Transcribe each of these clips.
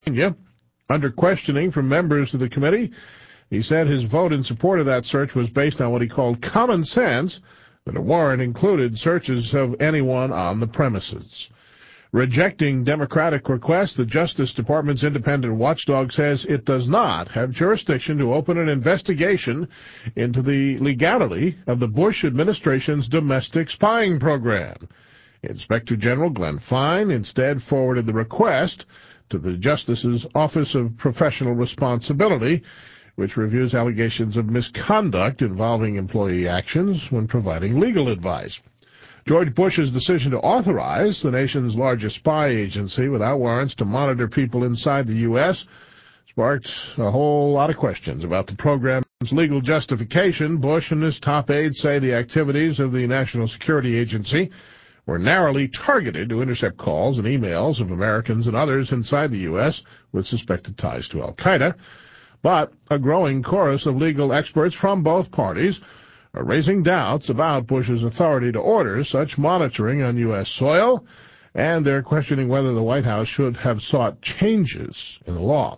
Under questioning from members of the committee, he said his vote in support of that search was based on what he called common sense, that a warrant included searches of anyone on the premises. Rejecting Democratic requests, the Justice Department's independent watchdog says it does not have jurisdiction to open an investigation into the legality of the Bush administration's domestic spying program. Inspector General Glenn Fine instead forwarded the request to the Justice's Office of Professional Responsibility, which reviews allegations of misconduct involving employee actions when providing legal advice. George Bush's decision to authorize the nation's largest spy agency without warrants to monitor people inside the U.S. sparked a whole lot of questions about the program's legal justification. Bush and his top aides say the activities of the National Security Agency were narrowly targeted to intercept calls and emails of Americans and others inside the U.S. with suspected ties to al-Qaeda. But a growing chorus of legal experts from both parties are raising doubts about Bush's authority to order such monitoring on U.S. soil, and they're questioning whether the White House should have sought changes in the law.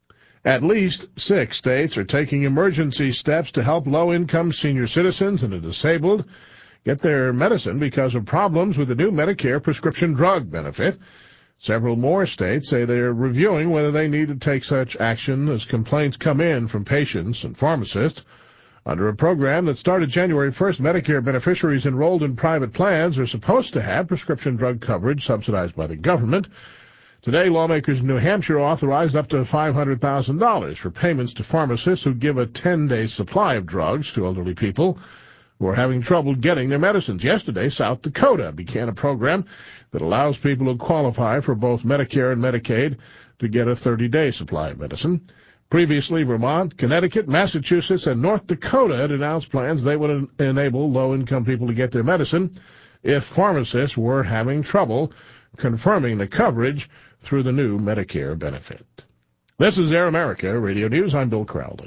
At least 6 states are taking emergency steps to help low-income senior citizens and the disabled get their medicine because of problems with the new Medicare prescription drug benefit. Several more states say they are reviewing whether they need to take such action as complaints come in from patients and pharmacists. Under a program that started January 1st, Medicare beneficiaries enrolled in private plans are supposed to have prescription drug coverage subsidized by the government. Today, lawmakers in New Hampshire authorized up to $500,000 for payments to pharmacists who give a 10-day supply of drugs to elderly people who are having trouble getting their medicines. Yesterday, South Dakota began a program that allows people who qualify for both Medicare and Medicaid to get a 30-day supply of medicine. Previously, Vermont, Connecticut, Massachusetts, and North Dakota had announced plans they would enable low-income people to get their medicine if pharmacists were having trouble confirming the coverage through the new Medicare benefit. This is Air America Radio News. I'm Bill Crowley.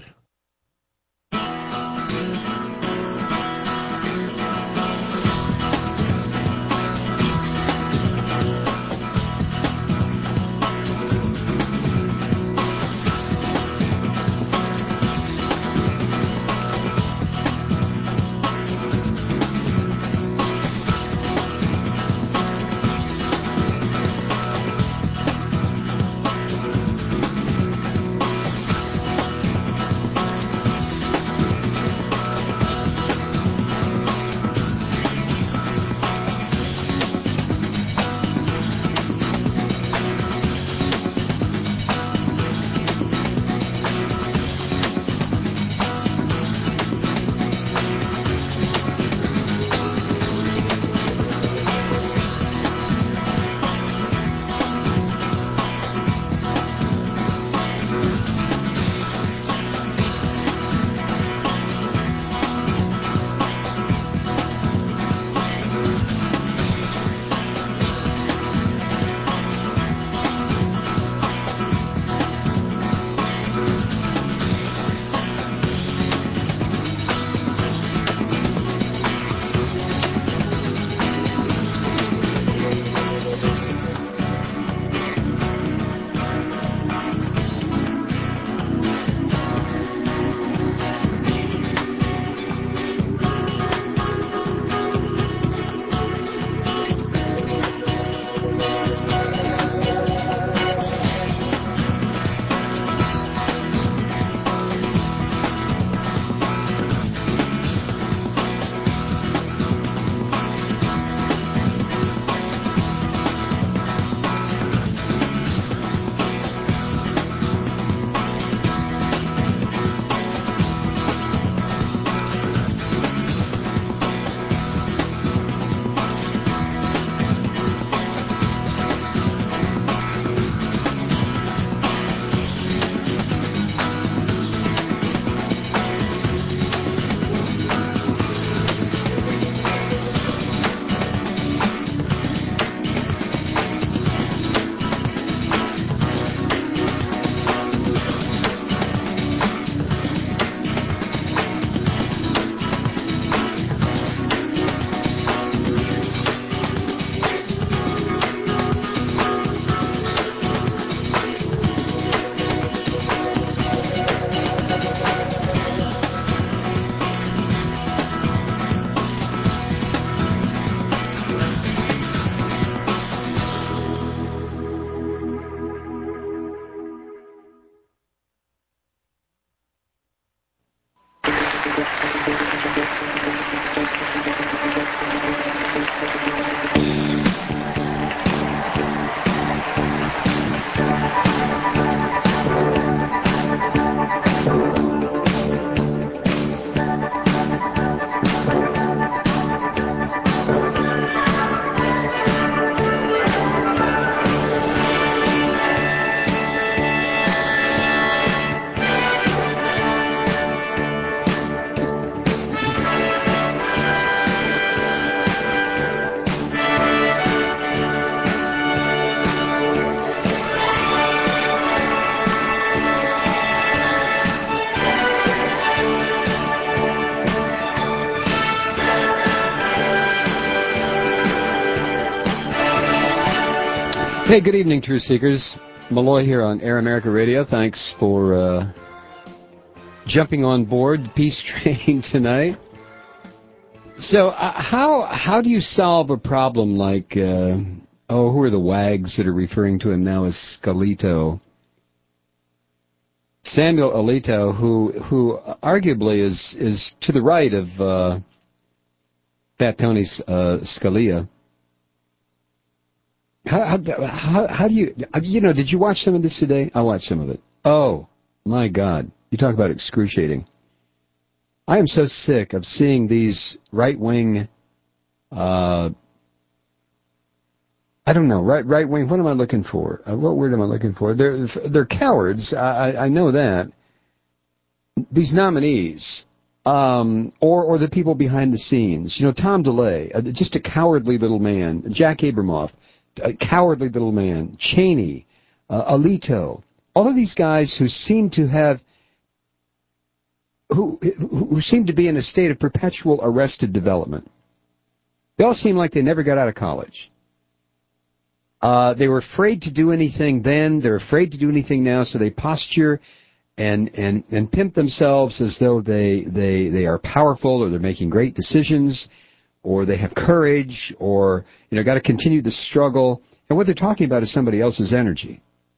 Hey, good evening, Truth Seekers. Malloy here on Air America Radio. Thanks for jumping on board the Peace Train tonight. So, how do you solve a problem like, who are the wags that are referring to him now as Scalito? Samuel Alito, who arguably is to the right of Fat Tony Scalia. How do you did you watch some of this today? I watched some of it. Oh, my God. You talk about excruciating. I am so sick of seeing these right-wing, right-wing, what am I looking for? What word am I looking for? They're cowards, I know that. These nominees, or the people behind the scenes. You know, Tom DeLay, just a cowardly little man. Jack Abramoff, a cowardly little man. Cheney, Alito. All of these guys who seem to have who seem to be in a state of perpetual arrested development. They all seem like they never got out of college. They were afraid to do anything then. They're afraid to do anything now, so they posture and pimp themselves as though they are powerful, or they're making great decisions, or they have courage, or got to continue the struggle. And what they're talking about is somebody else's energy.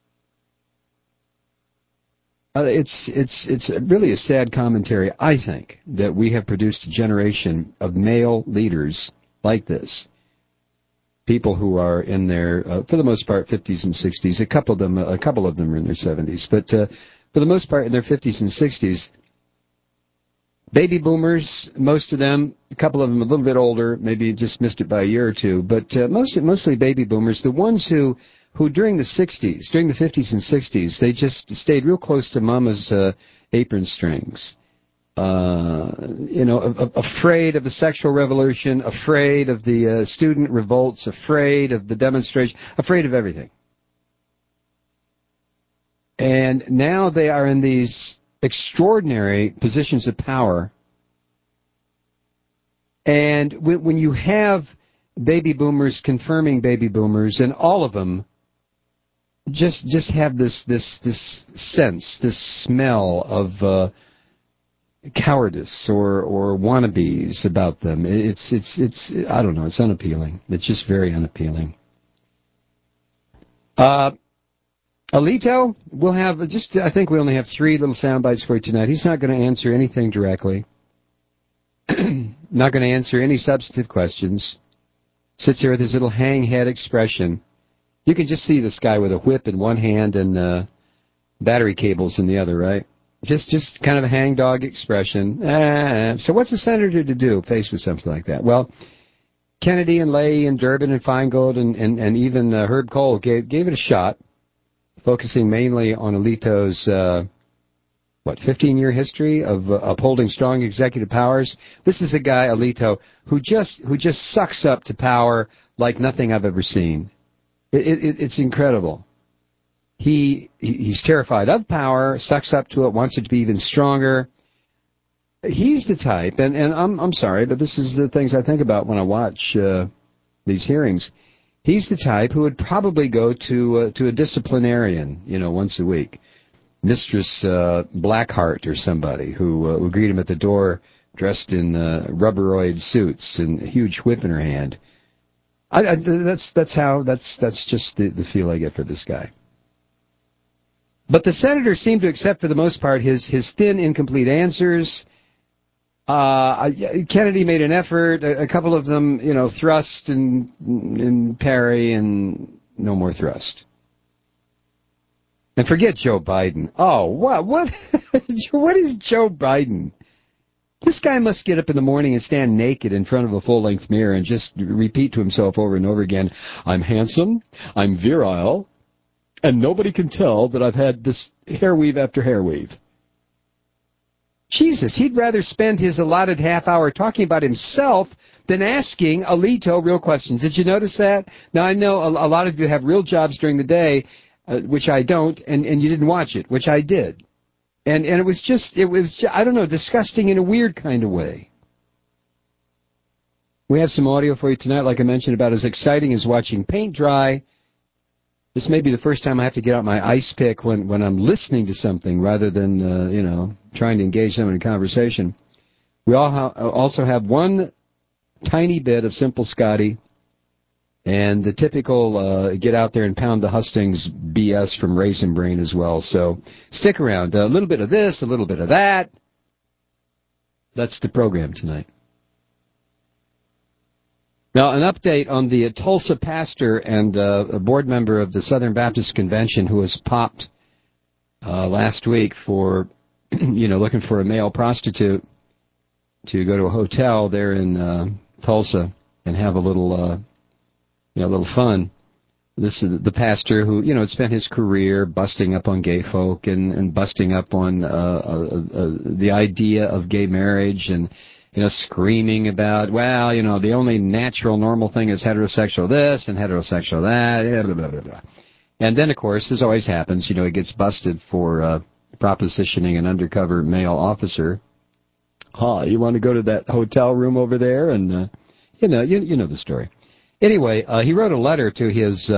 It's really a sad commentary, I think, that we have produced a generation of male leaders like this. People who are in their, for the most part, 50s and 60s. A couple of them are in their 70s, but for the most part, in their 50s and 60s. Baby boomers, most of them. A couple of them a little bit older, maybe just missed it by a year or two, but mostly baby boomers. The ones who during the 60s, during the 50s and 60s, they just stayed real close to mama's apron strings. Afraid of the sexual revolution, afraid of the student revolts, afraid of the demonstration, afraid of everything. And now they are in these extraordinary positions of power. And when you have baby boomers confirming baby boomers, and all of them just have this sense, this smell of cowardice or wannabes about them. It's I don't know, it's unappealing. It's just very unappealing. Alito, we'll have I think we only have 3 little sound bites for you tonight. He's not going to answer anything directly. Not going to answer any substantive questions. Sits here with his little hang head expression. You can just see this guy with a whip in one hand and battery cables in the other, right? Just kind of a hangdog expression. So what's a senator to do faced with something like that? Well, Kennedy and Leahy and Durbin and Feingold and even Herb Kohl gave it a shot, focusing mainly on Alito's 15-year history of upholding strong executive powers. This is a guy, Alito, who just sucks up to power like nothing I've ever seen. It's incredible. He's terrified of power, sucks up to it, wants it to be even stronger. He's the type, and I'm sorry, but this is the things I think about when I watch these hearings. He's the type who would probably go to a disciplinarian, once a week. Mistress Blackheart or somebody who greet him at the door dressed in rubberoid suits and a huge whip in her hand. That's just the feel I get for this guy. But the senators seem to accept, for the most part, his thin, incomplete answers. Kennedy made an effort. A couple of them, thrust and parry, and no more thrust. And forget Joe Biden. Oh, what? What is Joe Biden? This guy must get up in the morning and stand naked in front of a full-length mirror and just repeat to himself over and over again, I'm handsome, I'm virile, and nobody can tell that I've had this hair weave after hair weave. Jesus, he'd rather spend his allotted half hour talking about himself than asking Alito real questions. Did you notice that? Now, I know a lot of you have real jobs during the day, which I don't, and you didn't watch it, which I did. And it was just, I don't know, disgusting in a weird kind of way. We have some audio for you tonight, like I mentioned, about as exciting as watching paint dry This may be the first time I have to get out my ice pick when I'm listening to something rather than, trying to engage them in a conversation. We also have one tiny bit of Simple Scotty and the typical get out there and pound the hustings BS from Raisin Brain as well. So stick around. A little bit of this, a little bit of that. That's the program tonight. Now, an update on the Tulsa pastor and a board member of the Southern Baptist Convention who was popped last week for, looking for a male prostitute to go to a hotel there in Tulsa and have a little fun. This is the pastor who, had spent his career busting up on gay folk and busting up on the idea of gay marriage and, screaming about, the only natural, normal thing is heterosexual this and heterosexual that, blah, blah, blah, blah. And then, of course, as always happens, he gets busted for propositioning an undercover male officer. You want to go to that hotel room over there? And, you know the story. Anyway, he wrote a letter to his,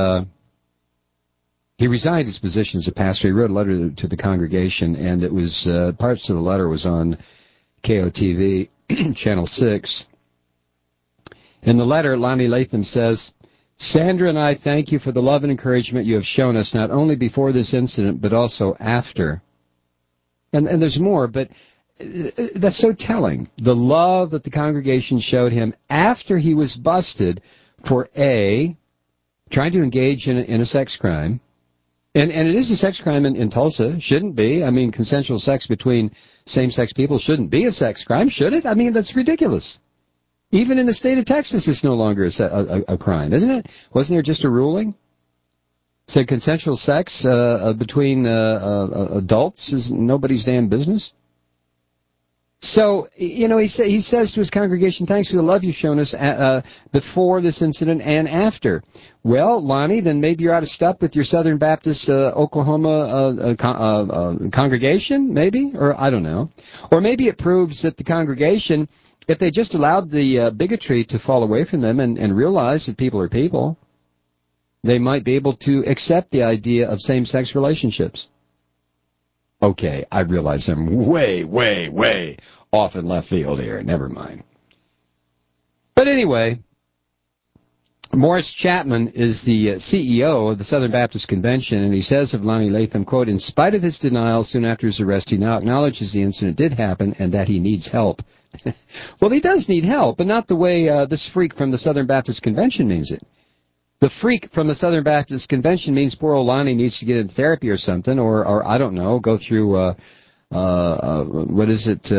he resigned his position as a pastor. He wrote a letter to the congregation, and it was, parts of the letter was on KOTV, Channel 6. In the letter, Lonnie Latham says, Sandra and I thank you for the love and encouragement you have shown us, not only before this incident, but also after. And there's more, but that's so telling. The love that the congregation showed him after he was busted for A, trying to engage in a sex crime. And it is a sex crime in Tulsa. Shouldn't be. I mean, consensual sex between same-sex people shouldn't be a sex crime, should it? I mean, that's ridiculous. Even in the state of Texas, it's no longer a crime, isn't it? Wasn't there just a ruling? Said consensual sex between adults is nobody's damn business. So, he says to his congregation, thanks for the love you've shown us before this incident and after. Well, Lonnie, then maybe you're out of step with your Southern Baptist Oklahoma congregation, maybe? Or I don't know. Or maybe it proves that the congregation, if they just allowed the bigotry to fall away from them and realize that people are people, they might be able to accept the idea of same-sex relationships. Okay, I realize I'm way, way, way off in left field here. Never mind. But anyway, Morris Chapman is the CEO of the Southern Baptist Convention, and he says of Lonnie Latham, quote, in spite of his denial soon after his arrest, he now acknowledges the incident did happen and that he needs help. Well, he does need help, but not the way this freak from the Southern Baptist Convention means it. The freak from the Southern Baptist Convention means poor old Lonnie needs to get in therapy or something, or I don't know, go through, what is it,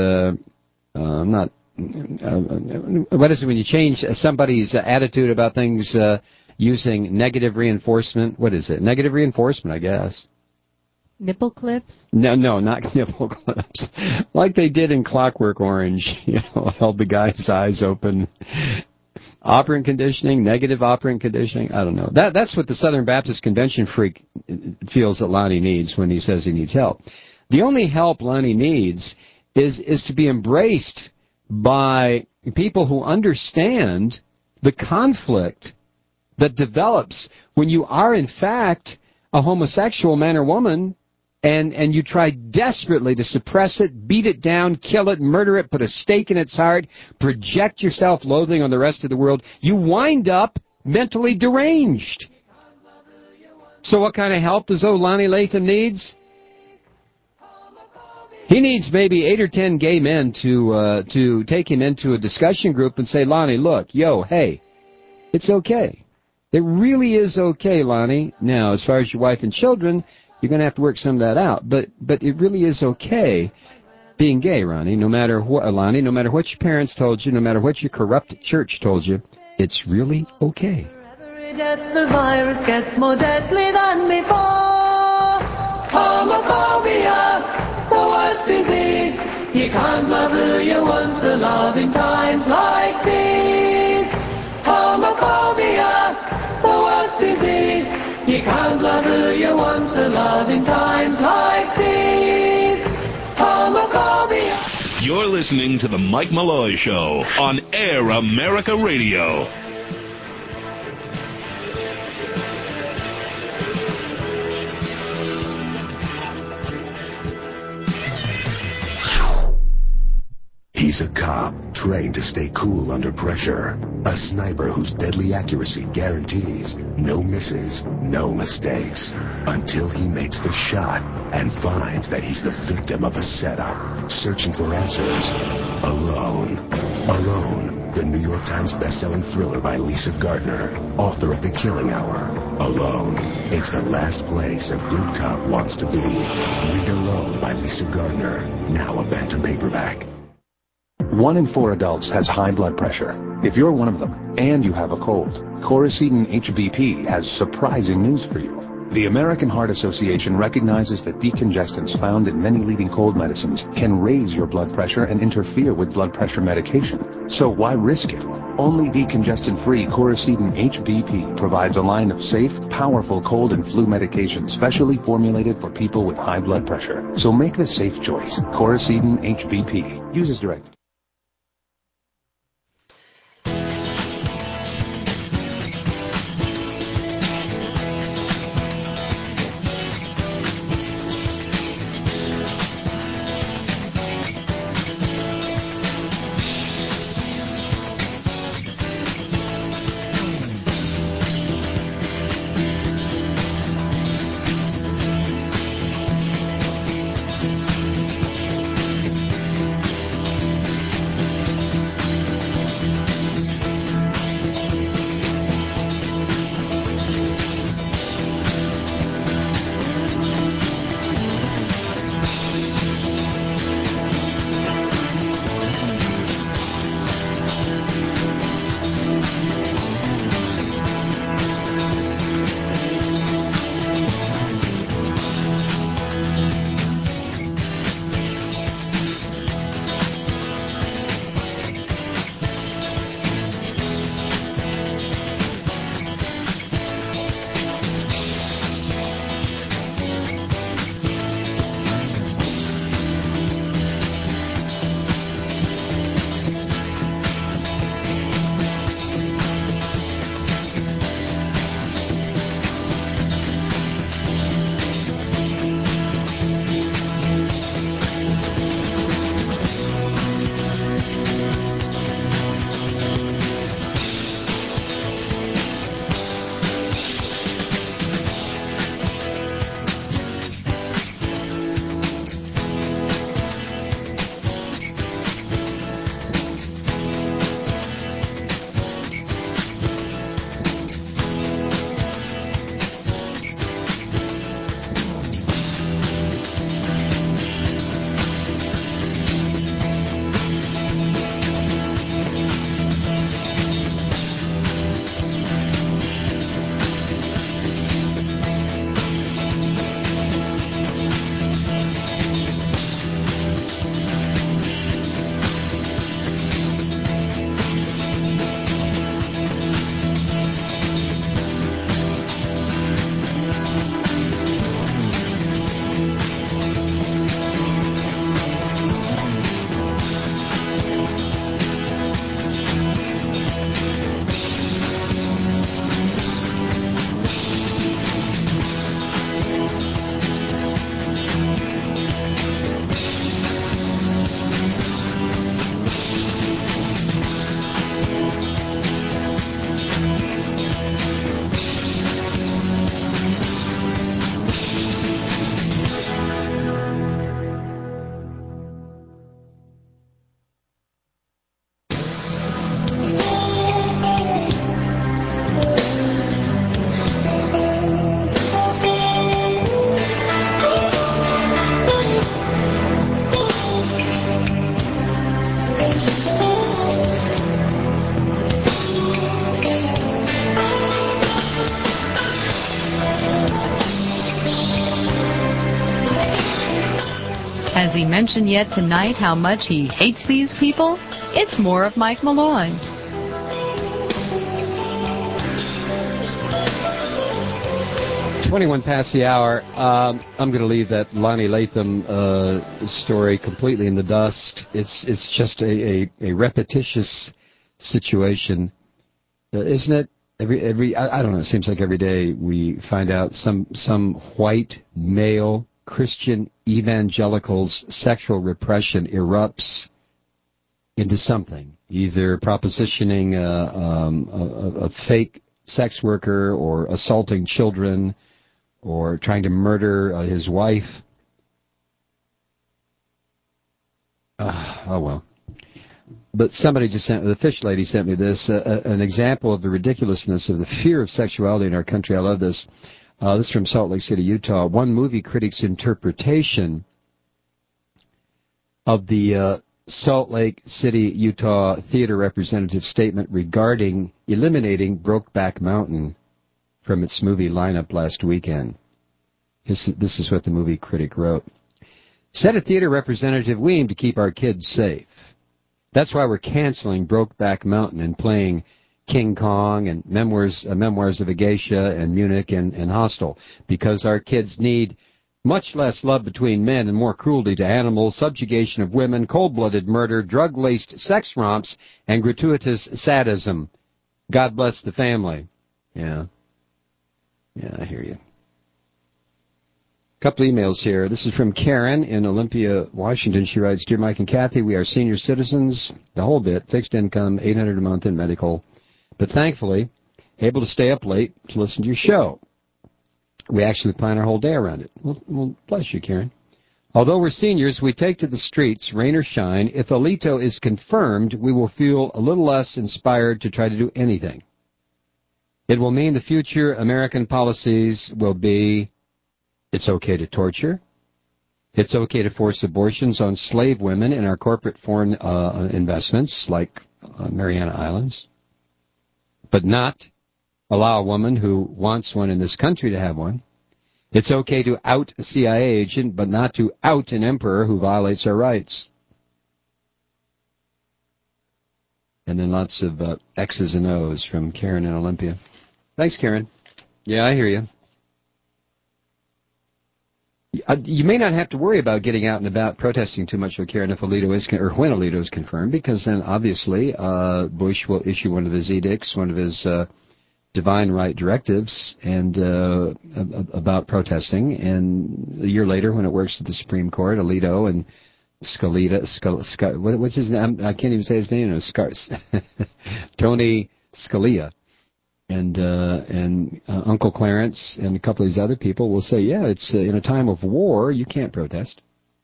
what is it when you change somebody's attitude about things using negative reinforcement? What is it? Negative reinforcement, I guess. Nipple clips? No, not nipple clips. Like they did in Clockwork Orange, held the guy's eyes open. Operant conditioning, negative operant conditioning, I don't know. That's what the Southern Baptist Convention freak feels that Lonnie needs when he says he needs help. The only help Lonnie needs is to be embraced by people who understand the conflict that develops when you are, in fact, a homosexual man or woman, and you try desperately to suppress it, beat it down, kill it, murder it, put a stake in its heart, project your self-loathing on the rest of the world, you wind up mentally deranged. So what kind of does Lonnie Latham needs? He needs maybe 8 or 10 gay men to take him into a discussion group and say, Lonnie, look, hey, it's okay. It really is okay, Lonnie. Now, as far as your wife and children, you're going to have to work some of that out. But it really is okay being gay, Lonnie, no matter what your parents told you, no matter what your corrupt church told you, it's really okay. Every death the virus gets more deadly than before. Homophobia, the worst disease. You can't love who you want to love in times like these. Homophobia, the worst disease. You can't love who you want to love in times like these. Homophobia. You're listening to The Mike Malloy Show on Air America Radio. He's a cop trained to stay cool under pressure. A sniper whose deadly accuracy guarantees no misses, no mistakes. Until he makes the shot and finds that he's the victim of a setup. Searching for answers alone. Alone, the New York Times bestselling thriller by Lisa Gardner, author of The Killing Hour. Alone. It's the last place a good cop wants to be. Read Alone by Lisa Gardner. Now a Bantam paperback. 1 in 4 adults has high blood pressure. If you're one of them and you have a cold, Coricidin HBP has surprising news for you. The American Heart Association recognizes that decongestants found in many leading cold medicines can raise your blood pressure and interfere with blood pressure medication. So why risk it? Only decongestant-free Coricidin HBP provides a line of safe, powerful cold and flu medications specially formulated for people with high blood pressure. So make the safe choice. Coricidin HBP. Use as directed. Has he mentioned yet tonight how much he hates these people? It's more of Mike Malloy. 21 past the hour. I'm going to leave that Lonnie Latham story completely in the dust. It's just a repetitious situation, isn't it? I don't know. It seems like every day we find out some white male Christian evangelicals' sexual repression erupts into something, either propositioning a fake sex worker or assaulting children or trying to murder his wife. Oh, well. But somebody just sent, the fish lady sent me this, an example of the ridiculousness of the fear of sexuality in our country. I love this. This is from Salt Lake City, Utah. One movie critic's interpretation of the Salt Lake City, Utah theater representative statement regarding eliminating Brokeback Mountain from its movie lineup last weekend. This is what the movie critic wrote. Said a theater representative, we aim to keep our kids safe. That's why we're canceling Brokeback Mountain and playing King Kong and Memoirs of a Geisha and Munich and Hostel, because our kids need much less love between men and more cruelty to animals, subjugation of women, cold-blooded murder, drug-laced sex romps, and gratuitous sadism. God bless the family. Yeah, I hear you. Couple emails here. This is from Karen in Olympia, Washington. She writes, Dear Mike and Kathy, we are senior citizens, the whole bit, fixed income, $800 a month in medical, but thankfully able to stay up late to listen to your show. We actually plan our whole day around it. Well, bless you, Karen. Although we're seniors, we take to the streets, rain or shine. If Alito is confirmed, we will feel a little less inspired to try to do anything. It will mean the future American policies will be, it's okay to torture. It's okay to force abortions on slave women in our corporate foreign investments, like Mariana Islands, but not allow a woman who wants one in this country to have one. It's okay to out a CIA agent, but not to out an emperor who violates our rights. And then lots of X's and O's from Karen in Olympia. Thanks, Karen. Yeah, I hear you. You may not have to worry about getting out and about protesting too much with Karen if Alito is, or when Alito is confirmed, because then obviously Bush will issue one of his edicts, one of his divine right directives, and about protesting. And a year later, when it works at the Supreme Court, Alito and what's his name? I can't even say his name. Tony Scalia. And Uncle Clarence and a couple of these other people will say, yeah, it's in a time of war, you can't protest.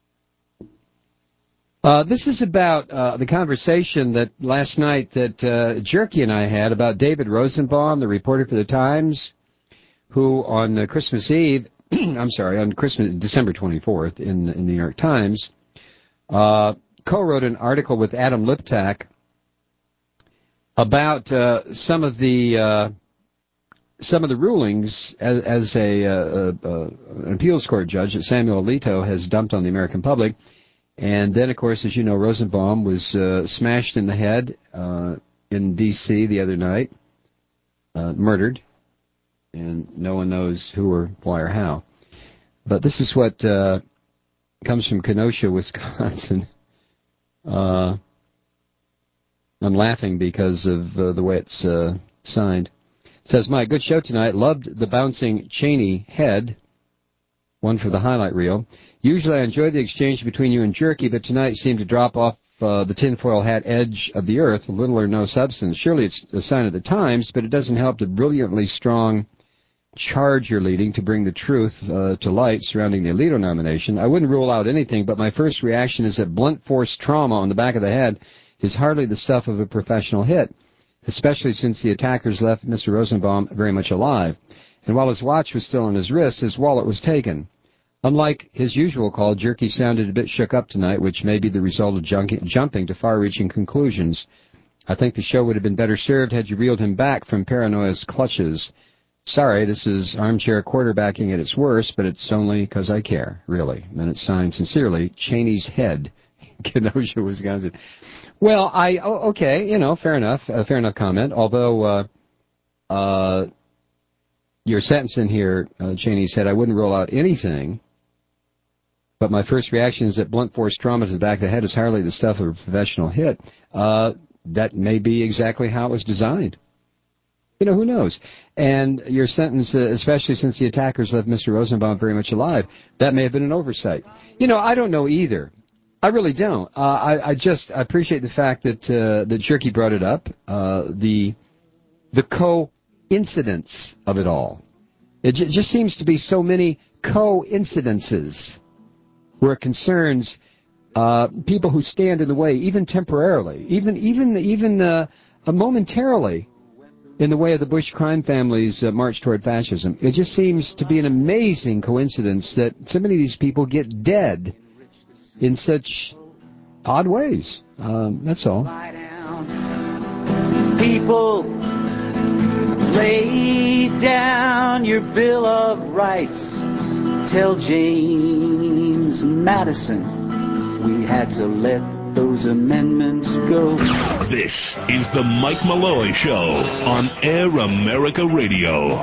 This is about the conversation that last night that Jerky and I had about David Rosenbaum, the reporter for the Times, who on Christmas Eve, on December 24th in the New York Times, co-wrote an article with Adam Liptak about some of the rulings as an appeals court judge that Samuel Alito has dumped on the American public. And then, of course, as you know, Rosenbaum was smashed in the head in D.C. the other night, murdered, and no one knows who or why or how. But this is what comes from Kenosha, Wisconsin. I'm laughing because of the way it's signed. It says, Mike, good show tonight. Loved the bouncing Cheney head. One for the highlight reel. Usually I enjoy the exchange between you and Jerky, but tonight seemed to drop off the tinfoil hat edge of the earth, little or no substance. Surely it's a sign of the times, but it doesn't help the brilliantly strong charge you're leading to bring the truth to light surrounding the Alito nomination. I wouldn't rule out anything, but my first reaction is that blunt force trauma on the back of the head is hardly the stuff of a professional hit, especially since the attackers left Mr. Rosenbaum very much alive. And while his watch was still on his wrist, his wallet was taken. Unlike his usual call, Jerky sounded a bit shook up tonight, which may be the result of jumping to far-reaching conclusions. I think the show would have been better served had you reeled him back from paranoia's clutches. Sorry, this is armchair quarterbacking at its worst, but it's only because I care, really. And it's signed sincerely, Cheney's Head, Kenosha, Wisconsin. Well, okay, fair enough comment, although your sentence in here, Cheney's Head, I wouldn't rule out anything, but my first reaction is that blunt force trauma to the back of the head is hardly the stuff of a professional hit. That may be exactly how it was designed. Who knows? And your sentence, especially since the attackers left Mr. Rosenbaum very much alive, that may have been an oversight. I don't know either. I really don't. I appreciate the fact that that Jerky brought it up. The coincidence of it all. It just seems to be so many coincidences where it concerns people who stand in the way, even temporarily, even momentarily, in the way of the Bush crime family's march toward fascism. It just seems to be an amazing coincidence that so many of these people get dead in such odd ways. That's all. People, lay down your Bill of Rights. Tell James Madison we had to let those amendments go. This is the Mike Malloy Show on Air America Radio.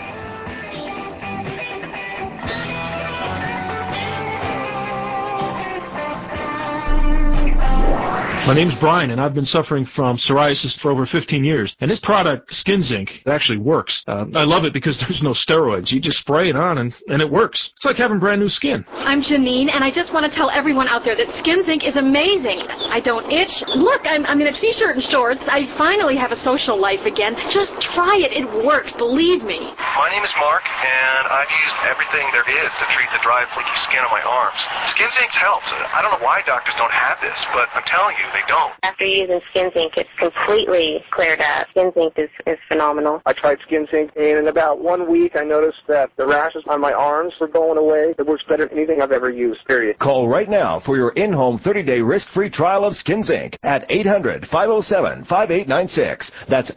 My name's Brian, and I've been suffering from psoriasis for over 15 years. And this product, Skin Zinc, it actually works. I love it because there's no steroids. You just spray it on, and it works. It's like having brand new skin. I'm Janine, and I just want to tell everyone out there that Skin Zinc is amazing. I don't itch. Look, I'm in a T-shirt and shorts. I finally have a social life again. Just try it. It works. Believe me. My name is Mark, and I've used everything there is to treat the dry, flaky skin on my arms. Skin Zinc's helped. I don't know why doctors don't have this, but I'm telling you, they don't. After using Skin Zinc, it's completely cleared up. Skin Zinc is phenomenal. I tried Skin Zinc, and in about 1 week, I noticed that the rashes on my arms were going away. It works better than anything I've ever used, period. Call right now for your in-home 30-day risk-free trial of Skin Zinc at 800-507-5896. That's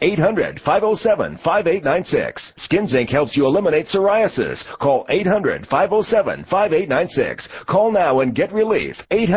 800-507-5896. Skin Zinc helps you eliminate psoriasis. Call 800-507-5896. Call now and get relief.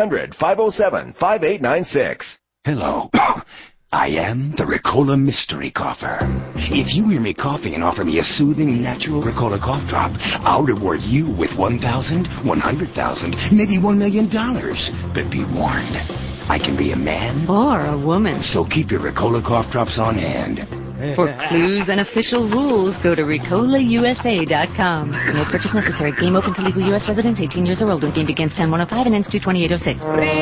800-507-5896. Hello. I am the Ricola Mystery Cougher. If you hear me coughing and offer me a soothing, natural Ricola cough drop, I'll reward you with $1,000, $100,000, maybe $1 million. But be warned, I can be a man or a woman. So keep your Ricola cough drops on hand. For clues and official rules, go to RicolaUSA.com. No purchase necessary. Game open to legal U.S. residents 18 years or older. Game begins 10/105 and ends 2/28/06.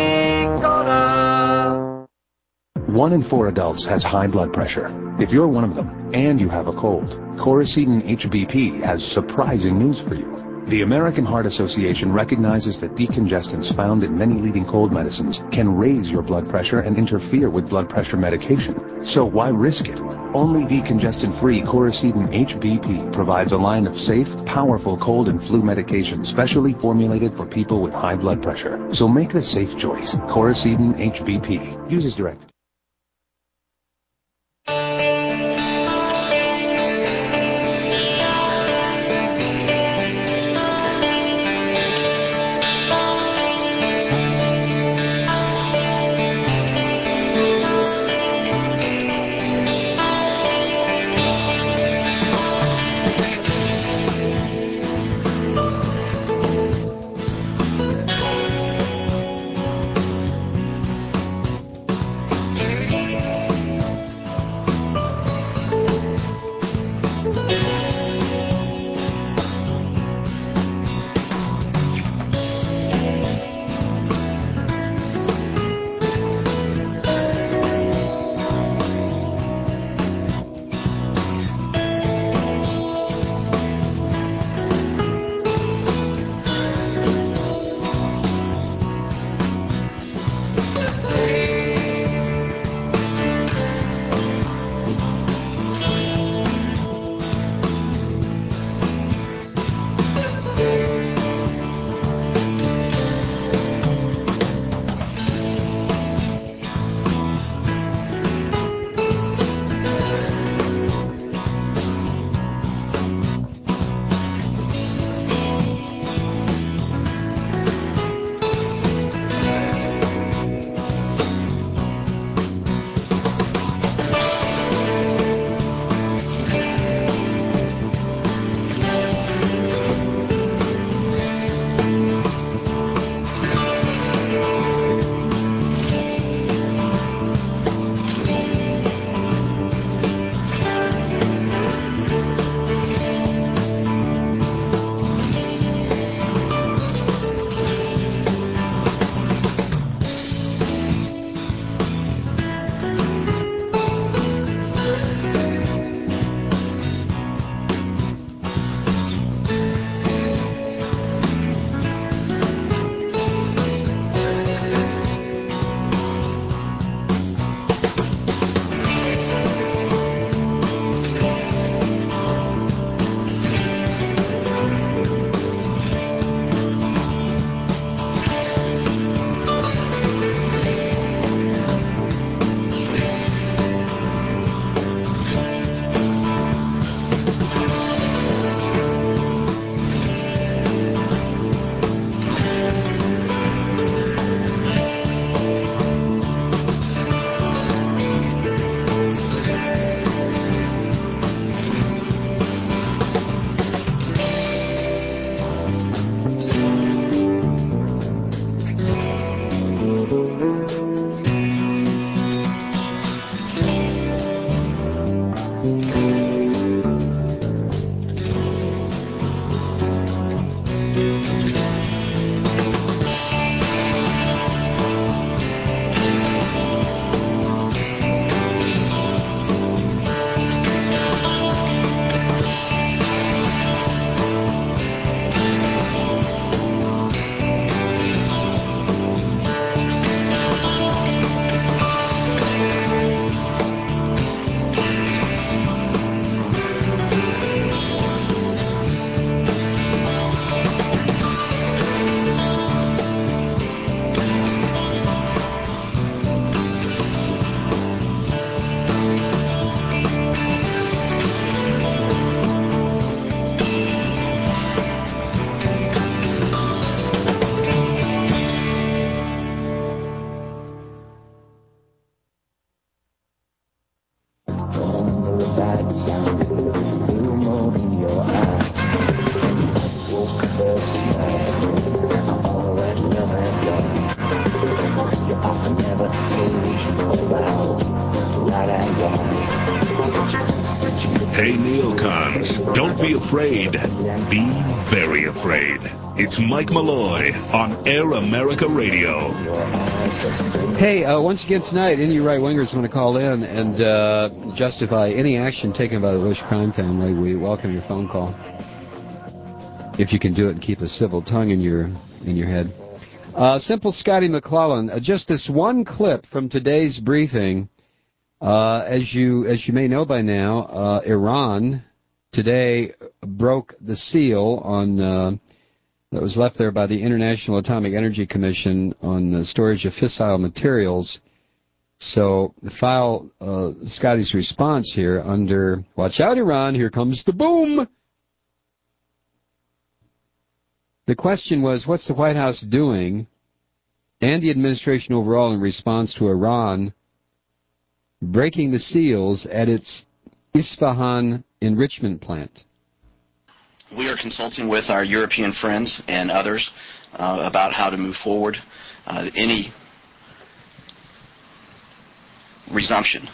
Ricola. 1 in 4 adults has high blood pressure. If you're one of them and you have a cold, Coricidin HBP has surprising news for you. The American Heart Association recognizes that decongestants found in many leading cold medicines can raise your blood pressure and interfere with blood pressure medication. So why risk it? Only decongestant-free Coricidin HBP provides a line of safe, powerful cold and flu medication specially formulated for people with high blood pressure. So make the safe choice. Coricidin HBP. Use as directed. Hey, neocons, don't be afraid. Be very afraid. It's Mike Malloy on Air America Radio. Hey, once again tonight, any right-wingers want to call in and justify any action taken by the Bush crime family, we welcome your phone call. If you can do it and keep a civil tongue in your head. Simple Scotty McClellan, just this one clip from today's briefing. As you may know by now, Iran today broke the seal on that was left there by the International Atomic Energy Commission on the storage of fissile materials. So file Scotty's response here under, watch out Iran, here comes the boom. The question was, what's the White House doing and the administration overall in response to Iran breaking the seals at its Isfahan enrichment plant? We are consulting with our European friends and others about how to move forward. Any resumption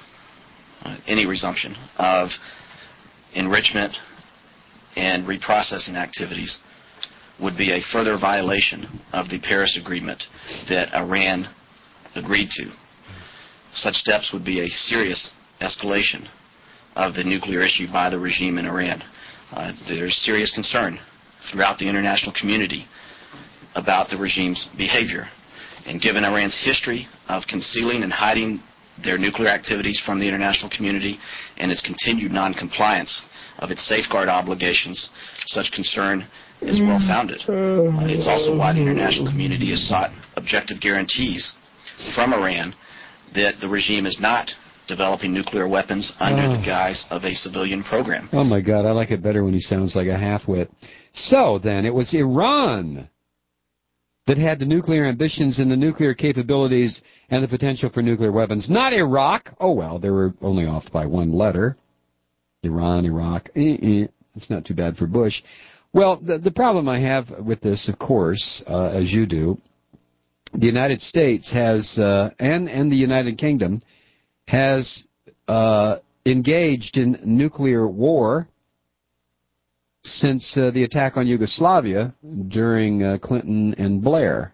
of enrichment and reprocessing activities would be a further violation of the Paris Agreement that Iran agreed to. Such steps would be a serious escalation of the nuclear issue by the regime in Iran. There's serious concern throughout the international community about the regime's behavior. And given Iran's history of concealing and hiding their nuclear activities from the international community and its continued noncompliance of its safeguard obligations, such concern is well-founded. It's also why the international community has sought objective guarantees from Iran that the regime is not developing nuclear weapons under the guise of a civilian program. Oh, my God, I like it better when he sounds like a half-wit. So, then, it was Iran that had the nuclear ambitions and the nuclear capabilities and the potential for nuclear weapons, not Iraq. Oh, well, they were only off by one letter. Iran, Iraq. It's not too bad for Bush. Well, the problem I have with this, of course, as you do, the United States has, and the United Kingdom, has engaged in nuclear war since the attack on Yugoslavia during Clinton and Blair.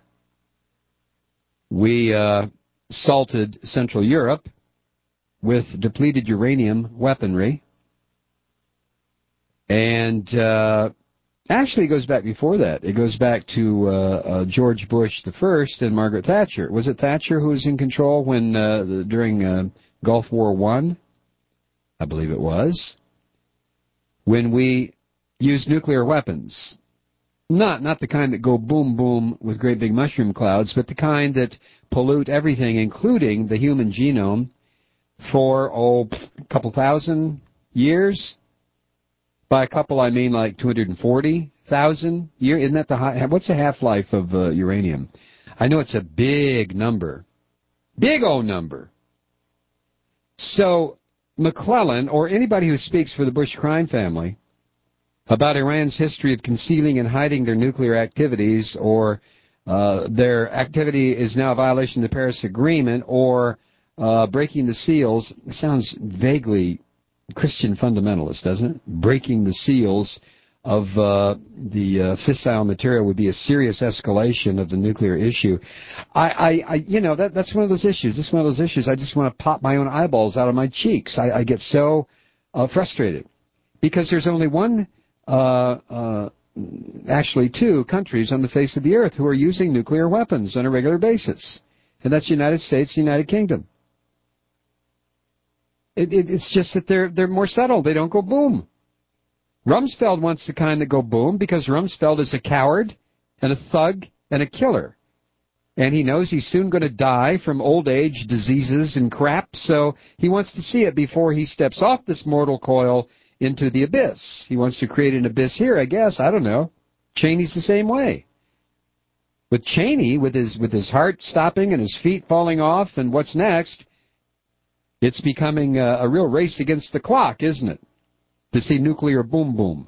We assaulted Central Europe with depleted uranium weaponry. And actually, it goes back before that. It goes back to George Bush the First and Margaret Thatcher. Was it Thatcher who was in control when during Gulf War I? I believe it was. When we used nuclear weapons. Not the kind that go boom, boom with great big mushroom clouds, but the kind that pollute everything, including the human genome, for, a couple thousand years. By a couple, I mean like 240,000 years. Isn't that the high? What's the half-life of uranium? I know it's a big number. Big old number. So, McClellan, or anybody who speaks for the Bush crime family, about Iran's history of concealing and hiding their nuclear activities, or their activity is now a violation of the Paris Agreement, or breaking the seals, sounds vaguely Christian fundamentalist, doesn't it? Breaking the seals of the fissile material would be a serious escalation of the nuclear issue. That's one of those issues. This is one of those issues. I just want to pop my own eyeballs out of my cheeks. I get so frustrated because there's only one, actually two countries on the face of the earth who are using nuclear weapons on a regular basis, and that's the United States, the United Kingdom. It's just that they're more subtle. They don't go boom. Rumsfeld wants the kind that go boom because Rumsfeld is a coward and a thug and a killer. And he knows he's soon going to die from old age, diseases, and crap, so he wants to see it before he steps off this mortal coil into the abyss. He wants to create an abyss here, I guess. I don't know. Cheney's the same way. With Cheney, with his heart stopping and his feet falling off, and what's next, it's becoming a real race against the clock, isn't it? To see nuclear boom boom.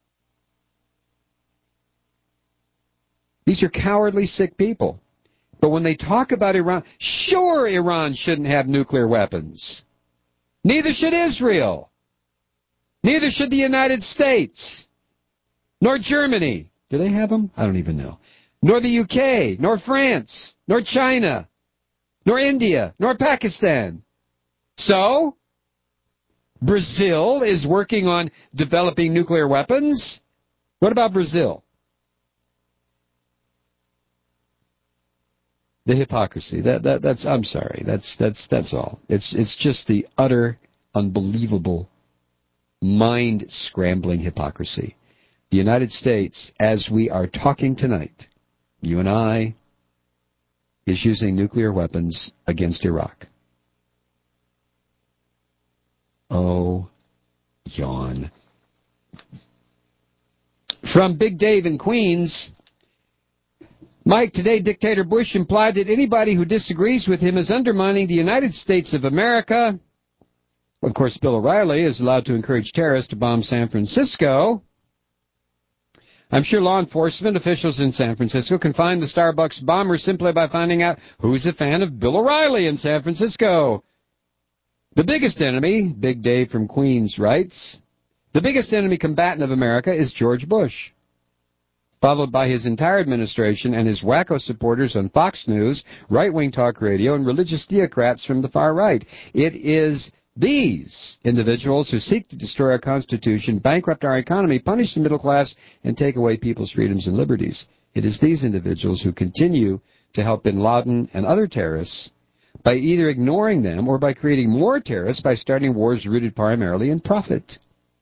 These are cowardly, sick people. But when they talk about Iran, sure, Iran shouldn't have nuclear weapons. Neither should Israel. Neither should the United States, nor Germany. Do they have them? I don't even know. Nor the UK, nor France, nor China, nor India, nor Pakistan. So, Brazil is working on developing nuclear weapons. What about Brazil? The hypocrisy. That's I'm sorry. That's all. It's just the utter, unbelievable, mind-scrambling hypocrisy. The United States, as we are talking tonight, you and I, is using nuclear weapons against Iraq. Oh, yawn. From Big Dave in Queens, Mike, today Dictator Bush implied that anybody who disagrees with him is undermining the United States of America. Of course, Bill O'Reilly is allowed to encourage terrorists to bomb San Francisco. I'm sure law enforcement officials in San Francisco can find the Starbucks bomber simply by finding out who's a fan of Bill O'Reilly in San Francisco. The biggest enemy, Big Dave from Queens writes, the biggest enemy combatant of America is George Bush, followed by his entire administration and his wacko supporters on Fox News, right-wing talk radio, and religious theocrats from the far right. It is these individuals who seek to destroy our Constitution, bankrupt our economy, punish the middle class, and take away people's freedoms and liberties. It is these individuals who continue to help bin Laden and other terrorists by either ignoring them or by creating more terrorists by starting wars rooted primarily in profit.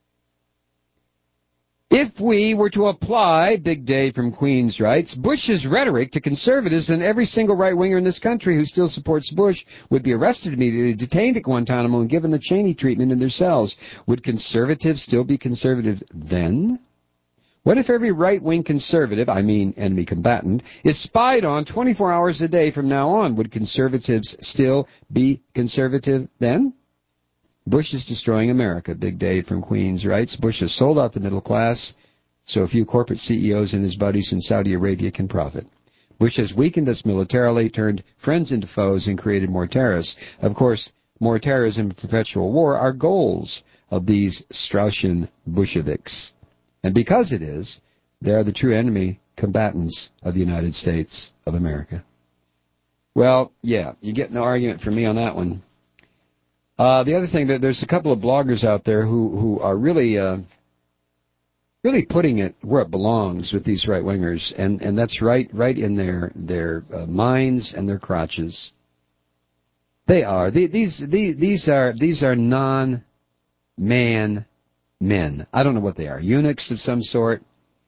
If we were to apply, Big Dave from Queens writes, Bush's rhetoric to conservatives, then every single right-winger in this country who still supports Bush would be arrested immediately, detained at Guantanamo, and given the Cheney treatment in their cells. Would conservatives still be conservative then? What if every right-wing conservative, I mean enemy combatant, is spied on 24 hours a day from now on? Would conservatives still be conservative then? Bush is destroying America, Big Dave from Queens writes. Bush has sold out the middle class so a few corporate CEOs and his buddies in Saudi Arabia can profit. Bush has weakened us militarily, turned friends into foes, and created more terrorists. Of course, more terrorism and perpetual war are goals of these Straussian Bolsheviks. And because it is, they are the true enemy combatants of the United States of America. Well, yeah, you get no argument from me on that one. The other thing, that there's a couple of bloggers out there who are really putting it where it belongs with these right-wingers, and that's right in their minds and their crotches. They are. These are non-man men. I don't know what they are. Eunuchs of some sort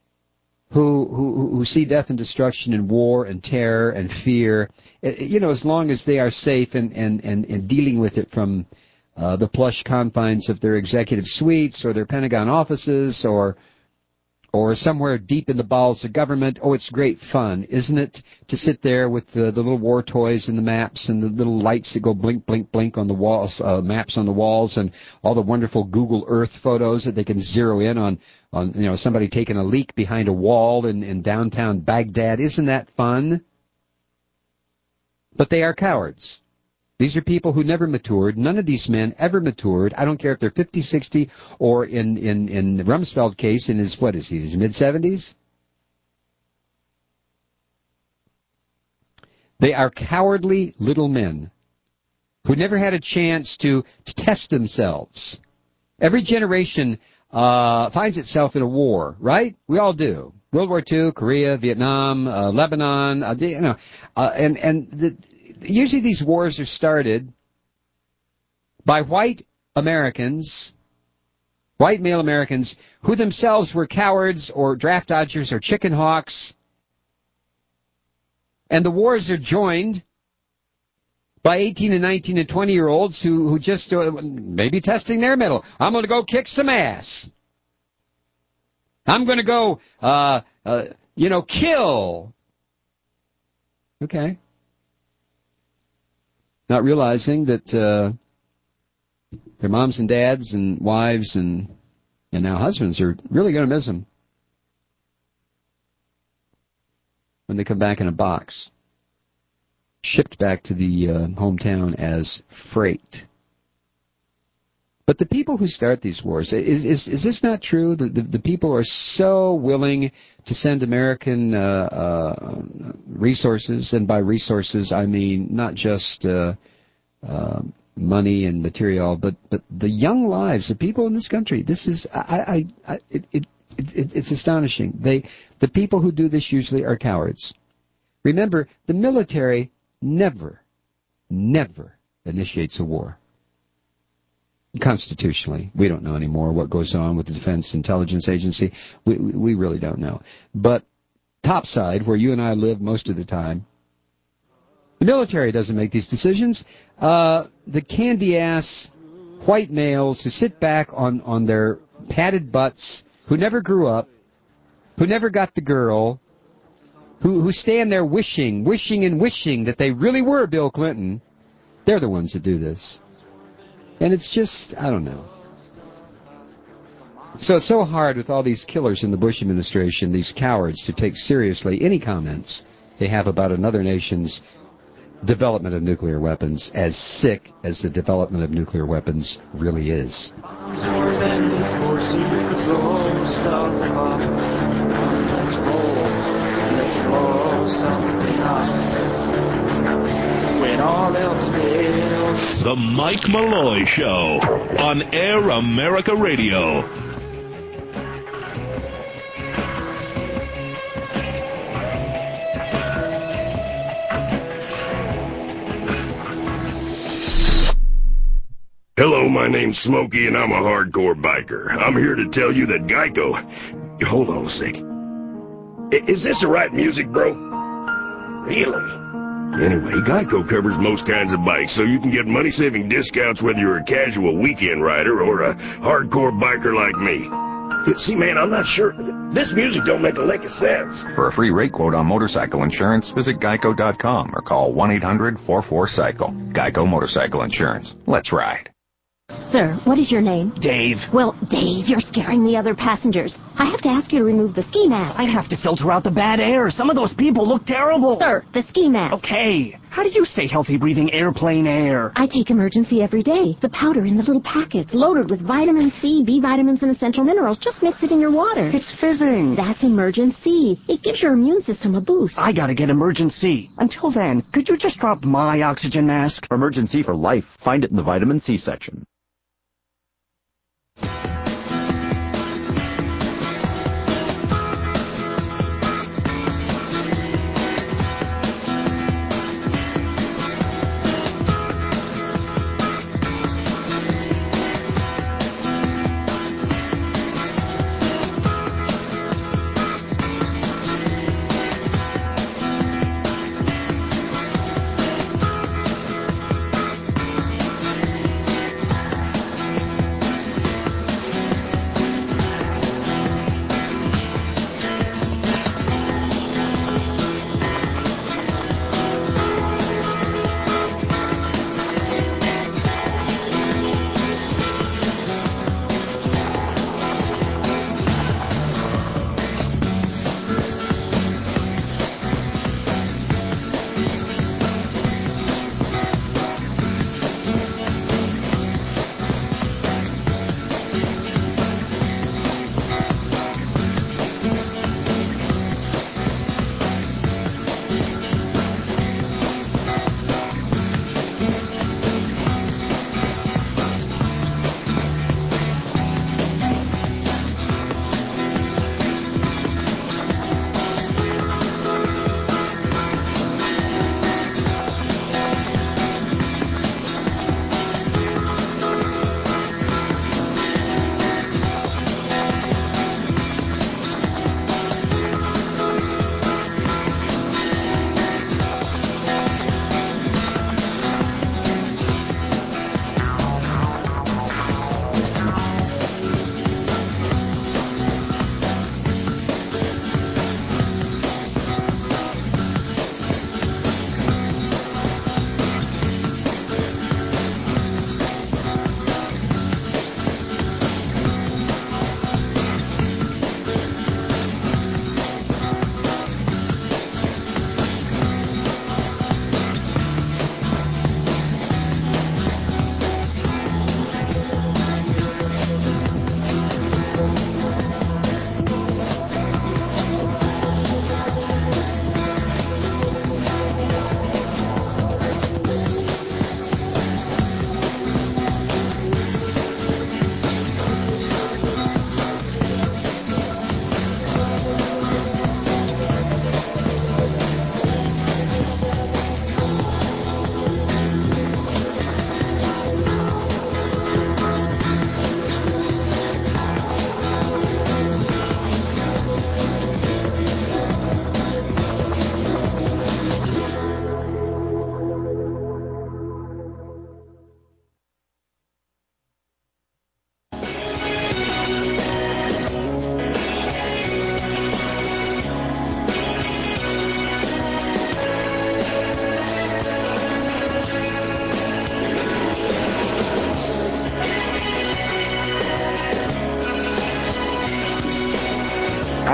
who see death and destruction and war and terror and fear. You know, as long as they are safe and dealing with it from the plush confines of their executive suites or their Pentagon offices or somewhere deep in the bowels of government. Oh, it's great fun, isn't it, to sit there with the little war toys and the maps and the little lights that go blink, blink, blink on the walls, maps on the walls, and all the wonderful Google Earth photos that they can zero in on somebody taking a leak behind a wall in downtown Baghdad. Isn't that fun? But they are cowards. These are people who never matured. None of these men ever matured. I don't care if they're 50, 60, or in the Rumsfeld case, in his mid-70s? They are cowardly little men who never had a chance to test themselves. Every generation finds itself in a war, right? We all do. World War II, Korea, Vietnam, Lebanon, usually these wars are started by white Americans, white male Americans, who themselves were cowards or draft dodgers or chicken hawks. And the wars are joined by 18 and 19 and 20-year-olds who just maybe testing their mettle. I'm going to go kick some ass. I'm going to go, kill. Okay. Not realizing that their moms and dads and wives and now husbands are really going to miss them when they come back in a box, shipped back to the hometown as freight. But the people who start these wars, is this not true? The people are so willing to send American resources, and by resources I mean not just money and material, but the young lives of people in this country. This is it's astonishing. The people who do this usually are cowards. Remember, the military never initiates a war. Constitutionally, we don't know anymore what goes on with the Defense Intelligence Agency. We really don't know. But topside, where you and I live most of the time, the military doesn't make these decisions. The candy-ass white males who sit back on their padded butts, who never grew up, who never got the girl, who stand there wishing that they really were Bill Clinton, they're the ones that do this. And it's just, I don't know. So it's so hard with all these killers in the Bush administration, these cowards, to take seriously any comments they have about another nation's development of nuclear weapons, as sick as the development of nuclear weapons really is. When all else fails. The Mike Malloy Show on Air America Radio. Hello, my name's Smokey, and I'm a hardcore biker. I'm here to tell you that Geico... Hold on a sec. Is this the right music, bro? Really? Anyway, Geico covers most kinds of bikes, so you can get money-saving discounts whether you're a casual weekend rider or a hardcore biker like me. See, man, I'm not sure. This music don't make a lick of sense. For a free rate quote on motorcycle insurance, visit geico.com or call 1-800-44-CYCLE. Geico Motorcycle Insurance. Let's ride. Sir, what is your name? Dave. Well, Dave, you're scaring the other passengers. I have to ask you to remove the ski mask. I have to filter out the bad air. Some of those people look terrible. Sir, the ski mask. Okay. How do you stay healthy breathing airplane air? I take Emergency every day. The powder in the little packets, loaded with vitamin C, B vitamins, and essential minerals. Just mix it in your water. It's fizzing. That's Emergency. It gives your immune system a boost. I gotta get Emergency. Until then, could you just drop my oxygen mask? Emergency for life. Find it in the vitamin C section.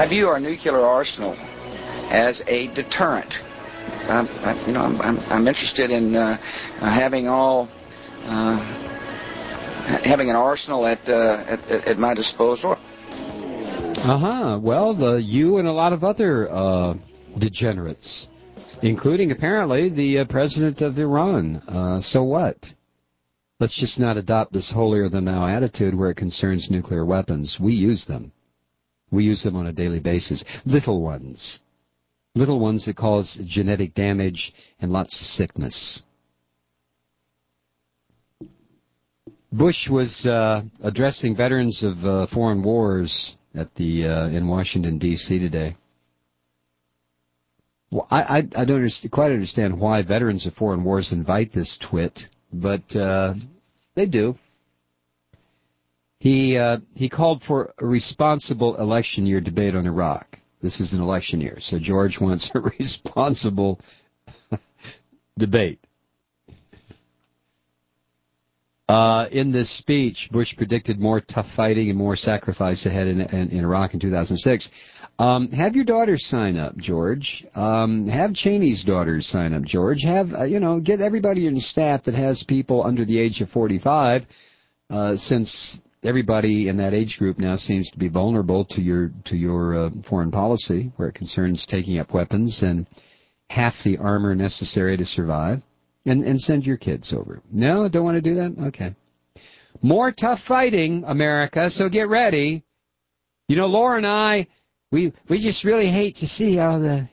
I view our nuclear arsenal as a deterrent. I'm interested in having an arsenal at my disposal. Well, you and a lot of other degenerates, including apparently the president of Iran. So what? Let's just not adopt this holier-than-thou attitude where it concerns nuclear weapons. We use them. We use them on a daily basis. Little ones. Little ones that cause genetic damage and lots of sickness. Bush was addressing veterans of foreign wars at the in Washington, D.C. today. Well, I don't quite understand why veterans of foreign wars invite this twit, but they do. He called for a responsible election year debate on Iraq. This is an election year, so George wants a responsible debate. In this speech, Bush predicted more tough fighting and more sacrifice ahead in Iraq in 2006. Have your daughters sign up, George. Have Cheney's daughters sign up, George. Have, get everybody in your staff that has people under the age of 45, since everybody in that age group now seems to be vulnerable to your foreign policy, where it concerns taking up weapons and half the armor necessary to survive. And send your kids over. No, don't want to do that? Okay. More tough fighting, America, so get ready. Laura and I, we just really hate to see how the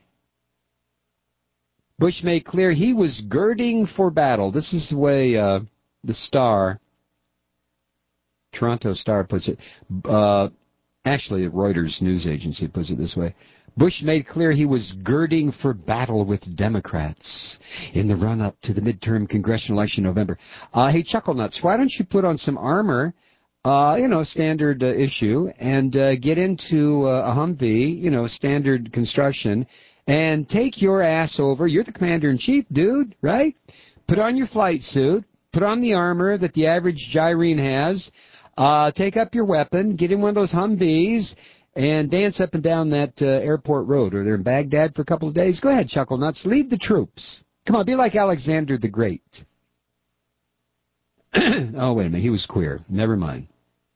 Bush made clear he was girding for battle. This is the way the Star, Toronto Star puts it. Actually, the Reuters news agency puts it this way. Bush made clear he was girding for battle with Democrats in the run-up to the midterm congressional election in November. Hey, Chucklenuts, why don't you put on some armor, standard issue, and get into a Humvee, standard construction, and take your ass over. You're the commander-in-chief, dude, right? Put on your flight suit, put on the armor that the average gyrene has, take up your weapon, get in one of those Humvees, and dance up and down that airport road, or they're in Baghdad for a couple of days. Go ahead, Chucklenuts. Lead the troops. Come on, be like Alexander the Great. Oh, wait a minute. He was queer. Never mind.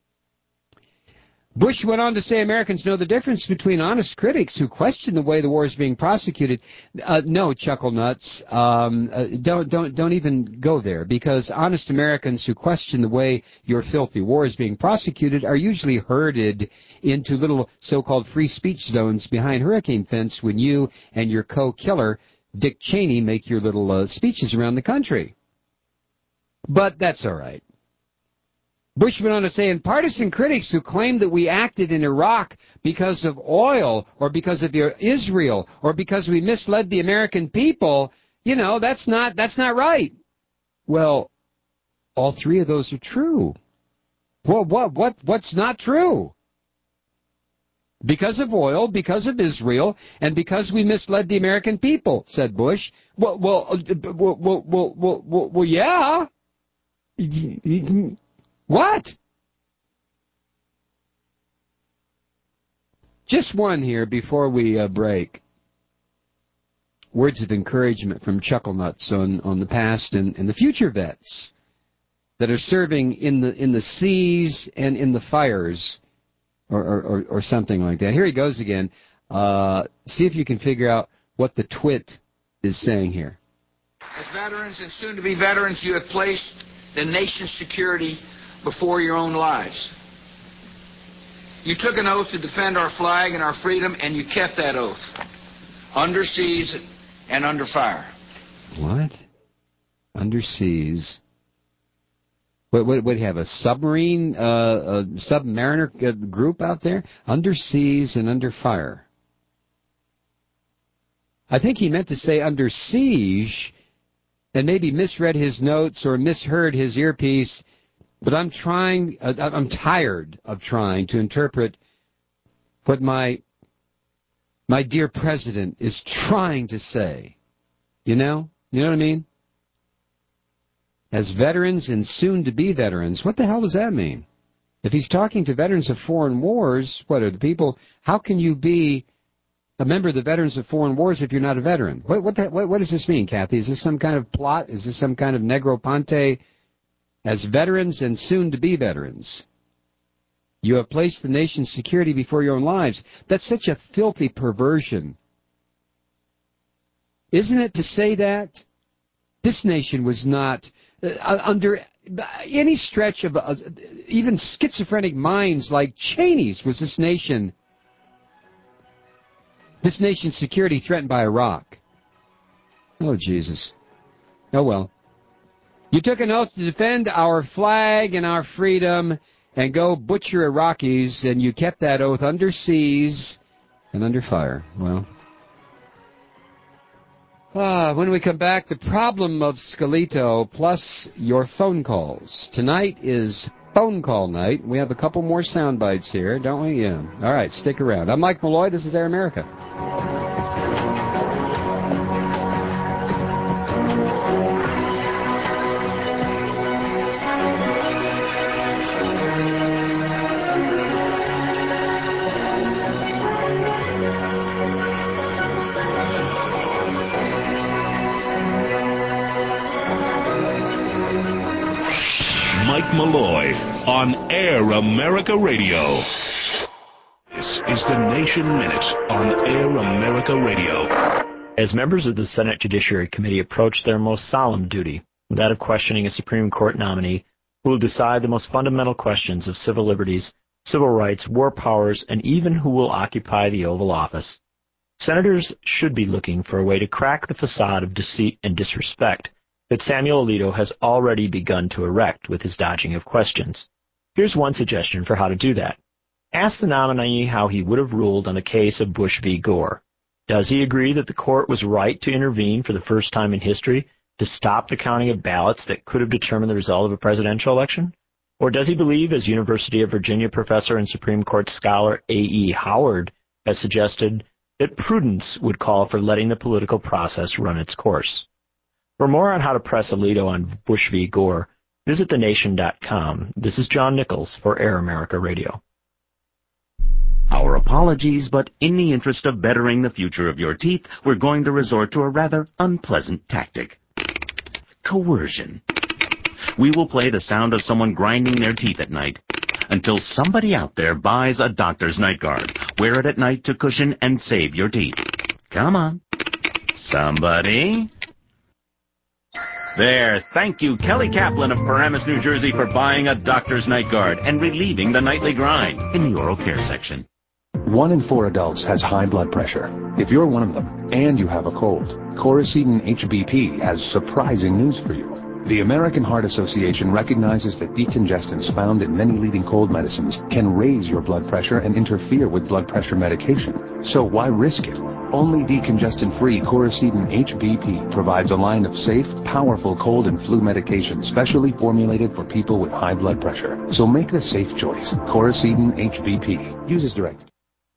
Bush went on to say Americans know the difference between honest critics who question the way the war is being prosecuted. No, Chucklenuts, don't even go there, because honest Americans who question the way your filthy war is being prosecuted are usually herded into little so-called free speech zones behind hurricane fence when you and your co-killer, Dick Cheney, make your little speeches around the country. But that's all right. Bush went on to say, and partisan critics who claim that we acted in Iraq because of oil or because of Israel or because we misled the American people, that's not right. Well, all three of those are true. Well, what's not true? Because of oil, because of Israel, and because we misled the American people, said Bush. Well, yeah. What? Just one here before we break. Words of encouragement from Chucklenuts on the past and the future vets that are serving in the seas and in the fires, or something like that. Here he goes again. See if you can figure out what the twit is saying here. As veterans and soon-to-be veterans, you have placed the nation's security before your own lives. You took an oath to defend our flag and our freedom, and you kept that oath, under seas and under fire. What? Under seas? What do you have, a submarine, a submariner group out there? Under seas and under fire. I think he meant to say under siege, and maybe misread his notes or misheard his earpiece. But I'm tired of trying to interpret what my dear president is trying to say. You know what I mean? As veterans and soon-to-be veterans, what the hell does that mean? If he's talking to veterans of foreign wars, what are the people? How can you be a member of the Veterans of Foreign Wars if you're not a veteran? What does this mean, Kathy? Is this some kind of plot? Is this some kind of Negroponte as veterans and soon-to-be veterans? You have placed the nation's security before your own lives. That's such a filthy perversion. Isn't it to say that? This nation was not under any stretch of even schizophrenic minds like Cheney's was this nation's security threatened by Iraq. Oh, Jesus. Oh, well. You took an oath to defend our flag and our freedom and go butcher Iraqis, and you kept that oath under siege and under fire. Well, when we come back, the problem of Scalito plus your phone calls. Tonight is phone call night. We have a couple more sound bites here, don't we? Yeah. All right, stick around. I'm Mike Malloy. This is Air America. Mike Malloy on Air America Radio. This is the Nation Minute on Air America Radio. As members of the Senate Judiciary Committee approach their most solemn duty, that of questioning a Supreme Court nominee who will decide the most fundamental questions of civil liberties, civil rights, war powers, and even who will occupy the Oval Office, senators should be looking for a way to crack the facade of deceit and disrespect that Samuel Alito has already begun to erect with his dodging of questions. Here's one suggestion for how to do that. Ask the nominee how he would have ruled on the case of Bush v. Gore. Does he agree that the court was right to intervene for the first time in history to stop the counting of ballots that could have determined the result of a presidential election? Or does he believe, as University of Virginia professor and Supreme Court scholar A.E. Howard has suggested, that prudence would call for letting the political process run its course? For more on how to press Alito on Bush v. Gore, visit thenation.com. This is John Nichols for Air America Radio. Our apologies, but in the interest of bettering the future of your teeth, we're going to resort to a rather unpleasant tactic. Coercion. We will play the sound of someone grinding their teeth at night until somebody out there buys a doctor's night guard. Wear it at night to cushion and save your teeth. Come on. Somebody... There, thank you, Kelly Kaplan of Paramus, New Jersey, for buying a doctor's night guard and relieving the nightly grind in the oral care section. 1 in 4 adults has high blood pressure. If you're one of them and you have a cold, Coracetin HBP has surprising news for you. The American Heart Association recognizes that decongestants found in many leading cold medicines can raise your blood pressure and interfere with blood pressure medication. So why risk it? Only decongestant-free Coracetin HBP provides a line of safe, powerful cold and flu medication specially formulated for people with high blood pressure. So make the safe choice. Coracetin HBP. Use as directed.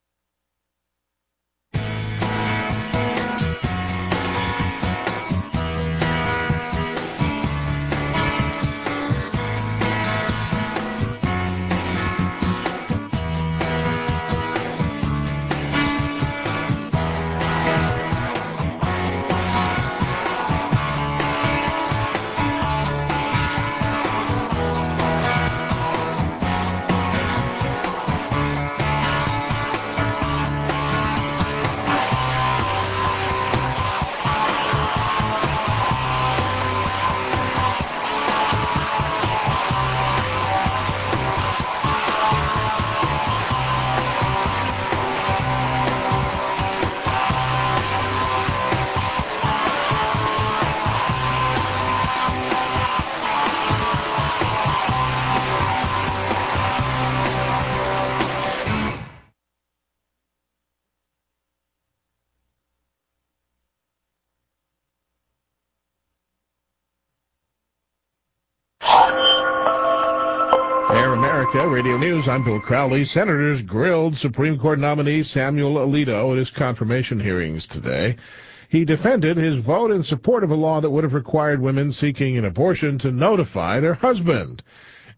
Radio News, I'm Bill Crowley. Senators grilled Supreme Court nominee Samuel Alito at his confirmation hearings today. He defended his vote in support of a law that would have required women seeking an abortion to notify their husband.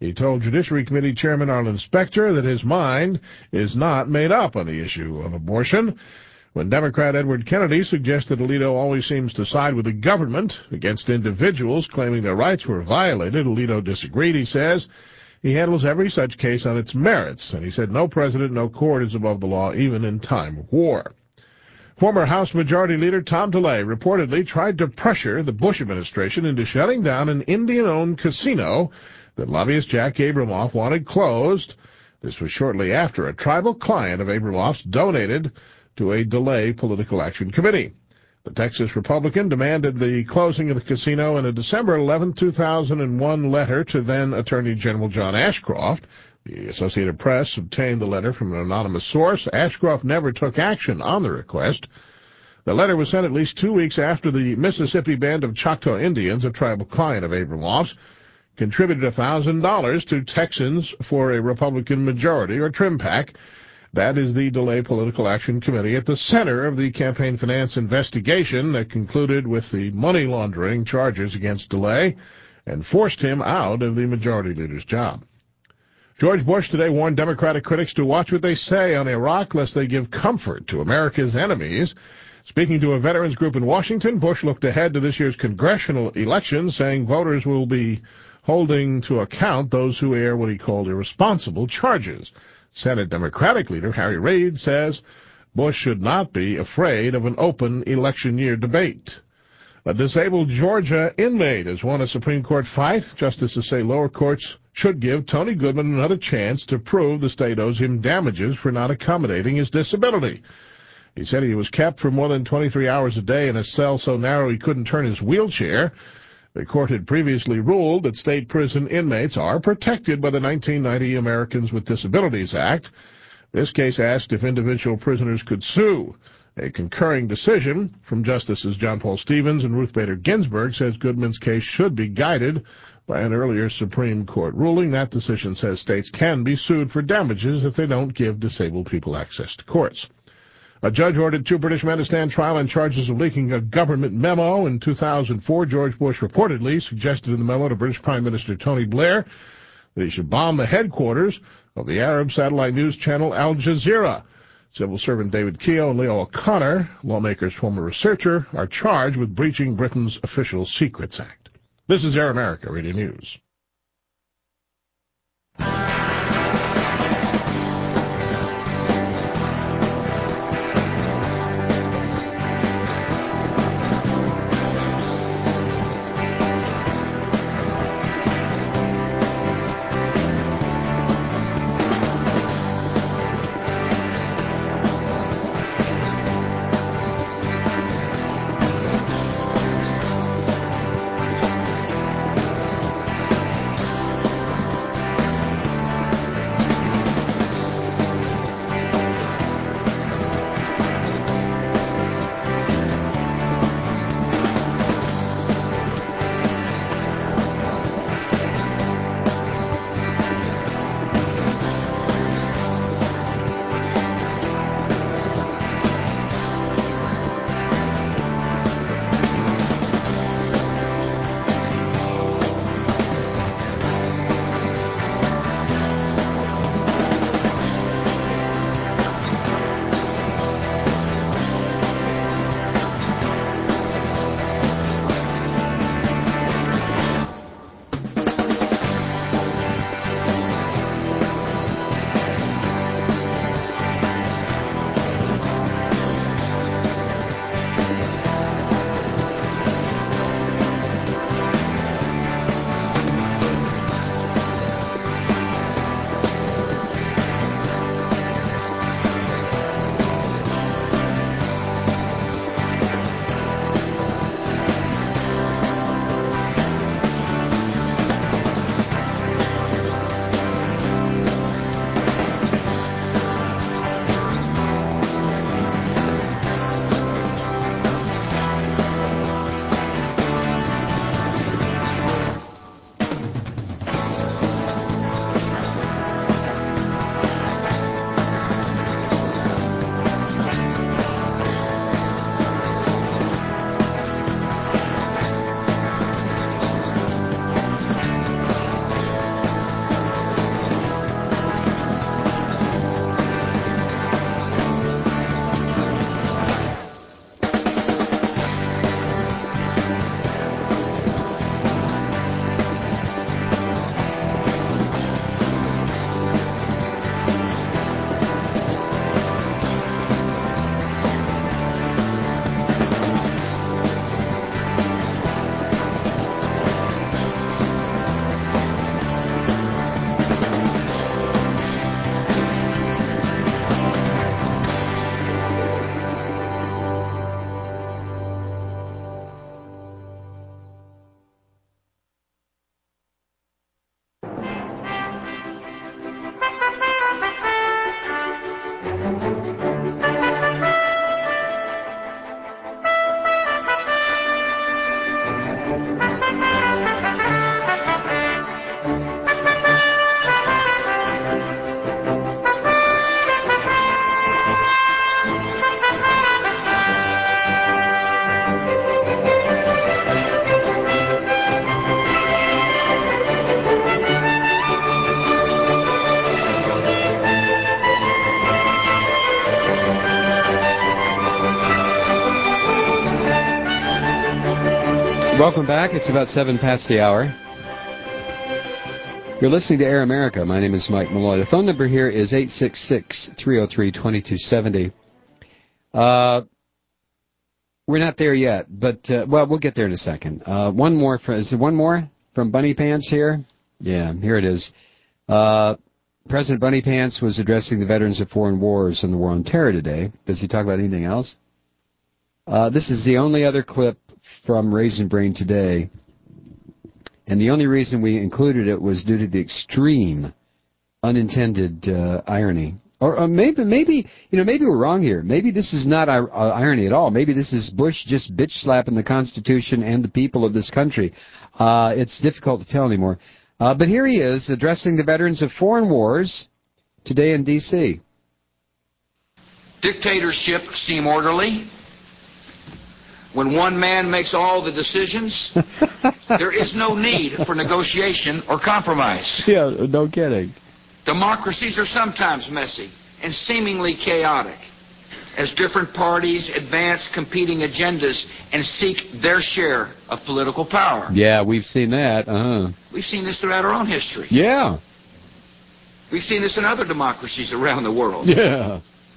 He told Judiciary Committee Chairman Arlen Specter that his mind is not made up on the issue of abortion. When Democrat Edward Kennedy suggested Alito always seems to side with the government against individuals claiming their rights were violated, Alito disagreed. He says he handles every such case on its merits, and he said no president, no court is above the law, even in time of war. Former House Majority Leader Tom DeLay reportedly tried to pressure the Bush administration into shutting down an Indian-owned casino that lobbyist Jack Abramoff wanted closed. This was shortly after a tribal client of Abramoff's donated to a DeLay Political Action Committee. The Texas Republican demanded the closing of the casino in a December 11, 2001 letter to then Attorney General John Ashcroft. The Associated Press obtained the letter from an anonymous source. Ashcroft never took action on the request. The letter was sent at least 2 weeks after the Mississippi Band of Choctaw Indians, a tribal client of Abramoff's, contributed $1,000 to Texans for a Republican majority, or Trim PAC. That is the DeLay Political Action Committee at the center of the campaign finance investigation that concluded with the money laundering charges against DeLay and forced him out of the majority leader's job. George Bush today warned Democratic critics to watch what they say on Iraq lest they give comfort to America's enemies. Speaking to a veterans group in Washington, Bush looked ahead to this year's congressional election, saying voters will be holding to account those who air what he called irresponsible charges. Senate Democratic leader Harry Reid says Bush should not be afraid of an open election year debate. A disabled Georgia inmate has won a Supreme Court fight. Justices say lower courts should give Tony Goodman another chance to prove the state owes him damages for not accommodating his disability. He said he was kept for more than 23 hours a day in a cell so narrow he couldn't turn his wheelchair. The court had previously ruled that state prison inmates are protected by the 1990 Americans with Disabilities Act. This case asked if individual prisoners could sue. A concurring decision from Justices John Paul Stevens and Ruth Bader Ginsburg says Goodman's case should be guided by an earlier Supreme Court ruling. That decision says states can be sued for damages if they don't give disabled people access to courts. A judge ordered 2 British men to stand trial on charges of leaking a government memo. In 2004, George Bush reportedly suggested in the memo to British Prime Minister Tony Blair that he should bomb the headquarters of the Arab satellite news channel Al Jazeera. Civil servant David Keogh and Leo O'Connor, lawmakers' former researcher, are charged with breaching Britain's Official Secrets Act. This is Air America Radio News. Welcome back. It's about 7 past the hour. You're listening to Air America. My name is Mike Malloy. The phone number here is 866-303-2270. We're not there yet, but, we'll get there in a second. One more. Is there one more from Bunny Pants here? Yeah, here it is. President Bunny Pants was addressing the veterans of foreign wars and the war on terror today. Does he talk about anything else? This is the only other clip from Raisin Brain today. And the only reason we included it was due to the extreme unintended irony. Or maybe we're wrong here. Maybe this is not irony at all. Maybe this is Bush just bitch-slapping the Constitution and the people of this country. It's difficult to tell anymore. But here he is addressing the veterans of foreign wars today in D.C. Dictatorships seem orderly. When one man makes all the decisions, there is no need for negotiation or compromise. Yeah, no kidding. Democracies are sometimes messy and seemingly chaotic as different parties advance competing agendas and seek their share of political power. Yeah, we've seen that. We've seen this throughout our own history. Yeah. We've seen this in other democracies around the world. Yeah.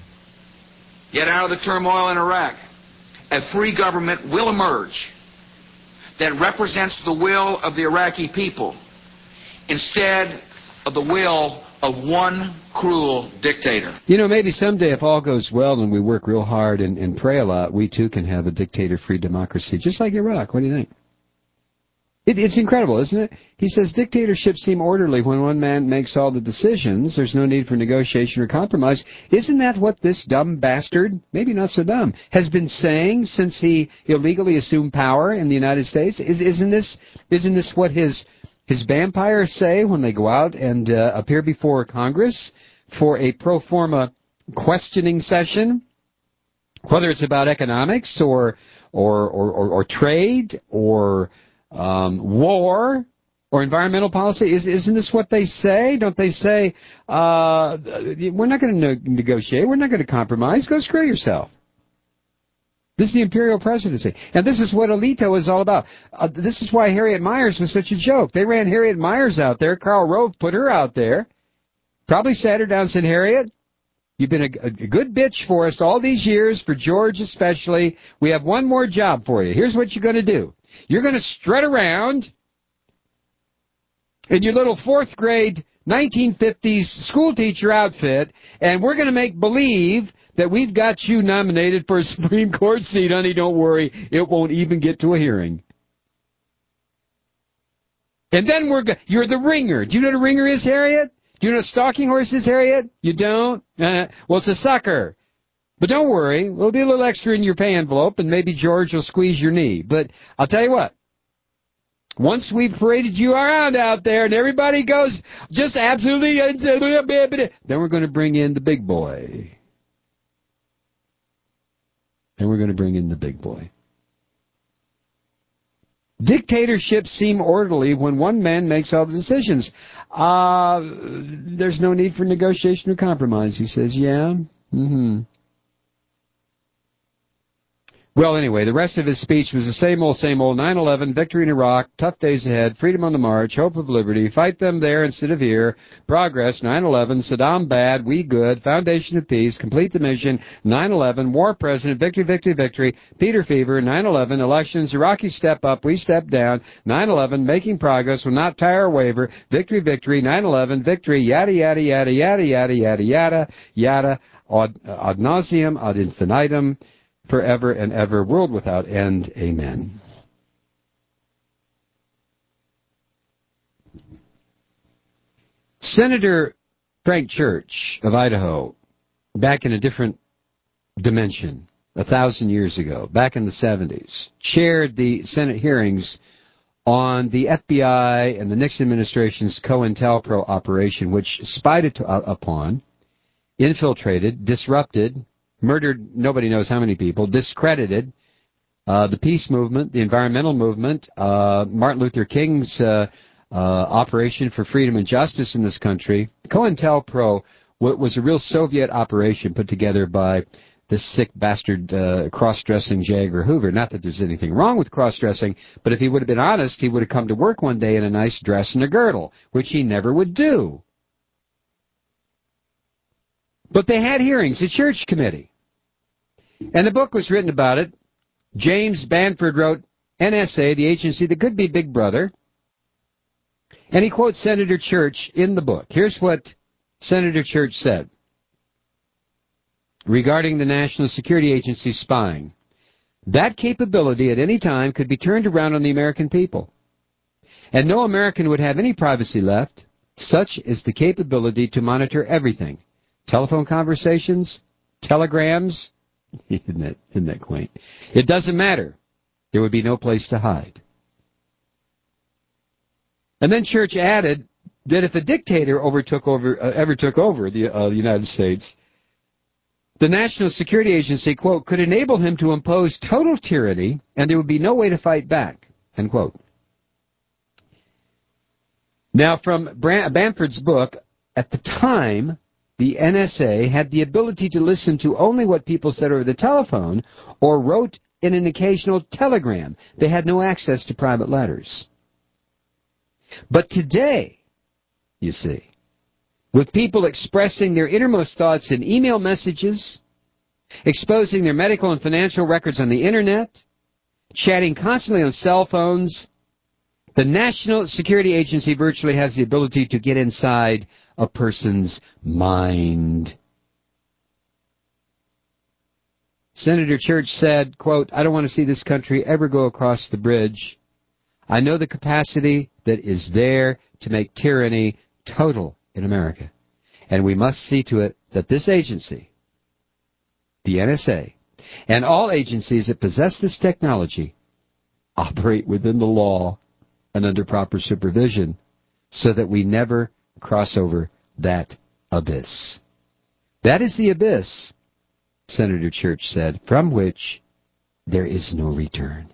Yet out of the turmoil in Iraq, a free government will emerge that represents the will of the Iraqi people instead of the will of one cruel dictator. Maybe someday if all goes well and we work real hard and pray a lot, we too can have a dictator-free democracy, just like Iraq. What do you think? It's incredible, isn't it? He says dictatorships seem orderly when one man makes all the decisions. There's no need for negotiation or compromise. Isn't that what this dumb bastard, maybe not so dumb, has been saying since he illegally assumed power in the United States? Isn't this what his vampires say when they go out and appear before Congress for a pro forma questioning session, whether it's about economics or trade or war or environmental policy? Isn't this what they say? Don't they say, we're not going to negotiate, we're not going to compromise, go screw yourself? This is the imperial presidency. And this is what Alito is all about. This is why Harriet Miers was such a joke. They ran Harriet Miers out there. Karl Rove put her out there. Probably sat her down and said, Harriet, you've been a good bitch for us all these years, for George especially. We have one more job for you. Here's what you're going to do. You're going to strut around in your little fourth grade 1950s school teacher outfit, and we're going to make believe that we've got you nominated for a Supreme Court seat. Honey, don't worry. It won't even get to a hearing. And then you're the ringer. Do you know what a ringer is, Harriet? Do you know what a stalking horse is, Harriet? You don't? Well, it's a sucker. But don't worry. There'll be a little extra in your pay envelope, and maybe George will squeeze your knee. But I'll tell you what. Once we've paraded you around out there and everybody goes just absolutely, then we're going to bring in the big boy. And we're going to bring in the big boy. Dictatorships seem orderly when one man makes all the decisions. There's no need for negotiation or compromise, he says. Yeah? Mm-hmm. Well, anyway, the rest of his speech was the same old, 9/11, victory in Iraq, tough days ahead, freedom on the march, hope of liberty, fight them there instead of here, progress, 9/11, Saddam bad, we good, foundation of peace, complete the mission, 9/11, war president, victory, victory, victory, Peter Fever, 9/11, elections, Iraqis step up, we step down, 9/11, making progress, will not tire or waver, victory, victory, 9/11, victory, yada, yada, yada, yada, yada, yada, yada, yada, ad nauseum, ad infinitum, forever and ever, world without end. Amen. Senator Frank Church of Idaho, back in a different dimension, 1,000 years ago, back in the 70s, chaired the Senate hearings on the FBI and the Nixon administration's COINTELPRO operation, which spied upon, infiltrated, disrupted, murdered nobody knows how many people, discredited the peace movement, the environmental movement, Martin Luther King's operation for freedom and justice in this country. COINTELPRO was a real Soviet operation put together by this sick bastard cross-dressing J. Edgar Hoover. Not that there's anything wrong with cross-dressing, but if he would have been honest, he would have come to work one day in a nice dress and a girdle, which he never would do. But they had hearings, a church committee. And a book was written about it. James Banford wrote, NSA, the agency that could be Big Brother. And he quotes Senator Church in the book. Here's what Senator Church said regarding the National Security Agency spying. That capability at any time could be turned around on the American people. And no American would have any privacy left. Such is the capability to monitor everything. Telephone conversations, telegrams. Isn't that quaint? It doesn't matter. There would be no place to hide. And then Church added that if a dictator ever took over the United States, the National Security Agency, quote, could enable him to impose total tyranny and there would be no way to fight back, end quote. Now, from Bamford's book, at the time, the NSA had the ability to listen to only what people said over the telephone or wrote in an occasional telegram. They had no access to private letters. But today, you see, with people expressing their innermost thoughts in email messages, exposing their medical and financial records on the Internet, chatting constantly on cell phones, the National Security Agency virtually has the ability to get inside a person's mind. Senator Church said, quote, I don't want to see this country ever go across the bridge. I know the capacity that is there to make tyranny total in America. And we must see to it that this agency, the NSA, and all agencies that possess this technology operate within the law and under proper supervision so that we never cross over that abyss. That is the abyss, Senator Church said, from which there is no return.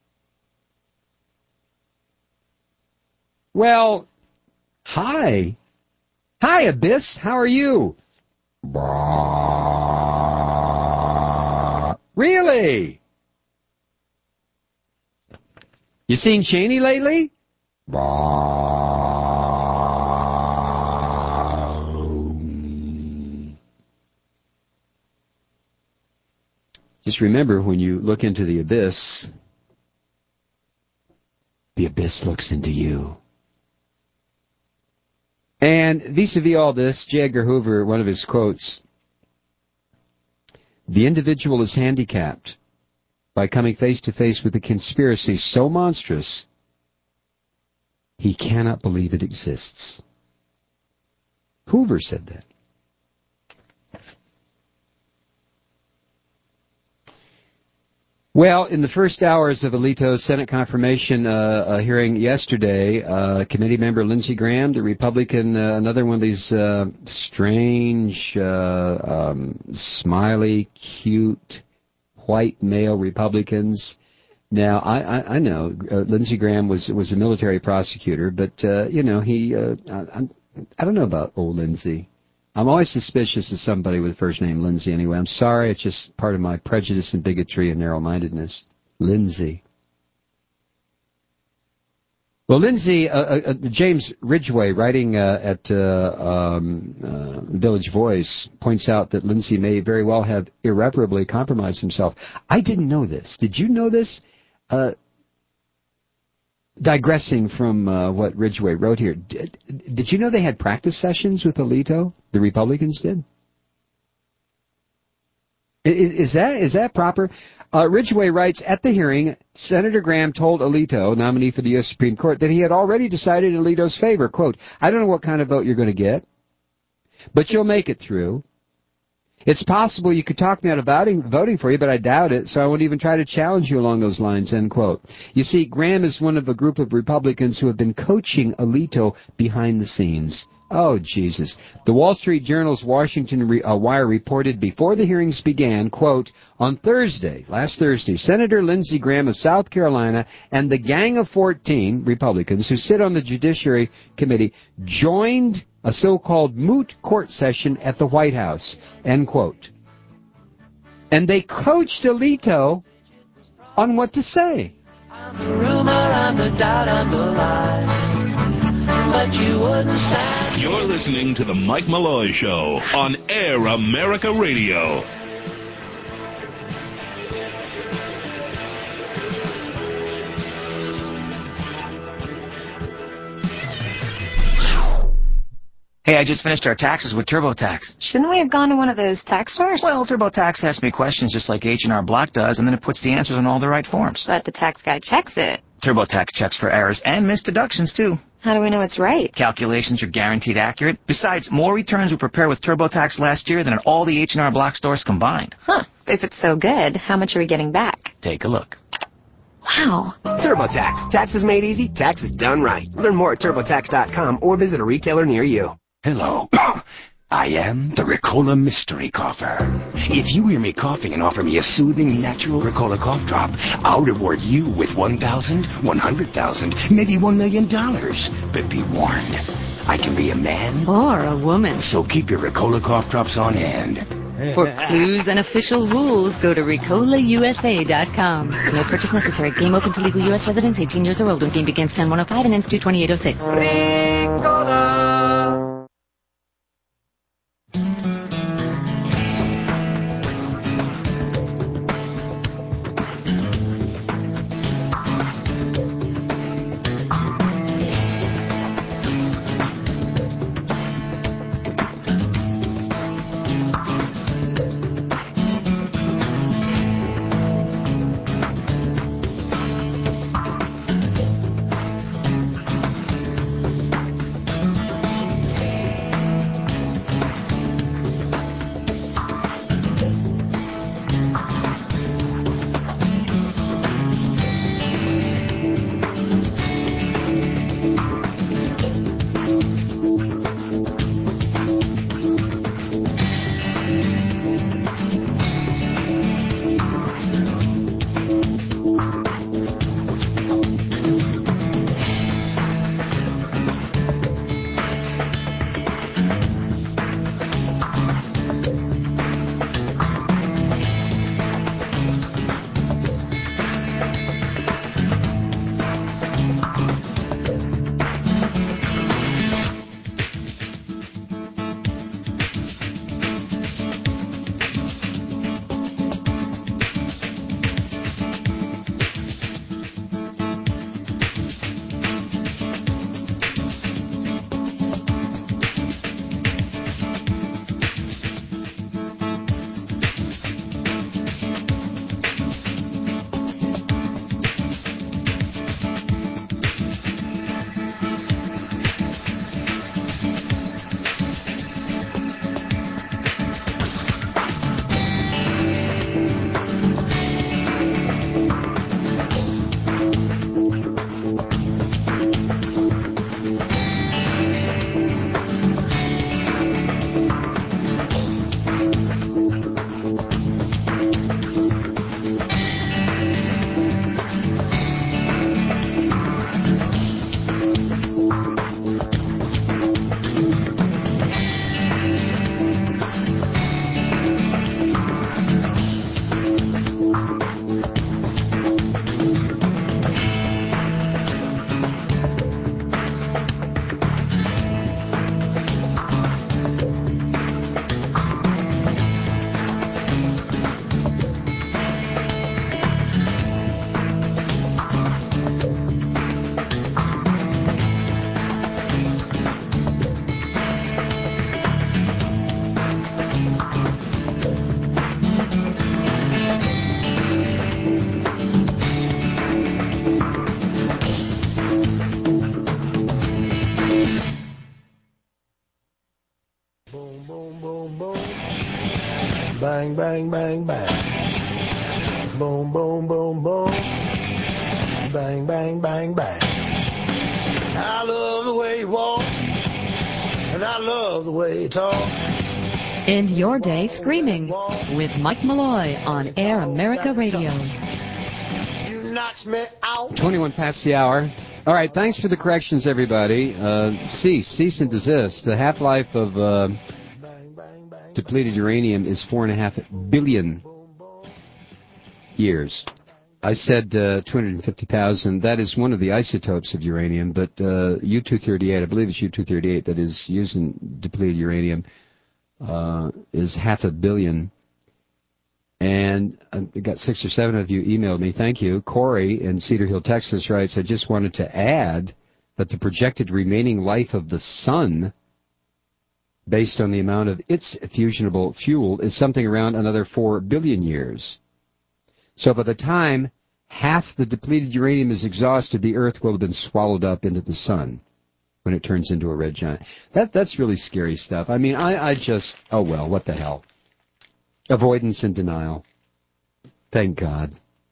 Well, hi. Hi, Abyss. How are you? Really? You seen Cheney lately? Just remember, when you look into the abyss looks into you. And vis-a-vis all this, J. Edgar Hoover, one of his quotes, the individual is handicapped by coming face to face with a conspiracy so monstrous he cannot believe it exists. Hoover said that. Well, in the first hours of Alito's Senate confirmation hearing yesterday, committee member Lindsey Graham, the Republican, another one of these strange, smiley, cute, white male Republicans. Now, I know Lindsey Graham was a military prosecutor, but he I don't know about old Lindsey. I'm always suspicious of somebody with the first name Lindsay anyway. I'm sorry, it's just part of my prejudice and bigotry and narrow-mindedness. Lindsay. Well, Lindsay, James Ridgway, writing at Village Voice, points out that Lindsay may very well have irreparably compromised himself. I didn't know this. Did you know this? Digressing from what Ridgway wrote here, did you know they had practice sessions with Alito? The Republicans did. Is that proper? Ridgway writes, at the hearing, Senator Graham told Alito, nominee for the U.S. Supreme Court, that he had already decided in Alito's favor. Quote, I don't know what kind of vote you're going to get, but you'll make it through. It's possible you could talk me out of voting for you, but I doubt it, so I won't even try to challenge you along those lines, end quote. You see, Graham is one of a group of Republicans who have been coaching Alito behind the scenes. Oh, Jesus. The Wall Street Journal's Washington Wire reported before the hearings began, quote, on last Thursday, Senator Lindsey Graham of South Carolina and the gang of 14 Republicans who sit on the Judiciary Committee joined a so-called moot court session at the White House, end quote. And they coached Alito on what to say. I'm the rumor, I'm the doubt, I'm the lie. But you wouldn't stand. You're listening to The Mike Malloy Show on Air America Radio. Hey, I just finished our taxes with TurboTax. Shouldn't we have gone to one of those tax stores? Well, TurboTax asks me questions just like H&R Block does, and then it puts the answers on all the right forms. But the tax guy checks it. TurboTax checks for errors and missed deductions, too. How do we know it's right? Calculations are guaranteed accurate. Besides, more returns were prepared with TurboTax last year than at all the H&R Block stores combined. Huh. If it's so good, how much are we getting back? Take a look. Wow. TurboTax. Taxes made easy, taxes done right. Learn more at TurboTax.com or visit a retailer near you. Hello. I am the Ricola Mystery Cougher. If you hear me coughing and offer me a soothing, natural Ricola cough drop, I'll reward you with $1,000, $100,000, maybe $1 million. But be warned, I can be a man or a woman. So keep your Ricola cough drops on hand. For clues and official rules, go to RicolaUSA.com. No purchase necessary. Game open to legal U.S. residents 18 years or older. Game begins 10/105 and ends 2/28/06. Ricola. Bang, bang, bang, bang. Boom, boom, boom, boom. Bang, bang, bang, bang. I love the way you walk, and I love the way you talk. End your day screaming with Mike Malloy on Air America Radio. You knocks me out. 21 past the hour. All right, thanks for the corrections, everybody. Cease and desist. The half-life of depleted uranium is 4.5 billion years. I said 250,000. That is one of the isotopes of uranium, but U-238, I believe it's U-238 that is using depleted uranium, is 500 million. And I got 6 or 7 of you emailed me. Thank you. Corey in Cedar Hill, Texas writes, I just wanted to add that the projected remaining life of the sun, based on the amount of its fusionable fuel, is something around another 4 billion years. So by the time half the depleted uranium is exhausted, the Earth will have been swallowed up into the sun when it turns into a red giant. That's really scary stuff. I mean, I just, oh well, what the hell. Avoidance and denial. Thank God.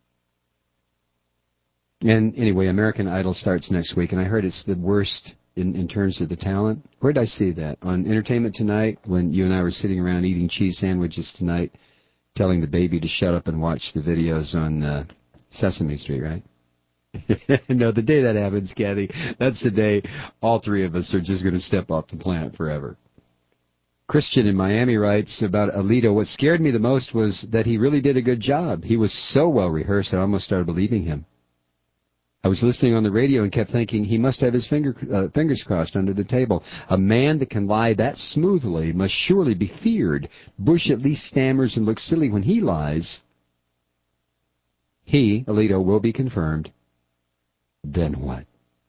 And anyway, American Idol starts next week, and I heard it's the worst in terms of the talent. Where did I see that? On Entertainment Tonight, when you and I were sitting around eating cheese sandwiches tonight, telling the baby to shut up and watch the videos on Sesame Street, right? No, the day that happens, Kathy, that's the day all three of us are just going to step off the planet forever. Christian in Miami writes about Alito, what scared me the most was that he really did a good job. He was so well rehearsed, I almost started believing him. I was listening on the radio and kept thinking he must have his fingers crossed under the table. A man that can lie that smoothly must surely be feared. Bush at least stammers and looks silly when he lies. He, Alito, will be confirmed. Then what?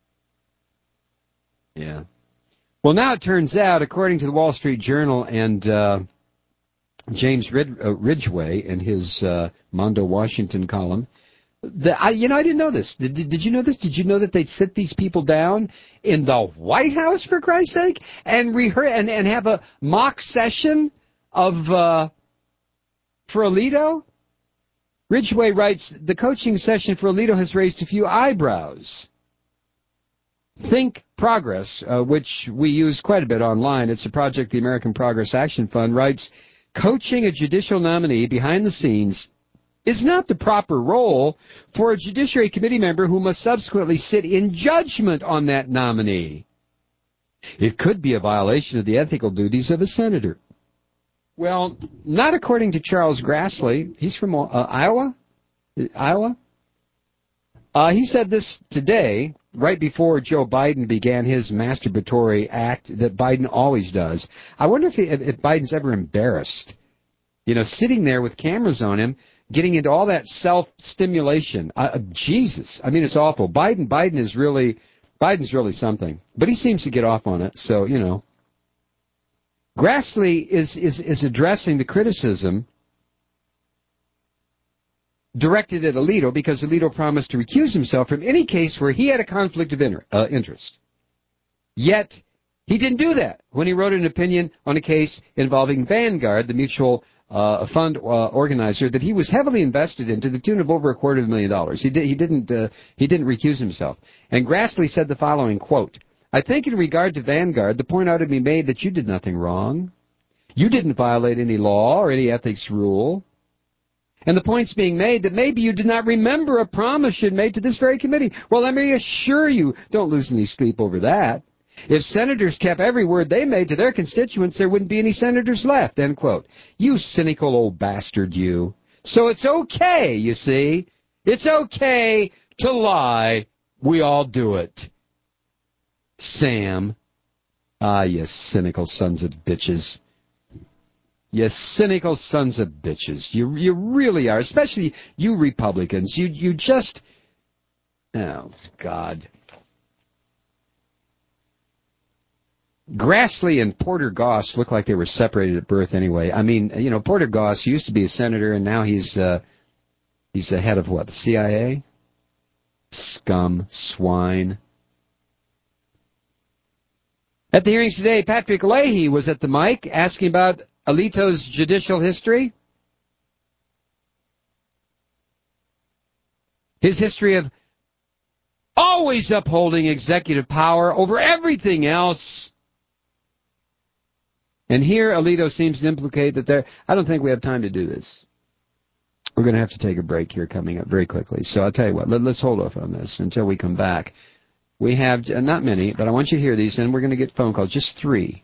Yeah. Well, now it turns out, according to the Wall Street Journal and James Ridgway in his Mondo Washington column, I didn't know this. Did you know this? Did you know that they'd sit these people down in the White House, for Christ's sake, and rehearse and have a mock session of for Alito? Ridgway writes, the coaching session for Alito has raised a few eyebrows. Think Progress, which we use quite a bit online, it's a project the American Progress Action Fund, writes, coaching a judicial nominee behind the scenes is not the proper role for a Judiciary Committee member who must subsequently sit in judgment on that nominee. It could be a violation of the ethical duties of a senator. Well, not according to Charles Grassley. He's from Iowa? He said this today, right before Joe Biden began his masturbatory act that Biden always does. I wonder if Biden's ever embarrassed. You know, sitting there with cameras on him, getting into all that self-stimulation. Jesus. I mean, it's awful. Biden's really something. But he seems to get off on it, so, you know. Grassley is addressing the criticism directed at Alito because Alito promised to recuse himself from any case where he had a conflict of interest. Yet, he didn't do that when he wrote an opinion on a case involving Vanguard, the mutual fund organizer that he was heavily invested in to the tune of over $250,000. He didn't recuse himself. And Grassley said the following, quote, I think in regard to Vanguard, the point ought to be made that you did nothing wrong. You didn't violate any law or any ethics rule. And the point's being made that maybe you did not remember a promise you made to this very committee. Well, let me assure you, don't lose any sleep over that. If senators kept every word they made to their constituents, there wouldn't be any senators left, end quote. You cynical old bastard, you. So it's okay, you see. It's okay to lie. We all do it. Sam. Ah, you cynical sons of bitches. You cynical sons of bitches. You really are. Especially you Republicans. You just... Oh, God. Grassley and Porter Goss look like they were separated at birth anyway. I mean, you know, Porter Goss used to be a senator, and now he's the head of what, the CIA? Scum, swine. At the hearings today, Patrick Leahy was at the mic asking about Alito's judicial history. His history of always upholding executive power over everything else. And here Alito seems to implicate that I don't think we have time to do this. We're going to have to take a break here coming up very quickly. So I'll tell you what, let's hold off on this until we come back. We have, not many, but I want you to hear these, and we're going to get phone calls. Just three.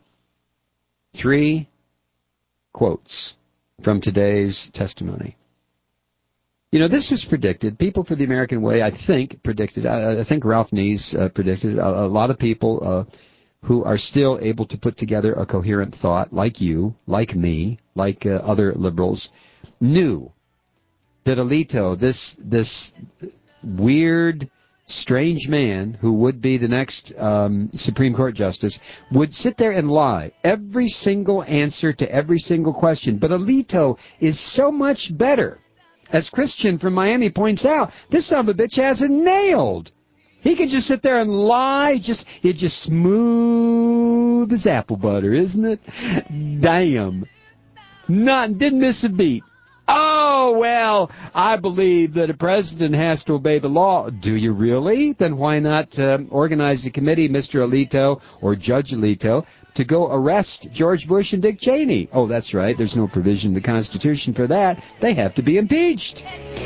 3 quotes from today's testimony. You know, this was predicted. People for the American Way, I think, predicted. I think Ralph Nees predicted. A lot of people who are still able to put together a coherent thought, like you, like me, like other liberals, knew that Alito, this weird, strange man who would be the next Supreme Court justice, would sit there and lie. Every single answer to every single question. But Alito is so much better. As Christian from Miami points out, this son of a bitch has it nailed. He can just sit there and lie. It's just smooth as apple butter, isn't it? Damn. Didn't miss a beat. Oh, well, I believe that a president has to obey the law. Do you really? Then why not organize a committee, Mr. Alito, or Judge Alito, to go arrest George Bush and Dick Cheney? Oh, that's right. There's no provision in the Constitution for that. They have to be impeached.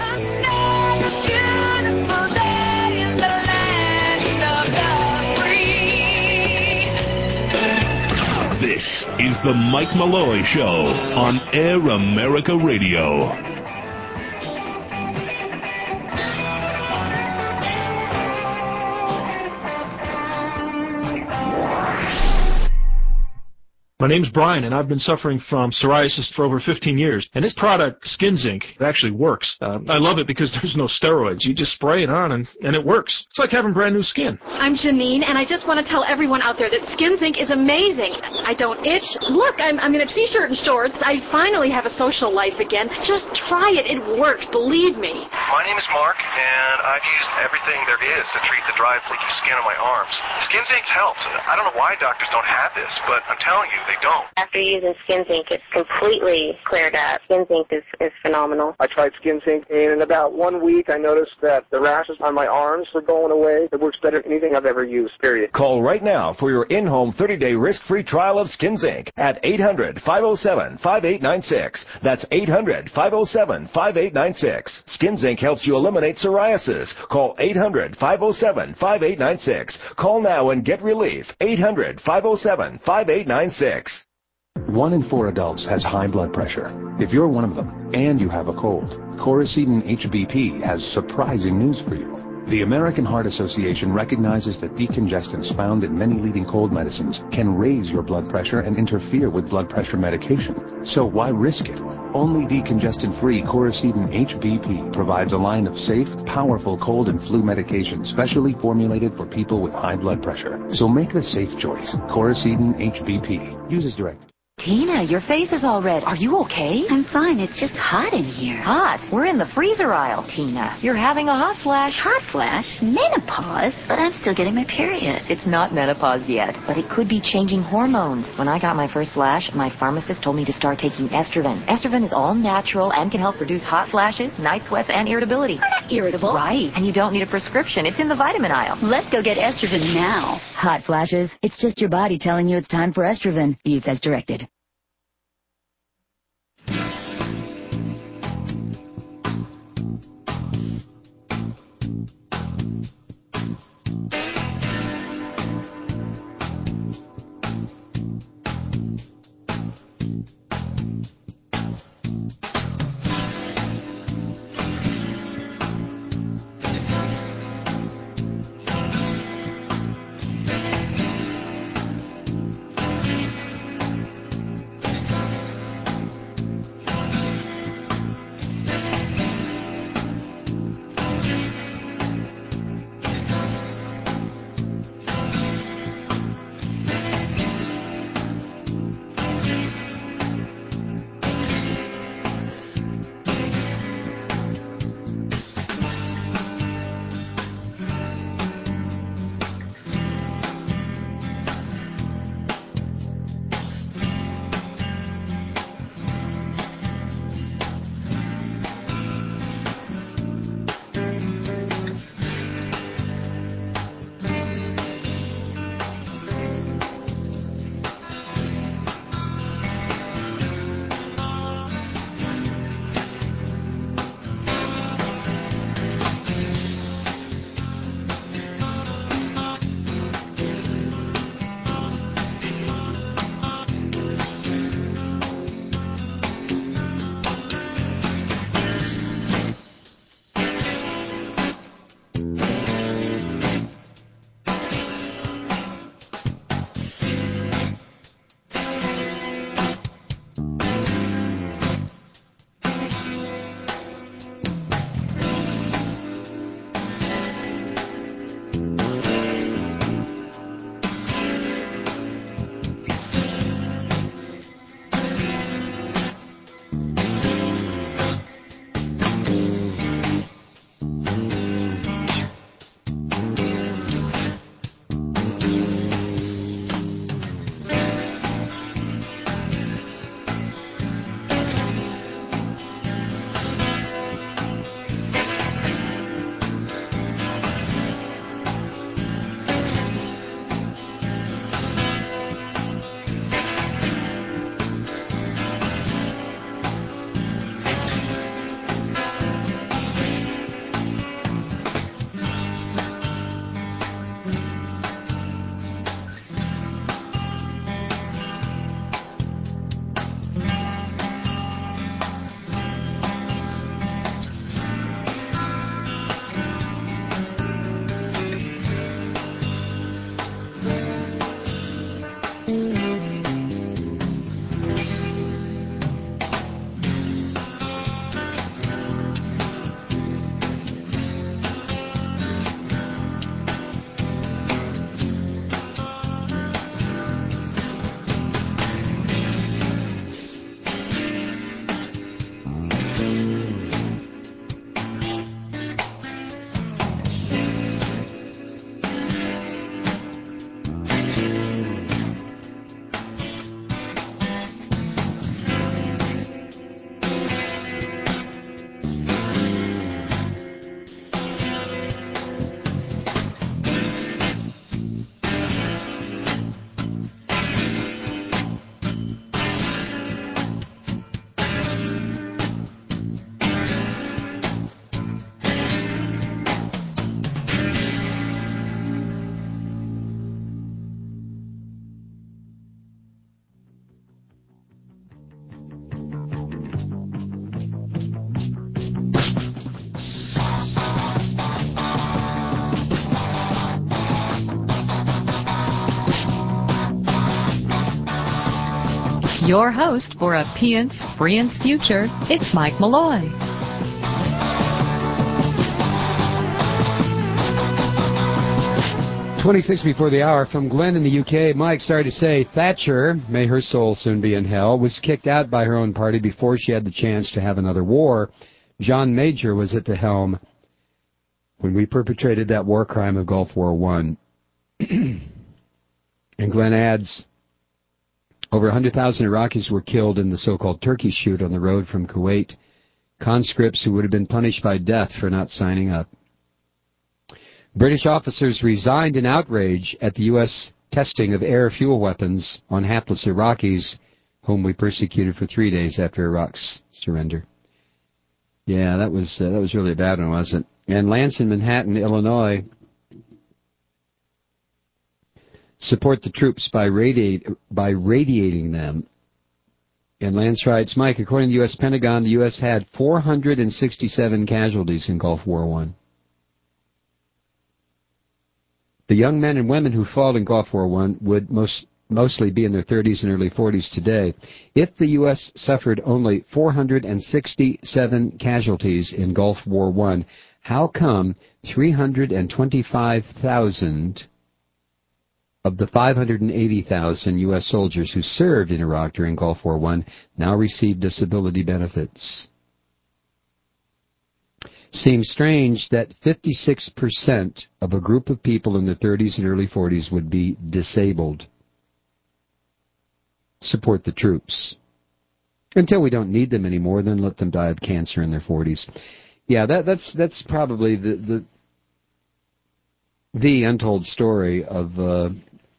This is the Mike Malloy Show on Air America Radio. My name's Brian, and I've been suffering from psoriasis for over 15 years. And this product, Skin Zinc, it actually works. I love it because there's no steroids. You just spray it on, and it works. It's like having brand new skin. I'm Janine, and I just want to tell everyone out there that Skin Zinc is amazing. I don't itch. Look, I'm in a t-shirt and shorts. I finally have a social life again. Just try it. It works. Believe me. My name is Mark, and I've used everything there is to treat the dry, flaky skin on my arms. Skin Zinc's helped. I don't know why doctors don't have this, but I'm telling you, they don't. After using Skin Zinc, it's completely cleared up. Skin Zinc is phenomenal. I tried Skin Zinc, and in about 1 week, I noticed that the rashes on my arms were going away. It works better than anything I've ever used, period. Call right now for your in-home 30-day risk-free trial of Skin Zinc at 800-507-5896. That's 800-507-5896. Skin Zinc helps you eliminate psoriasis. Call 800-507-5896. Call now and get relief. 800-507-5896. 1 in 4 adults has high blood pressure. If you're one of them and you have a cold, Coracidin HBP has surprising news for you. The American Heart Association recognizes that decongestants found in many leading cold medicines can raise your blood pressure and interfere with blood pressure medication. So why risk it? Only decongestant-free Coracidin HBP provides a line of safe, powerful cold and flu medication specially formulated for people with high blood pressure. So make the safe choice. Coracidin HBP. Use as directed. Tina, your face is all red. Are you okay? I'm fine. It's just hot in here. Hot? We're in the freezer aisle, Tina. You're having a hot flash. Hot flash? Menopause? But I'm still getting my period. It's not menopause yet, but it could be changing hormones. When I got my first flash, my pharmacist told me to start taking Estroven. Estroven is all natural and can help reduce hot flashes, night sweats, and irritability. I'm not irritable. Right, and you don't need a prescription. It's in the vitamin aisle. Let's go get Estroven now. Hot flashes? It's just your body telling you it's time for Estroven. Use as directed. Your host for a Pience Frience future, it's Mike Malloy. 26 before the hour from Glenn in the UK. Mike, sorry to say, Thatcher, may her soul soon be in hell, was kicked out by her own party before she had the chance to have another war. John Major was at the helm when we perpetrated that war crime of Gulf War I. And Glenn adds, over 100,000 Iraqis were killed in the so-called Turkey shoot on the road from Kuwait, conscripts who would have been punished by death for not signing up. British officers resigned in outrage at the U.S. testing of air fuel weapons on hapless Iraqis, whom we persecuted for 3 days after Iraq's surrender. Yeah, that was really a bad one, wasn't it? And Lance in Manhattan, Illinois, support the troops by radiating them. And Lance writes, Mike, according to the U.S. Pentagon, the U.S. had 467 casualties in Gulf War I. The young men and women who fought in Gulf War I would mostly be in their 30s and early 40s today. If the U.S. suffered only 467 casualties in Gulf War I, how come 325,000 of the 580,000 U.S. soldiers who served in Iraq during Gulf War I now receive disability benefits? Seems strange that 56% of a group of people in their 30s and early 40s would be disabled. Support the troops. Until we don't need them anymore, then let them die of cancer in their 40s. Yeah, that's probably the untold story of the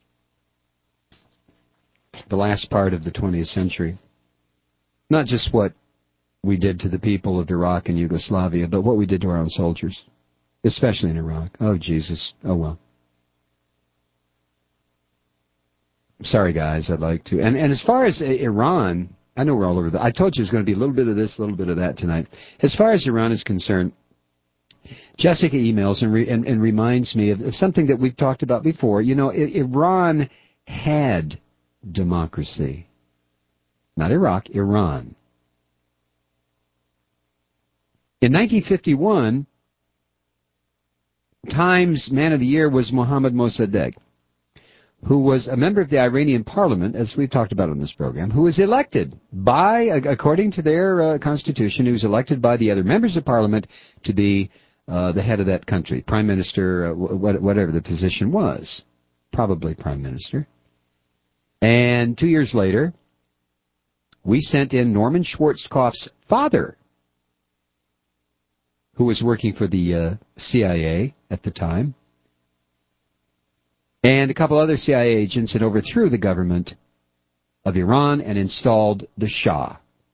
last part of the 20th century. Not just what we did to the people of Iraq and Yugoslavia, but what we did to our own soldiers, especially in Iraq. Oh, Jesus. Oh, well. Sorry, guys, I'd like to. And as far as Iran, I know we're all over that. I told you there's going to be a little bit of this, a little bit of that tonight. As far as Iran is concerned, Jessica emails and reminds me of something that we've talked about before. You know, Iran had democracy. Not Iraq, Iran. In 1951, Times Man of the Year was Mohammad Mossadegh, who was a member of the Iranian parliament, as we've talked about on this program, who was elected by, according to their constitution, he was elected by the other members of parliament to be the head of that country, prime minister, whatever the position was, probably prime minister. And 2 years later, we sent in Norman Schwarzkopf's father, who was working for the CIA at the time, and a couple other CIA agents, and overthrew the government of Iran and installed the Shah.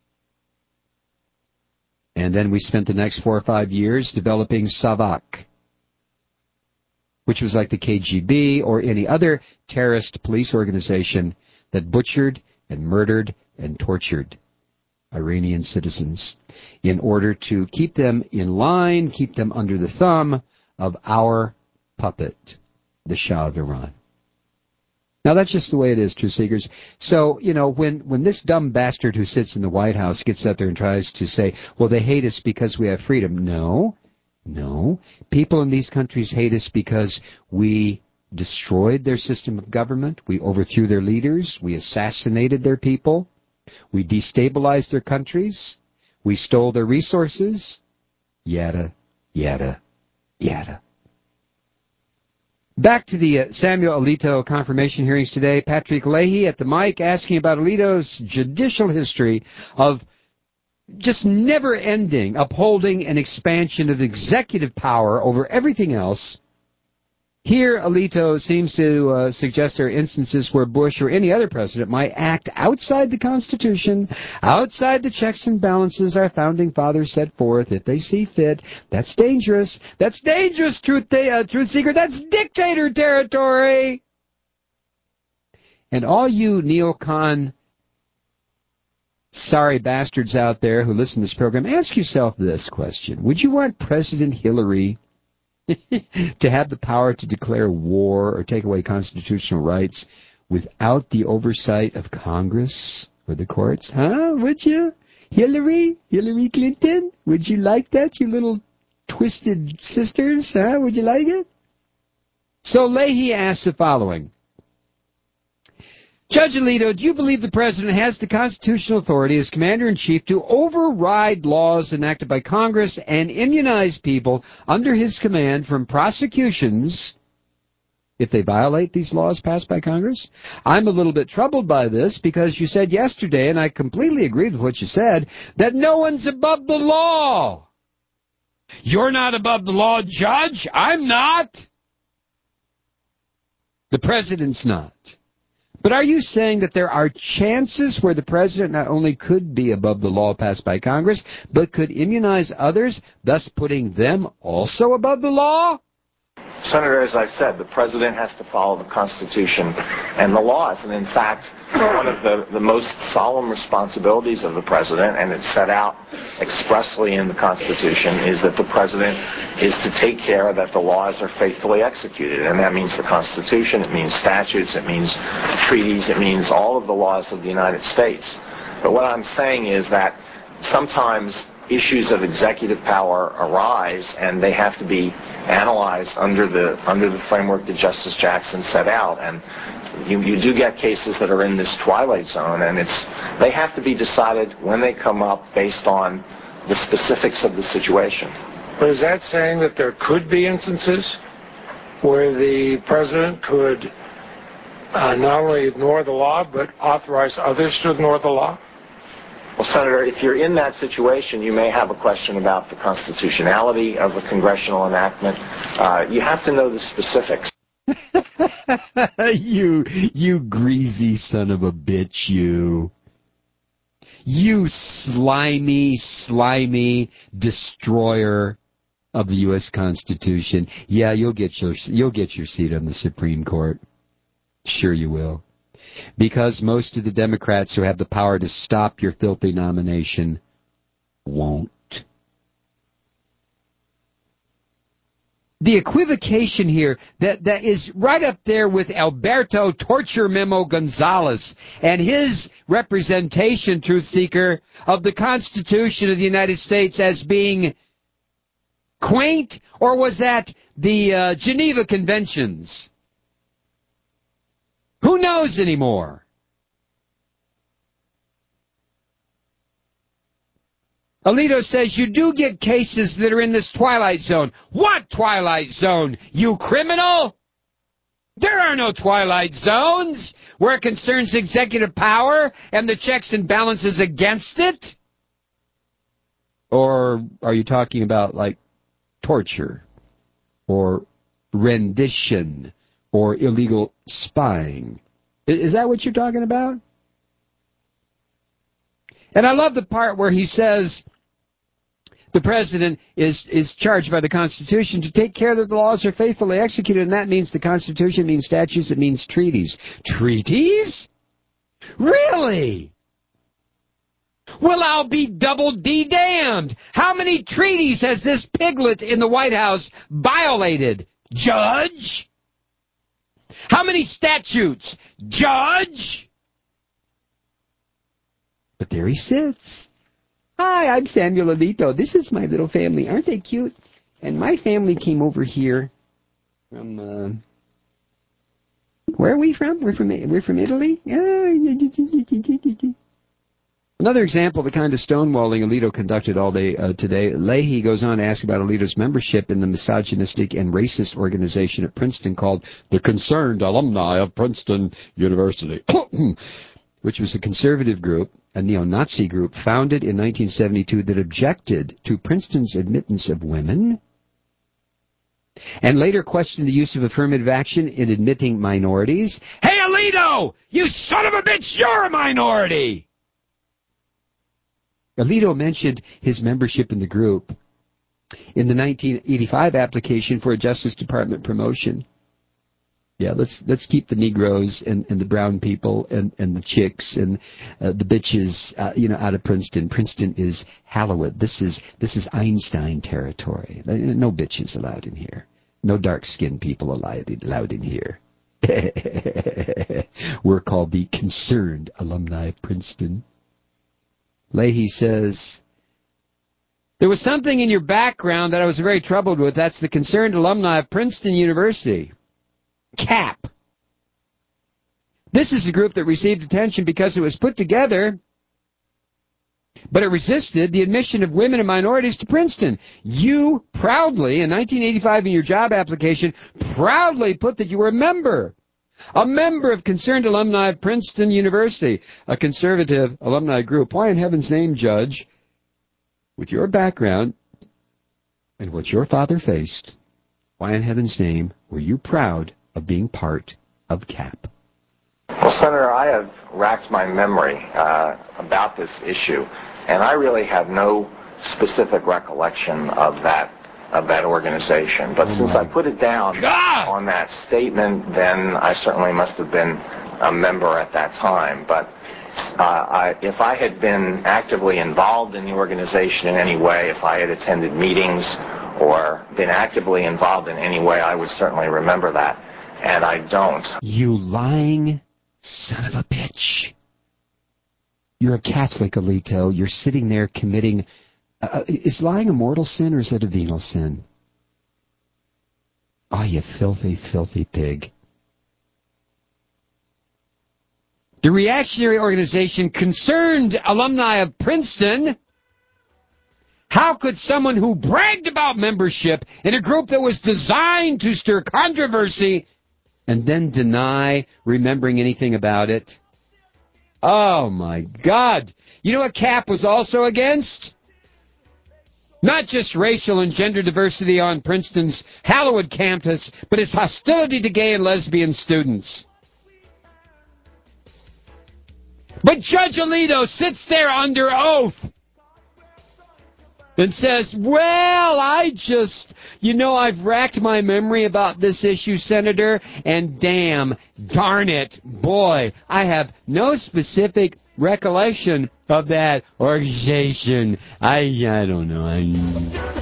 And then we spent the next 4 or 5 years developing SAVAK, which was like the KGB or any other terrorist police organization that butchered and murdered and tortured Iranian citizens in order to keep them in line, keep them under the thumb of our puppet, the Shah of Iran. Now, that's just the way it is, Truth Seekers. So, you know, when this dumb bastard who sits in the White House gets up there and tries to say, well, they hate us because we have freedom. No. People in these countries hate us because we destroyed their system of government. We overthrew their leaders. We assassinated their people. We destabilized their countries. We stole their resources. Yada, yada, yada. Back to the Samuel Alito confirmation hearings today. Patrick Leahy at the mic asking about Alito's judicial history of just never-ending upholding an expansion of executive power over everything else. Here, Alito seems to suggest there are instances where Bush or any other president might act outside the Constitution, outside the checks and balances our founding fathers set forth if they see fit. That's dangerous. That's dangerous, Truth Seeker. That's dictator territory. And all you neocon sorry bastards out there who listen to this program, ask yourself this question. Would you want President Hillary to have the power to declare war or take away constitutional rights without the oversight of Congress for the courts. Huh? Would you? Hillary Clinton? Would you like that, you little twisted sisters? Huh? Would you like it? So Leahy asks the following. Judge Alito, do you believe the President has the constitutional authority as Commander-in-Chief to override laws enacted by Congress and immunize people under his command from prosecutions if they violate these laws passed by Congress? I'm a little bit troubled by this because you said yesterday, and I completely agreed with what you said, that no one's above the law. You're not above the law, Judge. I'm not. The President's not. But are you saying that there are chances where the President not only could be above the law passed by Congress, but could immunize others, thus putting them also above the law? Senator, as I said, the President has to follow the Constitution and the laws. And in fact, one of the most solemn responsibilities of the President, and it's set out expressly in the Constitution, is that the President is to take care that the laws are faithfully executed. And that means the Constitution, it means statutes, it means treaties, it means all of the laws of the United States. But what I'm saying is that sometimes issues of executive power arise, and they have to be analyzed under the framework that Justice Jackson set out. And you do get cases that are in this twilight zone, and they have to be decided when they come up based on the specifics of the situation. But is that saying that there could be instances where the President could not only ignore the law, but authorize others to ignore the law? Well, Senator, if you're in that situation, you may have a question about the constitutionality of a congressional enactment. You have to know the specifics. You greasy son of a bitch, you. You slimy destroyer of the U.S. Constitution. Yeah, you'll get your seat on the Supreme Court. Sure you will. Because most of the Democrats who have the power to stop your filthy nomination won't. The equivocation here that is right up there with Alberto Torture Memo Gonzalez and his representation, truth seeker, of the Constitution of the United States as being quaint, or was that the Geneva Conventions? Who knows anymore? Alito says you do get cases that are in this twilight zone. What twilight zone, you criminal? There are no twilight zones where it concerns executive power and the checks and balances against it. Or are you talking about, like, torture or rendition or illegal spying? Is that what you're talking about? And I love the part where he says the President is charged by the Constitution to take care that the laws are faithfully executed, and that means the Constitution, means statutes, it means treaties. Treaties? Really? Well, I'll be double D-damned. How many treaties has this piglet in the White House violated, Judge? How many statutes, Judge? But there he sits. Hi, I'm Samuel Alito. This is my little family. Aren't they cute? And my family came over here from, where are we from? We're from Italy? Another example of the kind of stonewalling Alito conducted all day today. Leahy goes on to ask about Alito's membership in the misogynistic and racist organization at Princeton called the Concerned Alumni of Princeton University, which was a conservative group, a neo-Nazi group founded in 1972 that objected to Princeton's admittance of women and later questioned the use of affirmative action in admitting minorities. Hey, Alito! You son of a bitch, you're a minority! Alito mentioned his membership in the group in the 1985 application for a Justice Department promotion. Yeah, let's keep the Negroes and the brown people and the chicks and the bitches out of Princeton. Princeton is Hollywood. This is Einstein territory. No bitches allowed in here. No dark-skinned people allowed in here. We're called the Concerned Alumni of Princeton. Leahy says, there was something in your background that I was very troubled with. That's the Concerned Alumni of Princeton University. CAP. This is a group that received attention because it was put together, but it resisted the admission of women and minorities to Princeton. You proudly, in 1985 in your job application, proudly put that you were a member of Concerned Alumni of Princeton University, a conservative alumni group. Why in heaven's name, Judge, with your background and what your father faced, why in heaven's name were you proud of being part of CAP? Well, Senator, I have racked my memory about this issue, and I really have no specific recollection of that organization. But since I put it down on that statement, then I certainly must have been a member at that time. But if I had been actively involved in the organization in any way, if I had attended meetings or been actively involved in any way, I would certainly remember that. And I don't. You lying son of a bitch. You're a Catholic, Alito. You're sitting there committing... is lying a mortal sin or is it a venal sin? Oh, you filthy, filthy pig. The reactionary organization Concerned Alumni of Princeton. How could someone who bragged about membership in a group that was designed to stir controversy and then deny remembering anything about it? Oh, my God. You know what CAP was also against? Not just racial and gender diversity on Princeton's Hallowed campus, but its hostility to gay and lesbian students. But Judge Alito sits there under oath and says, well, I've racked my memory about this issue, Senator, and darn it, boy, I have no specific recollection of that organization. I don't know.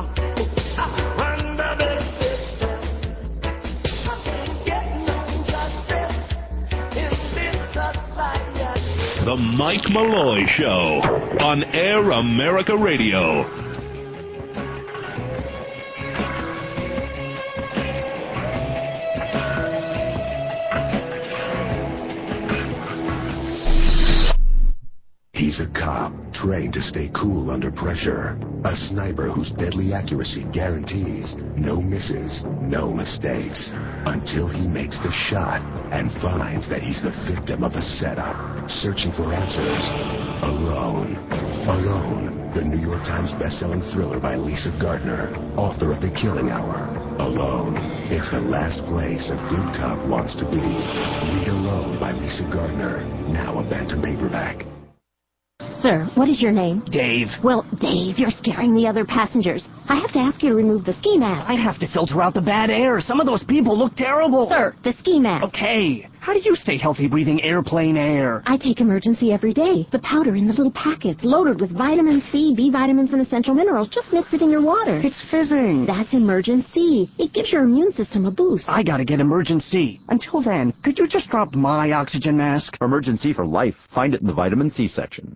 The Mike Malloy Show on Air America Radio. He's a cop, trained to stay cool under pressure. A sniper whose deadly accuracy guarantees no misses, no mistakes. Until he makes the shot and finds that he's the victim of a setup. Searching for answers. Alone. Alone. The New York Times bestselling thriller by Lisa Gardner, author of The Killing Hour. Alone. It's the last place a good cop wants to be. Read Alone by Lisa Gardner. Now a Bantam paperback. Sir, what is your name? Dave. Well, Dave, you're scaring the other passengers. I have to ask you to remove the ski mask. I have to filter out the bad air. Some of those people look terrible. Sir, the ski mask. Okay. How do you stay healthy breathing airplane air? I take Emergen-C every day. The powder in the little packets, loaded with vitamin C, B vitamins, and essential minerals. Just mix it in your water. It's fizzing. That's Emergen-C. It gives your immune system a boost. I gotta get Emergen-C. Until then, could you just drop my oxygen mask? Emergen-C for life. Find it in the vitamin C section.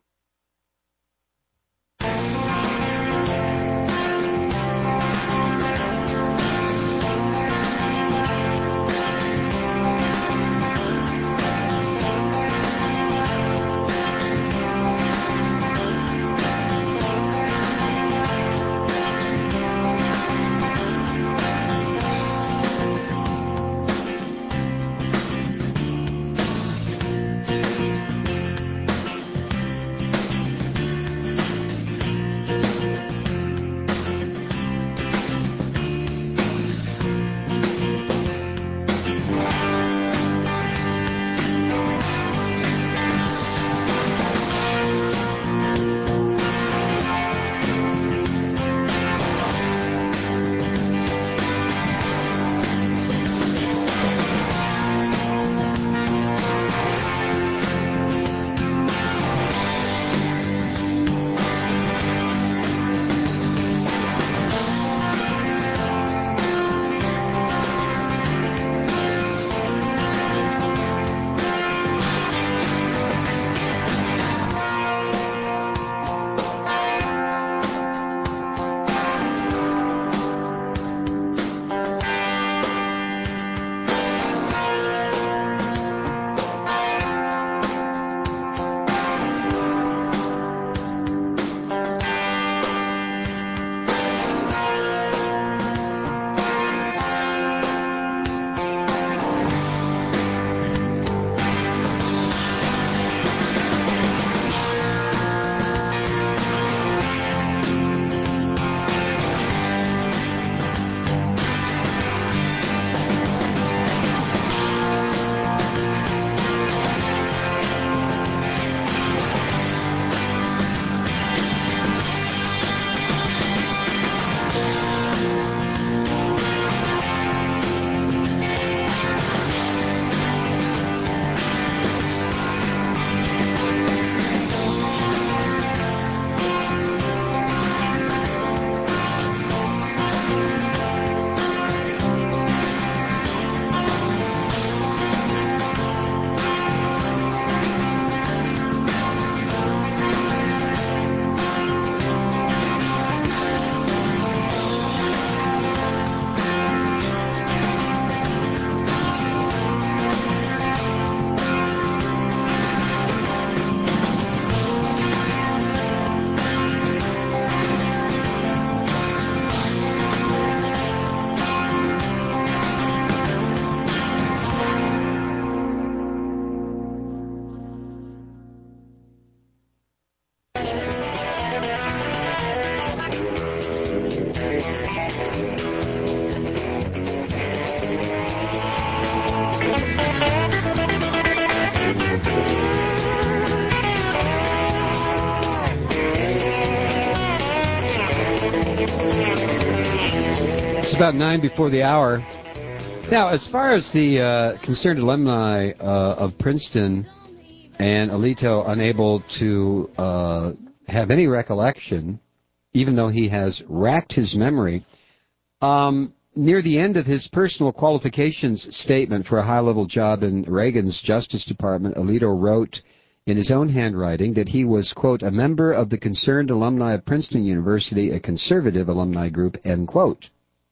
about 9 before the hour. Now, as far as the concerned alumni of Princeton and Alito unable to have any recollection, even though he has racked his memory, near the end of his personal qualifications statement for a high-level job in Reagan's Justice Department, Alito wrote in his own handwriting that he was, quote, a member of the concerned alumni of Princeton University, a conservative alumni group, end quote.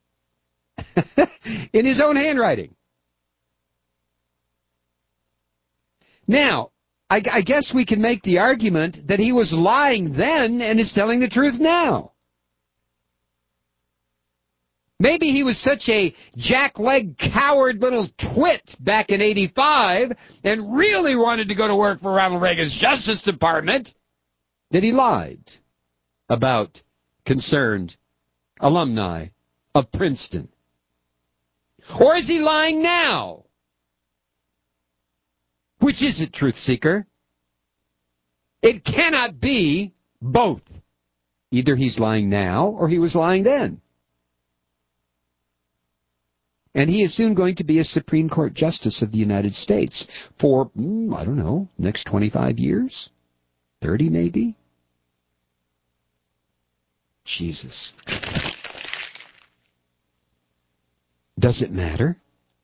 In his own handwriting. Now, I guess we can make the argument that he was lying then and is telling the truth now. Maybe he was such a jackleg coward little twit back in '85 and really wanted to go to work for Ronald Reagan's Justice Department that he lied about concerned alumni of Princeton. Or is he lying now? Which is it, truth seeker? It cannot be both. Either he's lying now or he was lying then. And he is soon going to be a Supreme Court Justice of the United States for, I don't know, next 25 years? 30 maybe? Jesus. Does it matter?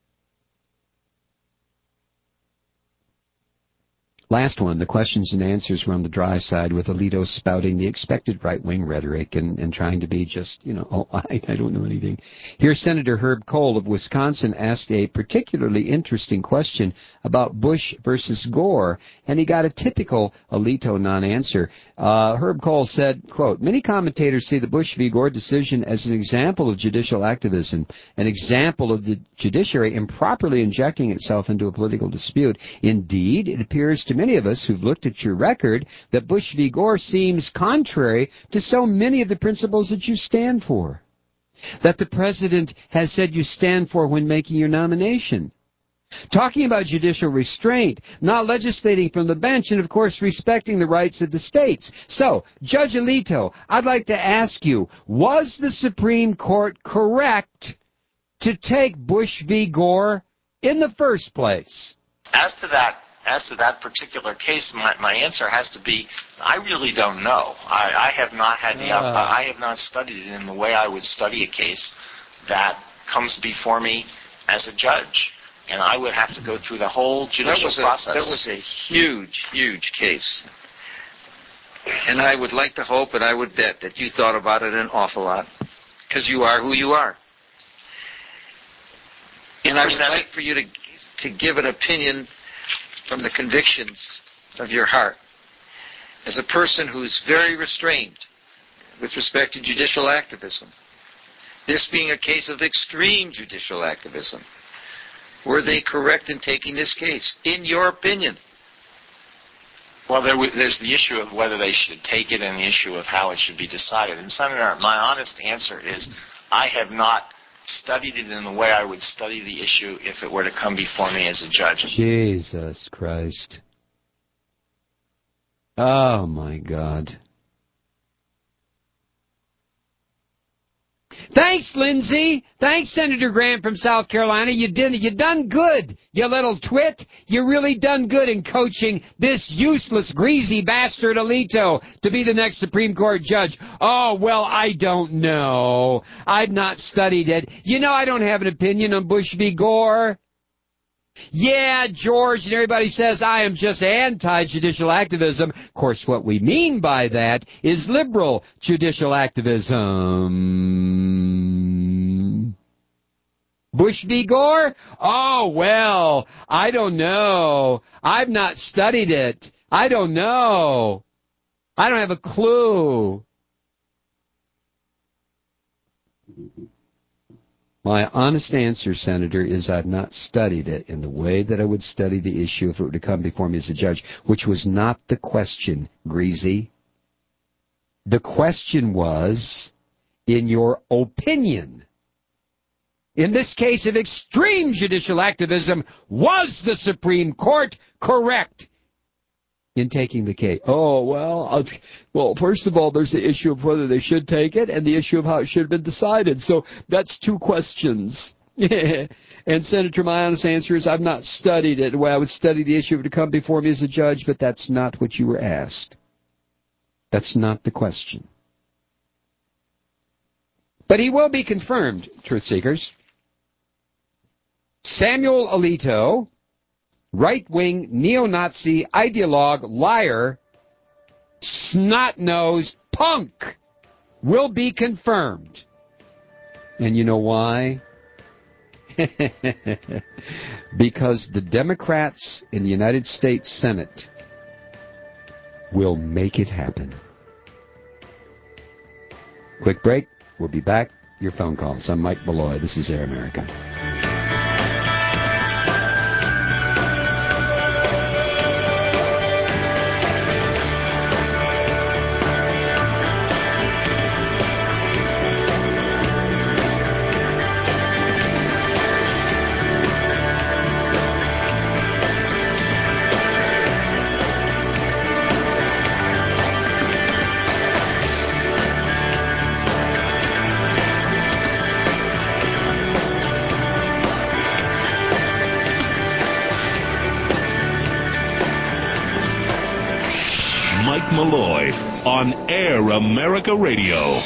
Last one, the questions and answers were on the dry side with Alito spouting the expected right-wing rhetoric and trying to be just, I don't know anything. Here, Senator Herb Kohl of Wisconsin asked a particularly interesting question about Bush versus Gore, and he got a typical Alito non-answer. Herb Kohl said, quote, many commentators see the Bush v. Gore decision as an example of judicial activism, an example of the judiciary improperly injecting itself into a political dispute. Indeed, it appears to many of us who've looked at your record that Bush v. Gore seems contrary to so many of the principles that you stand for, that the president has said you stand for when making your nomination. Talking about judicial restraint, not legislating from the bench, and of course respecting the rights of the states. So, Judge Alito, I'd like to ask you, was the Supreme Court correct to take Bush v. Gore in the first place? As to that particular case, my answer has to be, I really don't know. I have not had I have not studied it in the way I would study a case that comes before me as a judge. And I would have to go through the whole judicial process. That was a huge, huge case. And I would like to hope and I would bet that you thought about it an awful lot. Because you are who you are. And I would like for you to give an opinion from the convictions of your heart. As a person who's very restrained with respect to judicial activism, this being a case of extreme judicial activism, were they correct in taking this case, in your opinion? Well, there's the issue of whether they should take it and the issue of how it should be decided. And, Senator, my honest answer is I have not studied it in the way I would study the issue if it were to come before me as a judge. Jesus Christ. Oh, my God. Thanks, Lindsey. Thanks, Senator Graham from South Carolina. You done good, you little twit. You really done good in coaching this useless, greasy bastard Alito to be the next Supreme Court judge. Oh, well, I don't know. I've not studied it. I don't have an opinion on Bush v. Gore. Yeah, George, and everybody says I am just anti-judicial activism. Of course, what we mean by that is liberal judicial activism. Bush v. Gore? Oh, well, I don't know. I've not studied it. I don't know. I don't have a clue. My honest answer, Senator, is I've not studied it in the way that I would study the issue if it were to come before me as a judge, which was not the question, Greasy. The question was, in your opinion, in this case of extreme judicial activism, was the Supreme Court correct in taking the cake? Oh, well, first of all, there's the issue of whether they should take it and the issue of how it should have been decided. So that's two questions. And Senator, my honest answer is I've not studied it. Well, I would study the issue if it would come before me as a judge, but that's not what you were asked. That's not the question. But he will be confirmed, truth seekers. Samuel Alito, right-wing, neo-Nazi, ideologue, liar, snot-nosed punk, will be confirmed. And you know why? Because the Democrats in the United States Senate will make it happen. Quick break. We'll be back. Your phone calls. I'm Mike Malloy. This is Air America. Malloy on Air America Radio.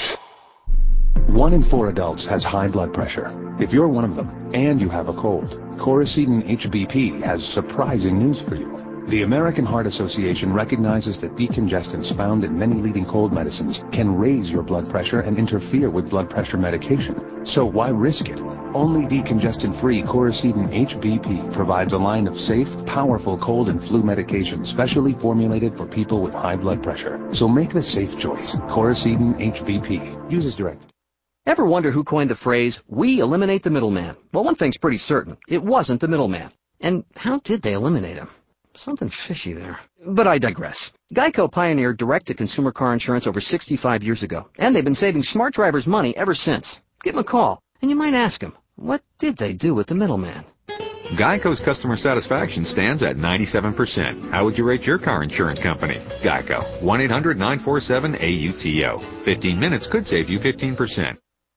1 in 4 adults has high blood pressure. If you're one of them and you have a cold, Coracidin HBP has surprising news for you. The American Heart Association recognizes that decongestants found in many leading cold medicines can raise your blood pressure and interfere with blood pressure medication. So why risk it? Only decongestant-free Coracidin HBP provides a line of safe, powerful cold and flu medications specially formulated for people with high blood pressure. So make the safe choice. Coracidin HBP. Use as directed. Ever wonder who coined the phrase, "We eliminate the middleman"? Well, one thing's pretty certain. It wasn't the middleman. And how did they eliminate him? Something fishy there. But I digress. Geico pioneered direct-to-consumer car insurance over 65 years ago, and they've been saving smart drivers money ever since. Give them a call, and you might ask them, what did they do with the middleman? Geico's customer satisfaction stands at 97%. How would you rate your car insurance company? Geico. 1-800-947-AUTO. 15 minutes could save you 15%.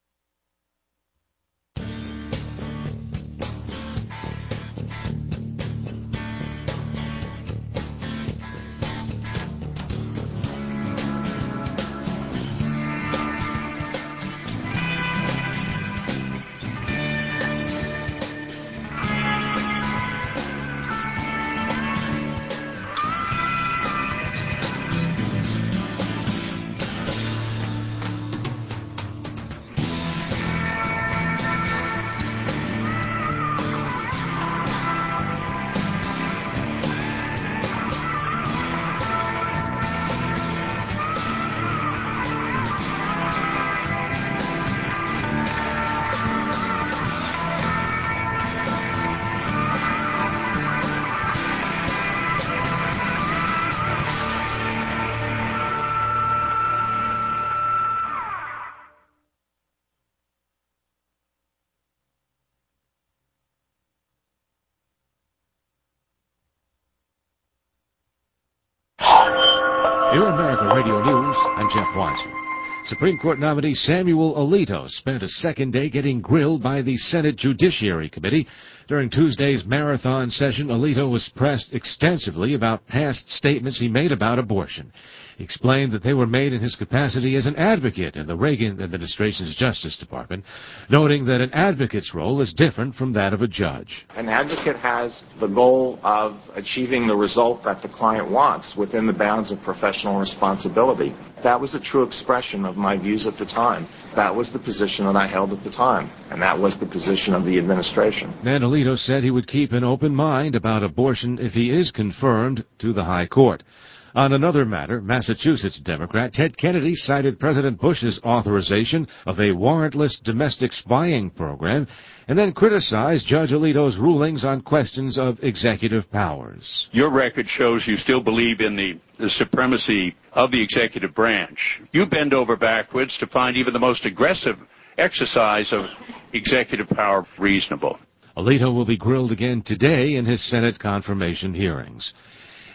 Air America Radio News, I'm Jeff Weiser. Supreme Court nominee Samuel Alito spent a second day getting grilled by the Senate Judiciary Committee. During Tuesday's marathon session, Alito was pressed extensively about past statements he made about abortion. He explained that they were made in his capacity as an advocate in the Reagan administration's Justice Department, noting that an advocate's role is different from that of a judge. An advocate has the goal of achieving the result that the client wants within the bounds of professional responsibility. That was a true expression of my views at the time. That was the position that I held at the time, and that was the position of the administration. And Alito said he would keep an open mind about abortion if he is confirmed to the High Court. On another matter, Massachusetts Democrat Ted Kennedy cited President Bush's authorization of a warrantless domestic spying program and then criticized Judge Alito's rulings on questions of executive powers. Your record shows you still believe in the supremacy of the executive branch. You bend over backwards to find even the most aggressive exercise of executive power reasonable. Alito will be grilled again today in his Senate confirmation hearings.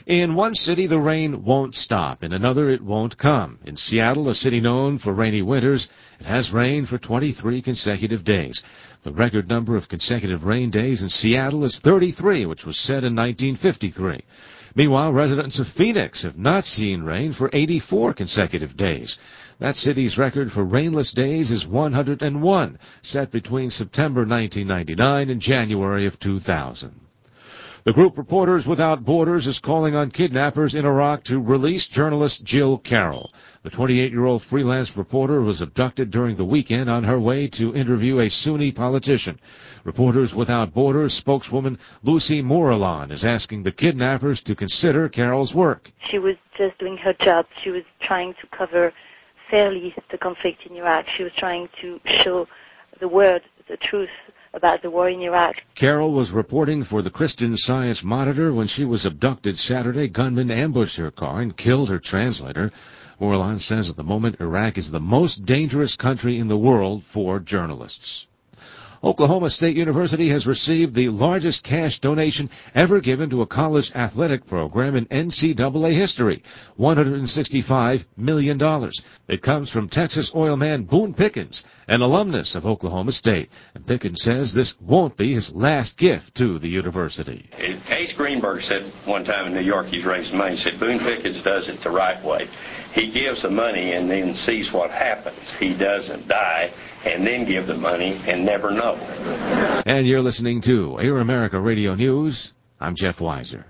In one city, the rain won't stop. In another, it won't come. In Seattle, a city known for rainy winters, it has rained for 23 consecutive days. The record number of consecutive rain days in Seattle is 33, which was set in 1953. Meanwhile, residents of Phoenix have not seen rain for 84 consecutive days. That city's record for rainless days is 101, set between September 1999 and January of 2000. The group Reporters Without Borders is calling on kidnappers in Iraq to release journalist Jill Carroll. The 28-year-old freelance reporter was abducted during the weekend on her way to interview a Sunni politician. Reporters Without Borders spokeswoman Lucy Mooralon is asking the kidnappers to consider Carroll's work. She was just doing her job. She was trying to cover fairly the conflict in Iraq. She was trying to show the world the truth about the war in Iraq. Carroll was reporting for the Christian Science Monitor when she was abducted Saturday. Gunmen ambushed her car and killed her translator. Mooralon says at the moment Iraq is the most dangerous country in the world for journalists. Oklahoma State University has received the largest cash donation ever given to a college athletic program in NCAA history, $165 million. It comes from Texas oil man Boone Pickens, an alumnus of Oklahoma State. And Pickens says this won't be his last gift to the university. Ace Greenberg said one time in New York he's raised money. He said Boone Pickens does it the right way. He gives the money and then sees what happens. He doesn't die and then give the money and never know. And you're listening to Air America Radio News. I'm Jeff Weiser.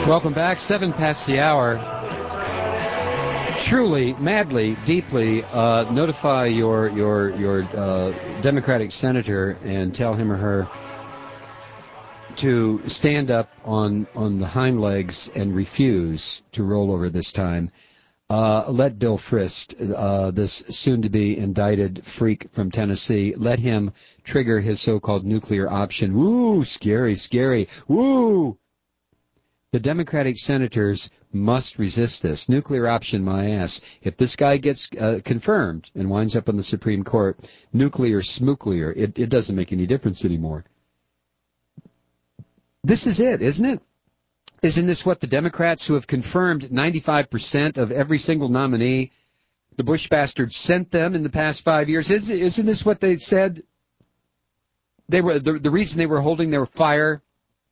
Welcome back. 7 past the hour. Truly, madly, deeply notify your Democratic senator and tell him or her to stand up on the hind legs and refuse to roll over this time. Let Bill Frist, this soon-to-be indicted freak from Tennessee, let him trigger his so-called nuclear option. Woo, scary, scary. Woo! The Democratic senators must resist this. Nuclear option, my ass. If this guy gets confirmed and winds up on the Supreme Court, nuclear smooklier, it doesn't make any difference anymore. This is it, isn't it? Isn't this what the Democrats who have confirmed 95% of every single nominee the Bush bastards sent them in the past 5 years? Isn't this what they said? They were the reason they were holding their fire?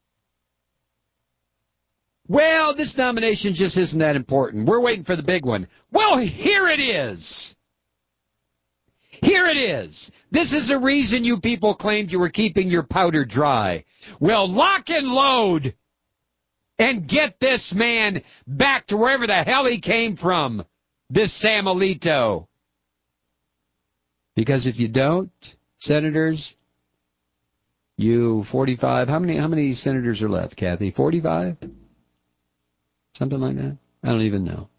Well, this nomination just isn't that important. We're waiting for the big one. Well, here it is. Here it is. This is the reason you people claimed you were keeping your powder dry. Well, lock and load and get this man back to wherever the hell he came from, this Sam Alito. Because if you don't, senators, you 45, how many senators are left, Kathy? 45? Something like that? I don't even know.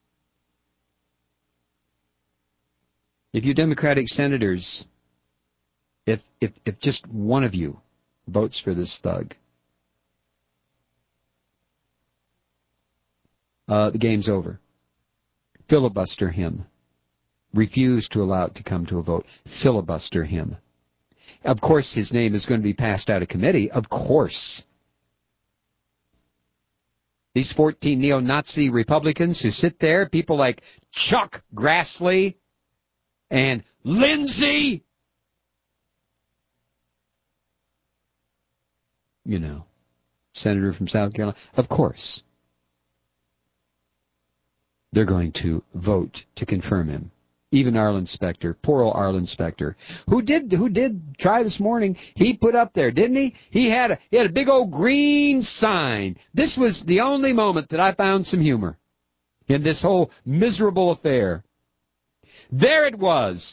If you Democratic senators, if just one of you votes for this thug, the game's over. Filibuster him. Refuse to allow it to come to a vote. Filibuster him. Of course his name is going to be passed out of committee. Of course. These 14 neo-Nazi Republicans who sit there, people like Chuck Grassley and Lindsey, you know, senator from South Carolina, of course, they're going to vote to confirm him. Even Arlen Specter, poor old Arlen Specter, who did try this morning. He put up there, didn't he? He had a big old green sign. This was the only moment that I found some humor in this whole miserable affair. There it was.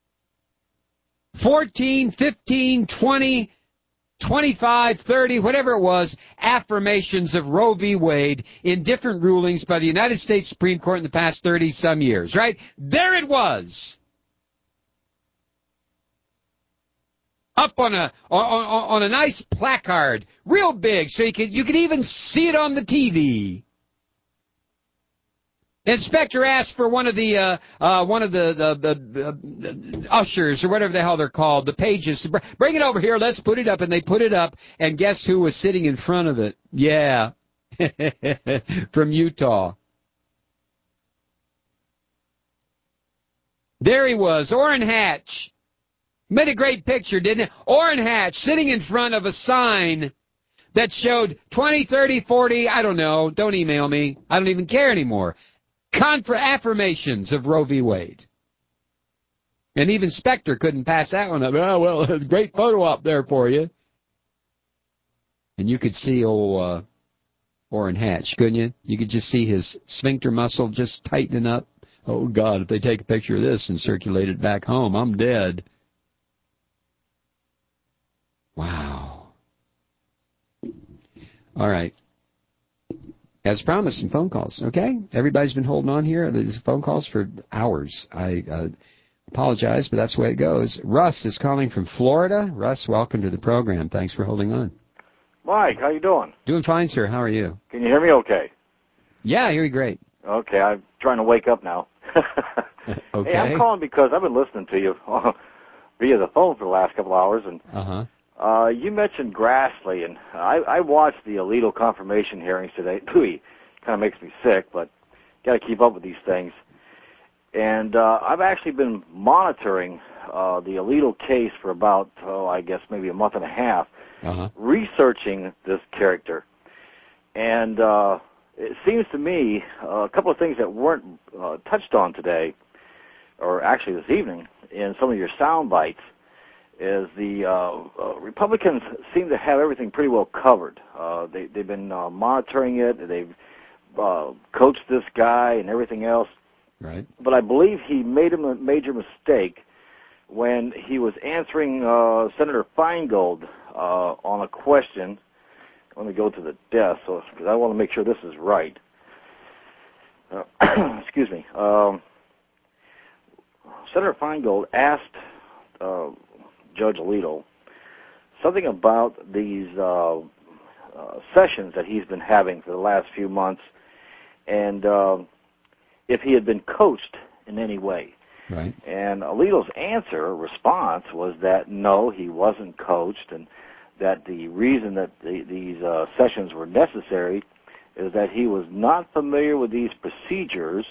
14, 15, 20, 25, 30, whatever it was, affirmations of Roe v. Wade in different rulings by the United States Supreme Court in the past 30-some years, right? There it was. Up on a nice placard, real big, so you could even see it on the TV. Inspector asked for one of the ushers or whatever the hell they're called, the pages, to bring it over here. Let's put it up, and they put it up. And guess who was sitting in front of it? Yeah, from Utah. There he was, Orrin Hatch. Made a great picture, didn't it? Orrin Hatch sitting in front of a sign that showed 20, 30, 40. I don't know. Don't email me. I don't even care anymore. Affirmations of Roe v. Wade. And even Specter couldn't pass that one up. Oh, well, it's a great photo up there for you. And you could see old Orrin Hatch, couldn't you? You could just see his sphincter muscle just tightening up. Oh, God, if they take a picture of this and circulate it back home, I'm dead. Wow. All right. As promised, some phone calls, okay? Everybody's been holding on here. There's phone calls for hours. I apologize, but that's the way it goes. Russ is calling from Florida. Russ, welcome to the program. Thanks for holding on. Mike, how you doing? Doing fine, sir. How are you? Can you hear me okay? Yeah, I hear you great. Okay, I'm trying to wake up now. Okay. Hey, I'm calling because I've been listening to you via the phone for the last couple hours, and you mentioned Grassley, and I watched the Alito confirmation hearings today. Kind of makes me sick, but got to keep up with these things. And I've actually been monitoring the Alito case for about, I guess maybe a month and a half, researching this character. And it seems to me a couple of things that weren't touched on today, or actually this evening, in some of your sound bites, is the Republicans seem to have everything pretty well covered. They've been monitoring it. They've coached this guy and everything else. Right. But I believe he made a major mistake when he was answering Senator Feingold on a question. Let me go to the desk because I want to make sure this is right. Excuse me. Senator Feingold asked Judge Alito something about these sessions that he's been having for the last few months, and if he had been coached in any way. Right. And Alito's response was that no, he wasn't coached, and that the reason that these sessions were necessary is that he was not familiar with these procedures,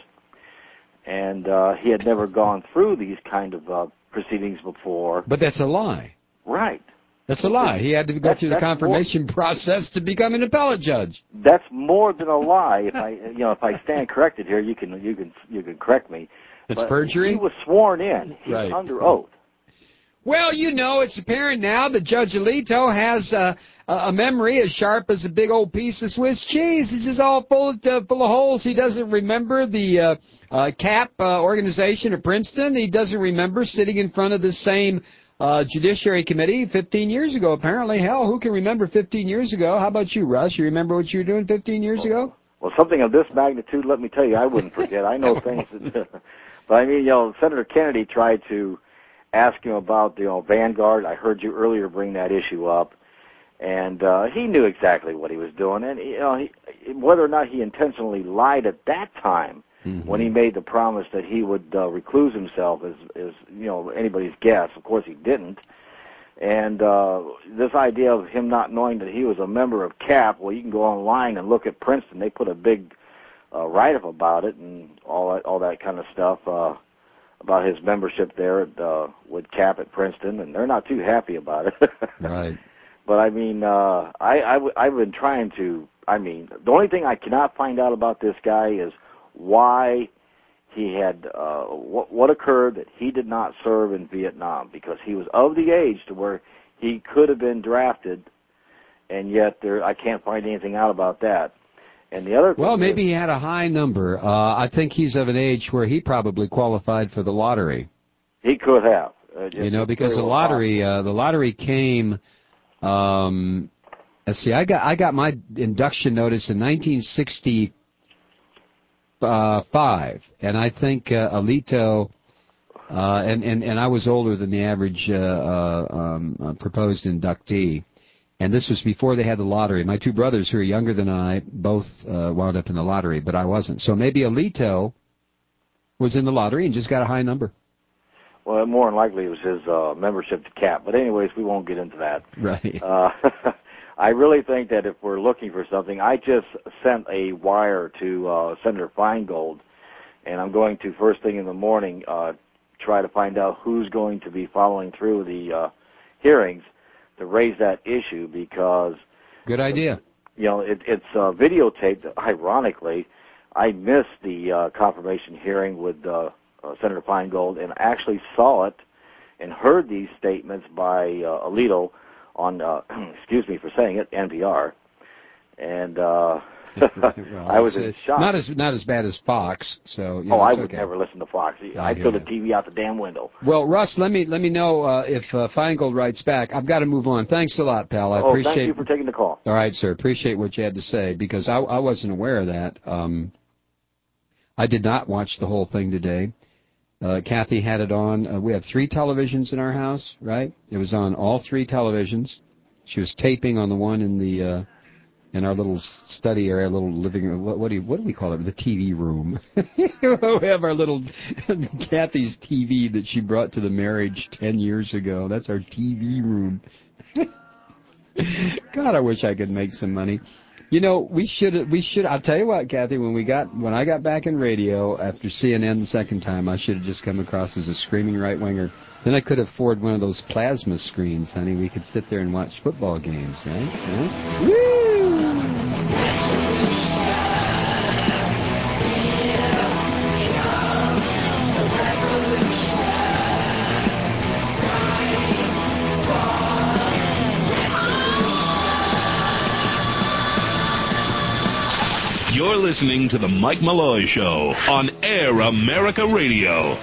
and he had never gone through these kind of proceedings before. But that's a lie. Right. That's a lie. He had to go through the confirmation process to become an appellate judge. That's more than a lie. If I stand corrected here, you can correct me. It's perjury? He was sworn in. He was under oath. Well, it's apparent now that Judge Alito has a memory as sharp as a big old piece of Swiss cheese. It's just all full of holes. He doesn't remember the CAP organization at Princeton. He doesn't remember sitting in front of the same Judiciary Committee 15 years ago, apparently. Hell, who can remember 15 years ago? How about you, Russ? You remember what you were doing 15 years ago? Well, something of this magnitude, let me tell you, I wouldn't forget. I know things. But, I mean, Senator Kennedy tried to ask him about, Vanguard. I heard you earlier bring that issue up. And he knew exactly what he was doing. And, whether or not he intentionally lied at that time, when he made the promise that he would recluse himself is anybody's guess. Of course he didn't. And this idea of him not knowing that he was a member of CAP, well, you can go online and look at Princeton. They put a big write-up about it and all that kind of stuff about his membership there with CAP at Princeton, and they're not too happy about it. Right. But, I mean, I've been trying to, the only thing I cannot find out about this guy is why he had, what occurred that he did not serve in Vietnam, because he was of the age to where he could have been drafted, and yet I can't find anything out about that. And the other well, maybe he had a high number. I think he's of an age where he probably qualified for the lottery. He could have. Because the lottery came. Let's see. I got my induction notice in 1965, and I think Alito, and I was older than the average proposed inductee. And this was before they had the lottery. My two brothers, who are younger than I, both wound up in the lottery, but I wasn't. So maybe Alito was in the lottery and just got a high number. Well, more than likely it was his membership to CAP. But anyways, we won't get into that. Right. I really think that if we're looking for something, I just sent a wire to Senator Feingold, and I'm going to, first thing in the morning, try to find out who's going to be following through the hearings to raise that issue, because good idea. It's videotaped. Ironically, I missed the confirmation hearing with Senator Feingold, and actually saw it and heard these statements by Alito on, excuse me for saying it, NPR, and well, I was in shock. Not as bad as Fox. So I would never listen to Fox. I'd throw the TV out the damn window. Well, Russ, let me know if Feingold writes back. I've got to move on. Thanks a lot, pal. I appreciate. Thank you for taking the call. All right, sir. Appreciate what you had to say, because I wasn't aware of that. I did not watch the whole thing today. Kathy had it on. We have 3 televisions in our house, right? It was on all 3 televisions. She was taping on the one in the in our little study area, little living room. What do we call it? The TV room. We have our little Kathy's TV that she brought to the marriage 10 years ago. That's our TV room. God, I wish I could make some money. We should. I'll tell you what, Kathy. When I got back in radio after CNN the second time, I should have just come across as a screaming right-winger. Then I could afford one of those plasma screens, honey. We could sit there and watch football games, right? Yeah? Woo! You're listening to The Mike Malloy Show on Air America Radio.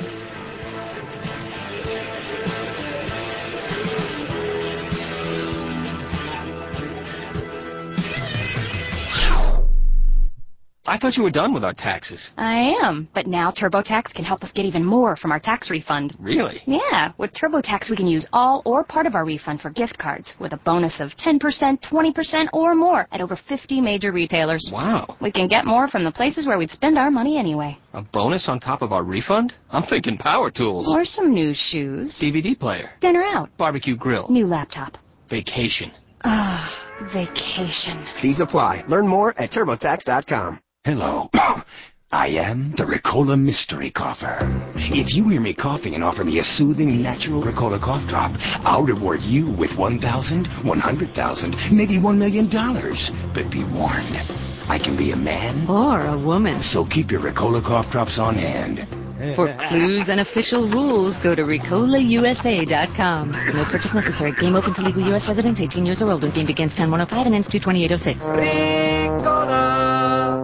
I thought you were done with our taxes. I am, but now TurboTax can help us get even more from our tax refund. Really? Yeah, with TurboTax we can use all or part of our refund for gift cards with a bonus of 10%, 20%, or more at over 50 major retailers. Wow. We can get more from the places where we'd spend our money anyway. A bonus on top of our refund? I'm thinking power tools. Or some new shoes. DVD player. Dinner out. Barbecue grill. New laptop. Vacation. Vacation. Fees apply. Learn more at TurboTax.com. Hello. I am the Ricola Mystery Cougher. If you hear me coughing and offer me a soothing, natural Ricola cough drop, I'll reward you with $1,000, $100,000, maybe $1 million. But be warned, I can be a man or a woman. So keep your Ricola cough drops on hand. For clues and official rules, go to RicolaUSA.com. No purchase necessary. Game open to legal U.S. residents 18 years or older. Game begins 10/105 and ends 2/28/06. Ricola!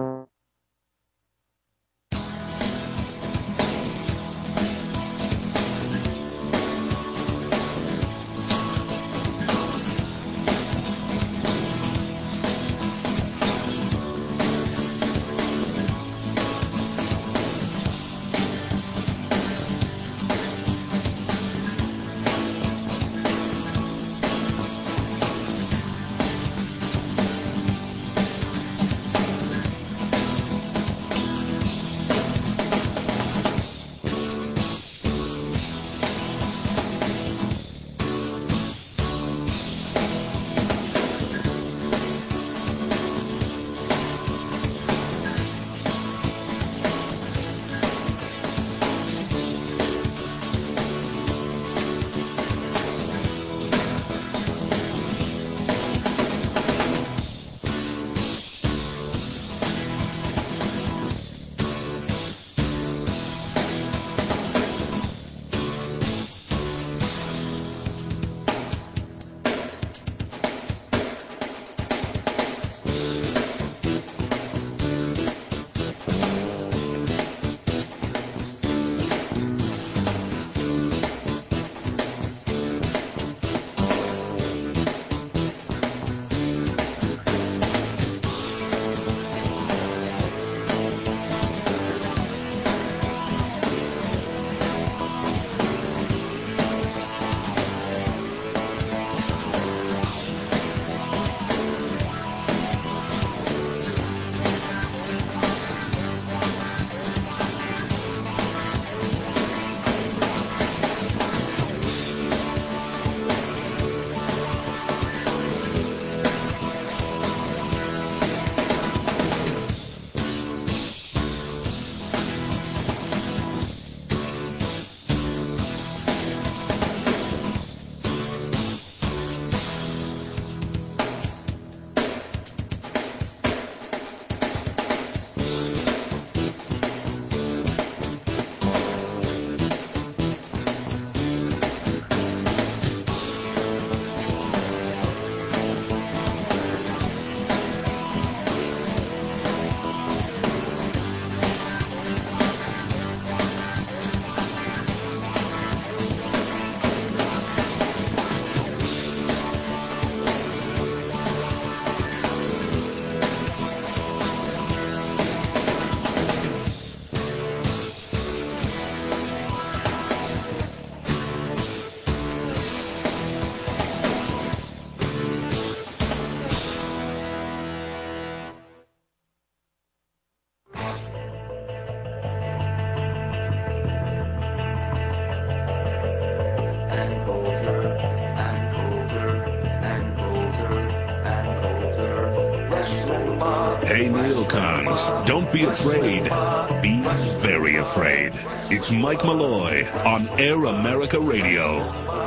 Hey, neocons, don't be afraid. Be very afraid. It's Mike Malloy on Air America Radio.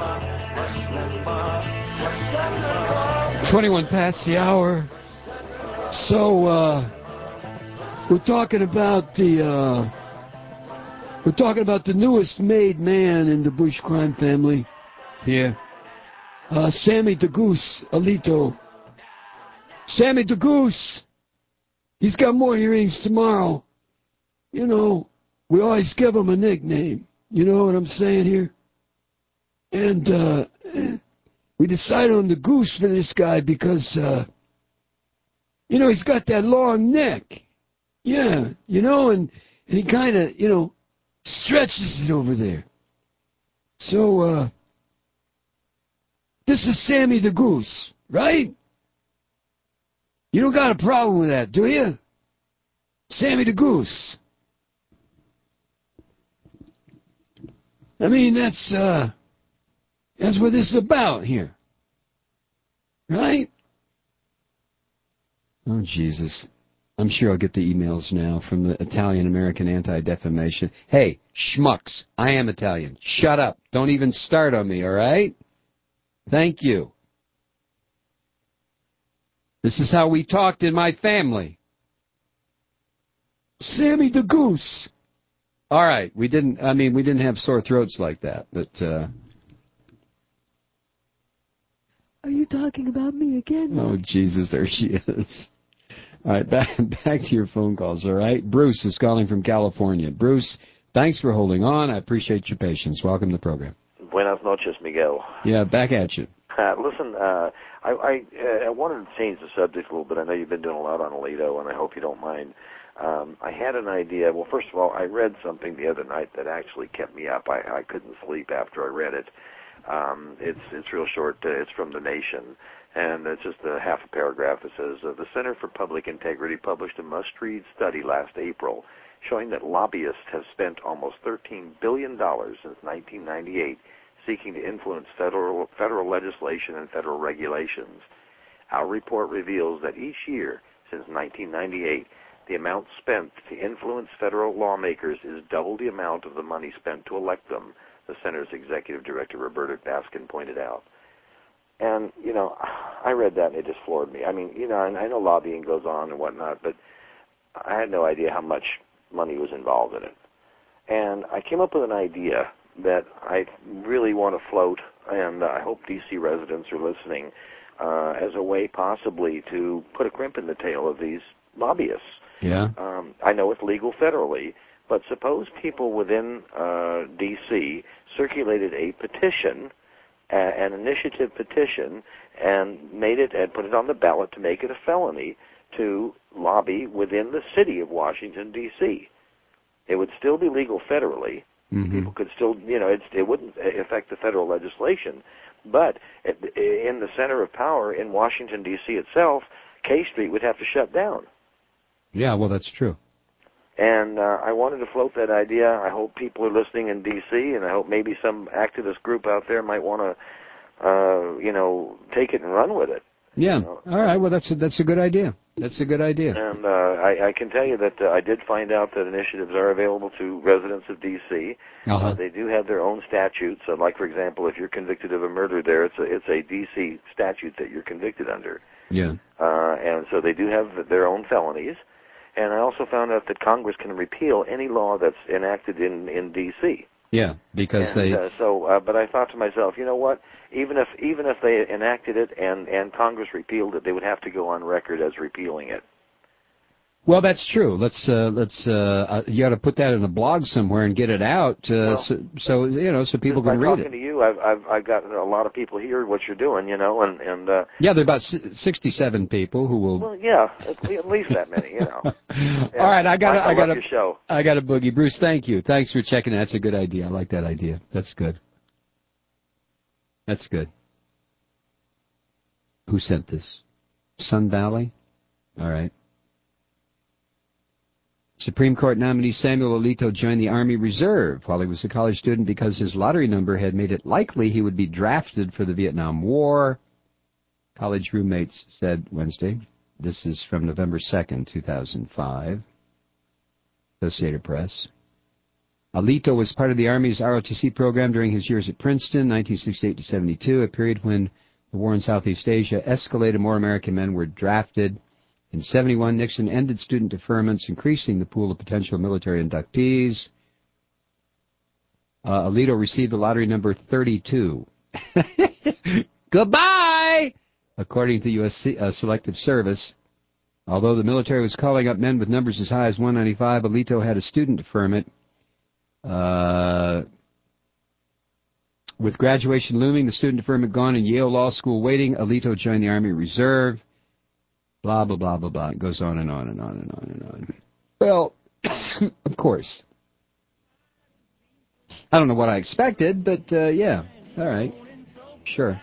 21 past the hour. So, we're talking about the newest made man in the Bush crime family here. Sammy the Goose Alito. Sammy the Goose! He's got more hearings tomorrow. You know, we always give him a nickname. You know what I'm saying here? And we decided on the Goose for this guy because, you know, he's got that long neck. Yeah, you know, and he kind of, you know, stretches it over there. So, this is Sammy the Goose, right? You don't got a problem with that, do you? Sammy the Goose. I mean, that's what this is about here. Right? Oh, Jesus. I'm sure I'll get the emails now from the Italian-American Anti-Defamation. Hey, schmucks, I am Italian. Shut up. Don't even start on me, all right? Thank you. This is how we talked in my family. Sammy the Goose. All right, we didn't have sore throats like that, but, Are you talking about me again? Oh, Jesus, there she is. All right, back to your phone calls, all right? Bruce is calling from California. Bruce, thanks for holding on. I appreciate your patience. Welcome to the program. Buenas noches, Miguel. Yeah, back at you. Listen, I wanted to change the subject a little bit. I know you've been doing a lot on Alito, and I hope you don't mind. I had an idea. Well, first of all, I read something the other night that actually kept me up. I couldn't sleep after I read it. It's real short. It's from The Nation, and it's just a half a paragraph. It says, the Center for Public Integrity published a must-read study last April showing that lobbyists have spent almost $13 billion since 1998 seeking to influence federal legislation and federal regulations. Our report reveals that each year since 1998, the amount spent to influence federal lawmakers is double the amount of the money spent to elect them, the Center's executive director, Roberta Baskin, pointed out. And, you know, I read that and it just floored me. I mean, you know, I know lobbying goes on and whatnot, but I had no idea how much money was involved in it. And I came up with an idea that I really want to float, and I hope D.C. residents are listening, as a way possibly to put a crimp in the tail of these lobbyists. Yeah. I know it's legal federally, but suppose people within D.C. circulated a petition, an initiative petition, and made it and put it on the ballot to make it a felony to lobby within the city of Washington, D.C. It would still be legal federally. Mm-hmm. People could still, you know, it wouldn't affect the federal legislation, but in the center of power in Washington, D.C. itself, K Street would have to shut down. Yeah, well, that's true. And I wanted to float that idea. I hope people are listening in D.C., and I hope maybe some activist group out there might want to, you know, take it and run with it. Yeah. You know? All right. Well, that's a good idea. That's a good idea. And I can tell you that I did find out that initiatives are available to residents of D.C. Uh-huh. They do have their own statutes. Like, for example, if you're convicted of a murder there, it's a D.C. statute that you're convicted under. Yeah. And so they do have their own felonies. And I also found out that Congress can repeal any law that's enacted in D.C. Yeah, because but I thought to myself, you know what? Even if they enacted it and Congress repealed it, they would have to go on record as repealing it. Well, that's true. Let's you got to put that in a blog somewhere and get it out, so you know, so people can read it. Talking to you, I've got a lot of people hear what you're doing, you know, and yeah, there are about 67 people who will. Well, yeah, at least that many, you know. Yeah. All right, I got a boogie. Bruce, thank you. Thanks for checking. That's a good idea. I like that idea. That's good. That's good. Who sent this? Sun Valley? All right. Supreme Court nominee Samuel Alito joined the Army Reserve while he was a college student because his lottery number had made it likely he would be drafted for the Vietnam War. College roommates said Wednesday. This is from November 2nd, 2005. Associated Press. Alito was part of the Army's ROTC program during his years at Princeton, 1968 to 72, a period when the war in Southeast Asia escalated. More American men were drafted. In 71, Nixon ended student deferments, increasing the pool of potential military inductees. Alito received the lottery number 32. Goodbye! According to U.S. Selective Service, Although the military was calling up men with numbers as high as 195, Alito had a student deferment. With graduation looming, the student deferment gone, and Yale Law School waiting, Alito joined the Army Reserve. Blah, blah, blah, blah, blah. It goes on and on and on and on and on. Well, of course. I don't know what I expected, but, yeah. All right. Sure.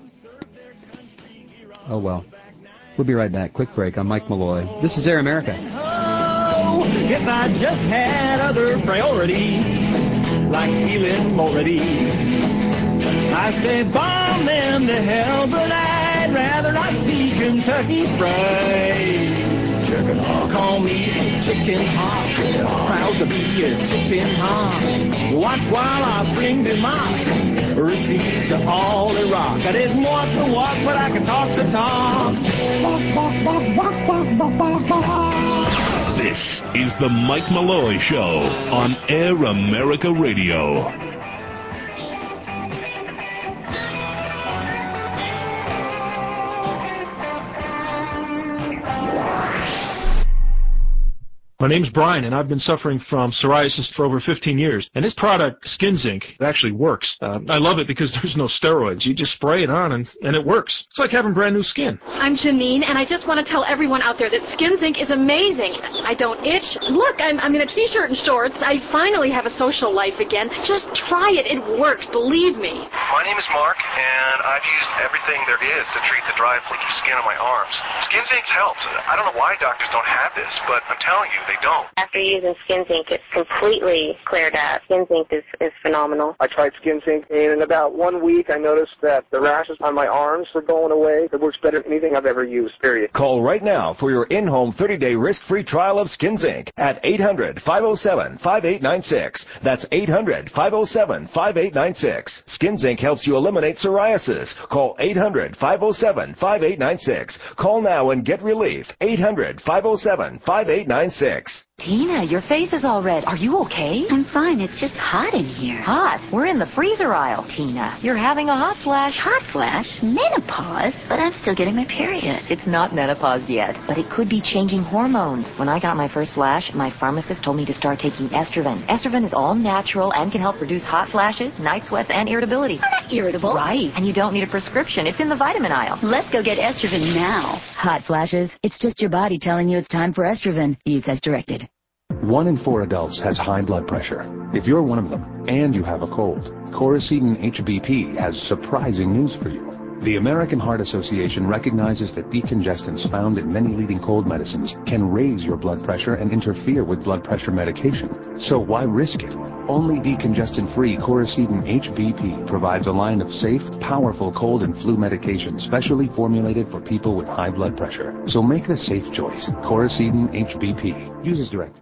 Oh, well. We'll be right back. Quick break. I'm Mike Malloy. This is Air America. Oh, if I just had other priorities, like feeling more at ease, I say bomb them to hell, but I'd rather not be Kentucky Fried Chicken Hawk. Call me a chicken hawk, proud to be a chicken hawk. Watch while I bring the mock, receive to all Iraq. I didn't walk the walk, but I can talk the talk. This is the Mike Malloy Show on Air America Radio. My name's Brian, and I've been suffering from psoriasis for over 15 years. And this product, Skin Zinc, it actually works. I love it because there's no steroids. You just spray it on, and it works. It's like having brand new skin. I'm Janine, and I just want to tell everyone out there that Skin Zinc is amazing. I don't itch. Look, I'm in a T-shirt and shorts. I finally have a social life again. Just try it. It works. Believe me. My name is Mark, and I've used everything there is to treat the dry, flaky skin on my arms. Skin Zinc's helped. I don't know why doctors don't have this, but I'm telling you, they don't. After using Skin Zinc, it's completely cleared up. Skin Zinc is phenomenal. I tried Skin Zinc, and in about 1 week, I noticed that the rashes on my arms are going away. It works better than anything I've ever used, period. Call right now for your in-home 30-day risk-free trial of Skin Zinc at 800-507-5896. That's 800-507-5896. Skin Zinc helps you eliminate psoriasis. Call 800-507-5896. Call now and get relief. 800-507-5896. Tina, your face is all red. Are you okay? I'm fine. It's just hot in here. Hot? We're in the freezer aisle. Tina, you're having a hot flash. Hot flash? Menopause? But I'm still getting my period. It's not menopause yet, but it could be changing hormones. When I got my first flash, my pharmacist told me to start taking Estroven. Estroven is all natural and can help reduce hot flashes, night sweats, and irritability. I'm not irritable. Right. And you don't need a prescription. It's in the vitamin aisle. Let's go get Estroven now. Hot flashes? It's just your body telling you it's time for Estroven. Use as directed. 1 in 4 adults has high blood pressure. If you're one of them and you have a cold, Coracetin HBP has surprising news for you. The American Heart Association recognizes that decongestants found in many leading cold medicines can raise your blood pressure and interfere with blood pressure medication. So why risk it? Only decongestant-free Coracetin HBP provides a line of safe, powerful cold and flu medication specially formulated for people with high blood pressure. So make the safe choice. Coracetin HBP. Use as directed.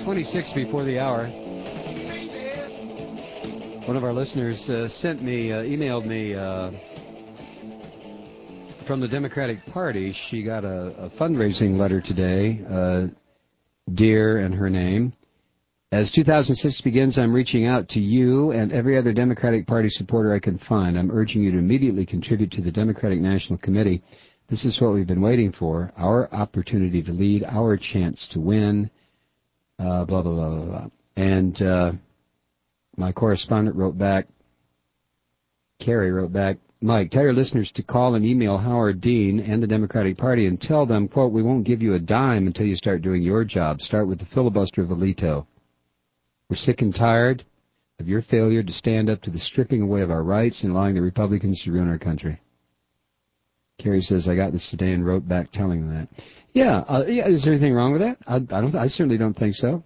26 before the hour. One of our listeners emailed me from the Democratic Party. She got a fundraising letter today, Dear and her name. As 2006 begins, I'm reaching out to you and every other Democratic Party supporter I can find. I'm urging you to immediately contribute to the Democratic National Committee. This is what we've been waiting for, our opportunity to lead, our chance to win, blah, blah, blah, blah, blah. And my correspondent wrote back, Carrie wrote back, Mike, tell your listeners to call and email Howard Dean and the Democratic Party and tell them, quote, we won't give you a dime until you start doing your job. Start with the filibuster of Alito. We're sick and tired of your failure to stand up to the stripping away of our rights and allowing the Republicans to ruin our country. Carrie says, I got this today and wrote back telling them that. Yeah, is there anything wrong with that? I certainly don't think so.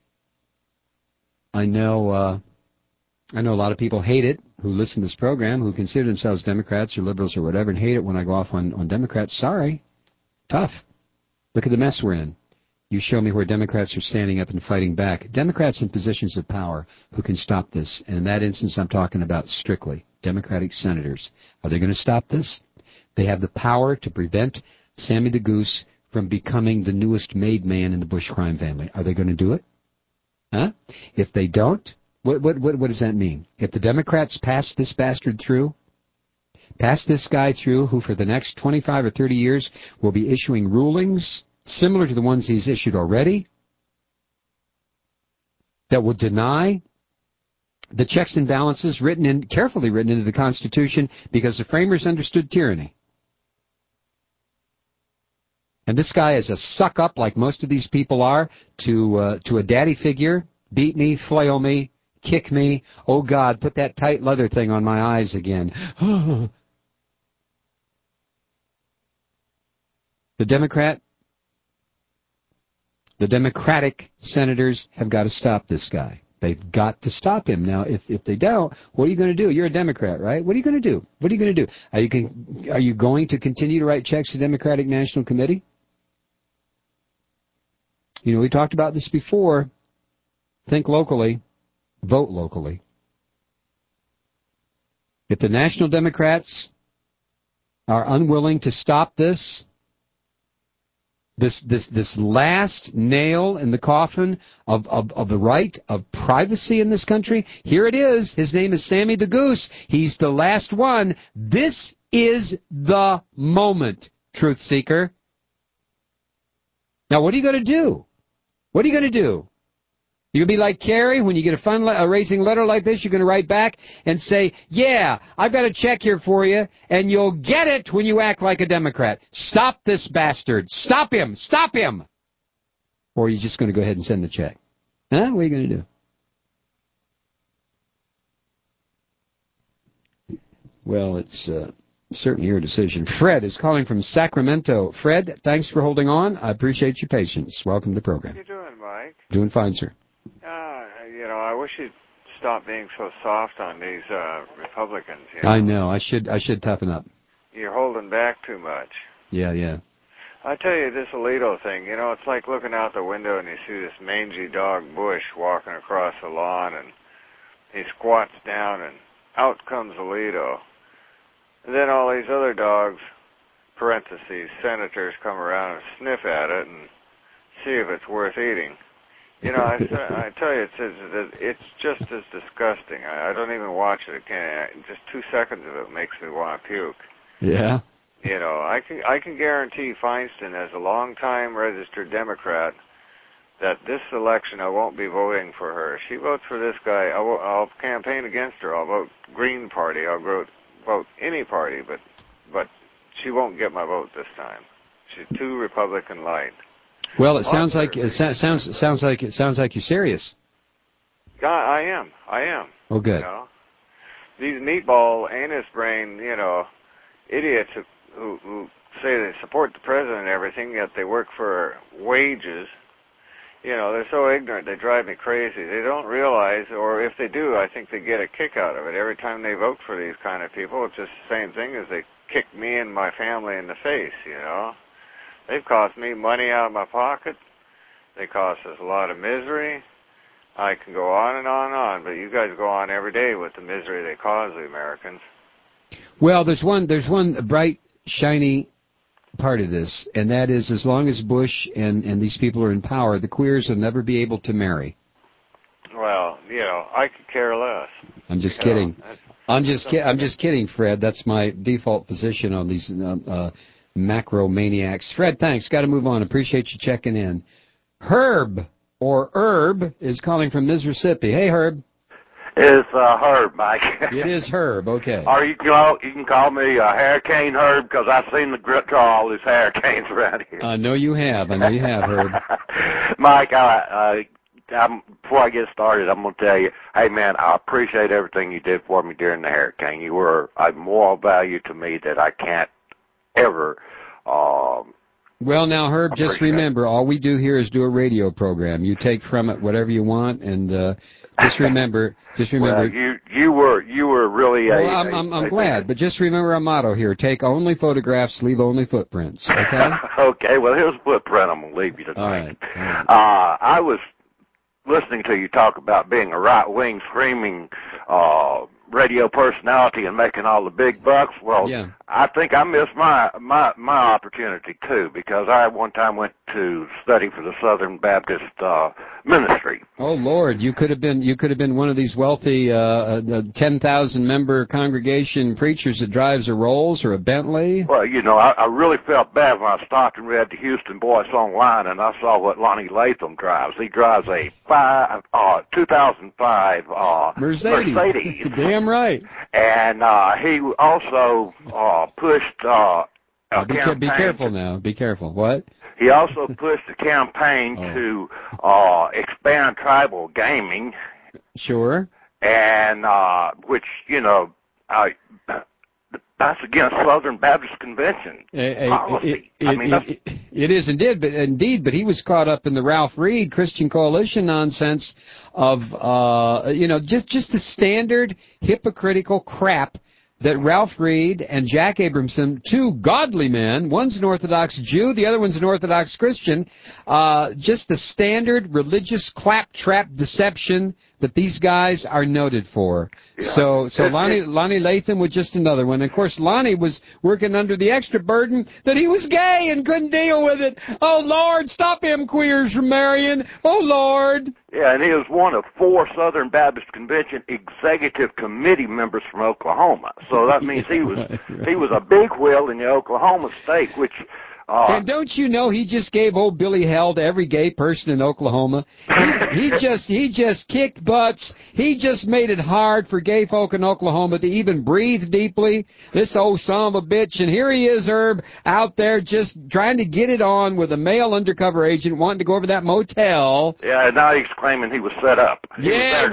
I know a lot of people hate it who listen to this program, who consider themselves Democrats or liberals or whatever, and hate it when I go off on Democrats. Sorry. Tough. Look at the mess we're in. You show me where Democrats are standing up and fighting back. Democrats in positions of power who can stop this. And in that instance, I'm talking about strictly Democratic senators. Are they going to stop this? They have the power to prevent Sammy the Goose from becoming the newest made man in the Bush crime family. Are they going to do it? Huh? If they don't, what does that mean? If the Democrats pass this bastard through, pass this guy through, who for the next 25 or 30 years will be issuing rulings similar to the ones he's issued already, that will deny the checks and balances carefully written into the Constitution because the framers understood tyranny. And this guy is a suck-up, like most of these people are, to a daddy figure. Beat me, flail me, kick me. Oh, God, put that tight leather thing on my eyes again. The Democratic senators have got to stop this guy. They've got to stop him. Now, if they don't, what are you going to do? You're a Democrat, right? What are you going to do? What are you going to do? Are you going to continue to write checks to the Democratic National Committee? You know, we talked about this before. Think locally. Vote locally. If the National Democrats are unwilling to stop this last nail in the coffin of the right of privacy in this country, here it is. His name is Sammy the Goose. He's the last one. This is the moment, truth seeker. Now, what are you going to do? What are you going to do? You're going to be like Carrie, when you get a fundraising letter like this, you're going to write back and say, yeah, I've got a check here for you, and you'll get it when you act like a Democrat. Stop this bastard. Stop him. Stop him. Or are you just going to go ahead and send the check? Huh? What are you going to do? Well, it's certainly your decision. Fred is calling from Sacramento. Fred, thanks for holding on. I appreciate your patience. Welcome to the program. How you doing, Mike? Doing fine, sir. I wish you'd stop being so soft on these Republicans. You know? I know. I should toughen up. You're holding back too much. Yeah. I tell you, this Alito thing, it's like looking out the window and you see this mangy dog Bush walking across the lawn, and he squats down and out comes Alito. And then all these other dogs, parentheses, senators, come around and sniff at it and see if it's worth eating. I tell you, it's just as disgusting. I don't even watch it again. Just 2 seconds of it makes me want to puke. Yeah. I can guarantee Feinstein, as a long-time registered Democrat, that this election I won't be voting for her. If she votes for this guy, I'll campaign against her. I'll vote Green Party. I'll vote any party, but she won't get my vote this time. She's too Republican light. Well, it sounds like you're serious. I am. Oh, good. These meatball anus brain, idiots who say they support the president and everything, yet they work for wages. They're so ignorant, they drive me crazy. They don't realize, or if they do, I think they get a kick out of it. Every time they vote for these kind of people, it's just the same thing as they kick me and my family in the face, They've cost me money out of my pocket. They cause us a lot of misery. I can go on and on and on, but you guys go on every day with the misery they cause the Americans. Well, there's one bright, shiny part of this, and that is as long as Bush and these people are in power, the queers will never be able to marry. Well, I could care less. I'm just kidding. I'm just kidding, Fred. That's my default position on these macro maniacs. Fred, thanks. Got to move on. Appreciate you checking in. Herb or Herb is calling from Mississippi. Hey, Herb. It's Herb, Mike. It is Herb. Okay. Or you can call me Hurricane Herb because I've seen the draw all these hurricanes around here. I know you have, Herb. Mike, before I get started, I'm going to tell you, hey, man, I appreciate everything you did for me during the hurricane. You were a moral value to me that I can't ever Well, now, Herb, just remember, all we do here is do a radio program. You take from it whatever you want, and just remember. Well, you were really well, I'm glad, but just remember our motto here: take only photographs, leave only footprints. Okay. Okay. Well, here's a footprint I'm going to leave you tonight. All right. I was listening to you talk about being a right-wing screaming radio personality and making all the big bucks. Well, yeah. I think I missed my opportunity too, because I one time went to study for the Southern Baptist ministry. Oh Lord, you could have been one of these wealthy 10,000 member congregation preachers that drives a Rolls or a Bentley. Well, I really felt bad when I stopped and read the Houston Voice online, and I saw what Lonnie Latham drives. He drives a 2005 Mercedes. Damn right. And he also pushed be careful now. Be careful. What? He also pushed the campaign to expand tribal gaming. Sure. And which, that's against Southern Baptist Convention policy. It is indeed, but he was caught up in the Ralph Reed Christian Coalition nonsense of just the standard hypocritical crap that Ralph Reed and Jack Abramson, two godly men, one's an Orthodox Jew, the other one's an Orthodox Christian, just the standard religious claptrap deception that these guys are noted for. Yeah. So Lonnie Latham was just another one. Of course, Lonnie was working under the extra burden that he was gay and couldn't deal with it. Oh, Lord, stop him queers from marrying. Oh, Lord. Yeah, and he was one of 4 Southern Baptist Convention executive committee members from Oklahoma. So that means he was a big wheel in the Oklahoma state, which... and don't you know he just gave old Billy hell to every gay person in Oklahoma? He just kicked butts. He just made it hard for gay folk in Oklahoma to even breathe deeply. This old son of a bitch. And here he is, Herb, out there just trying to get it on with a male undercover agent wanting to go over that motel. Yeah, now he's claiming he was set up. He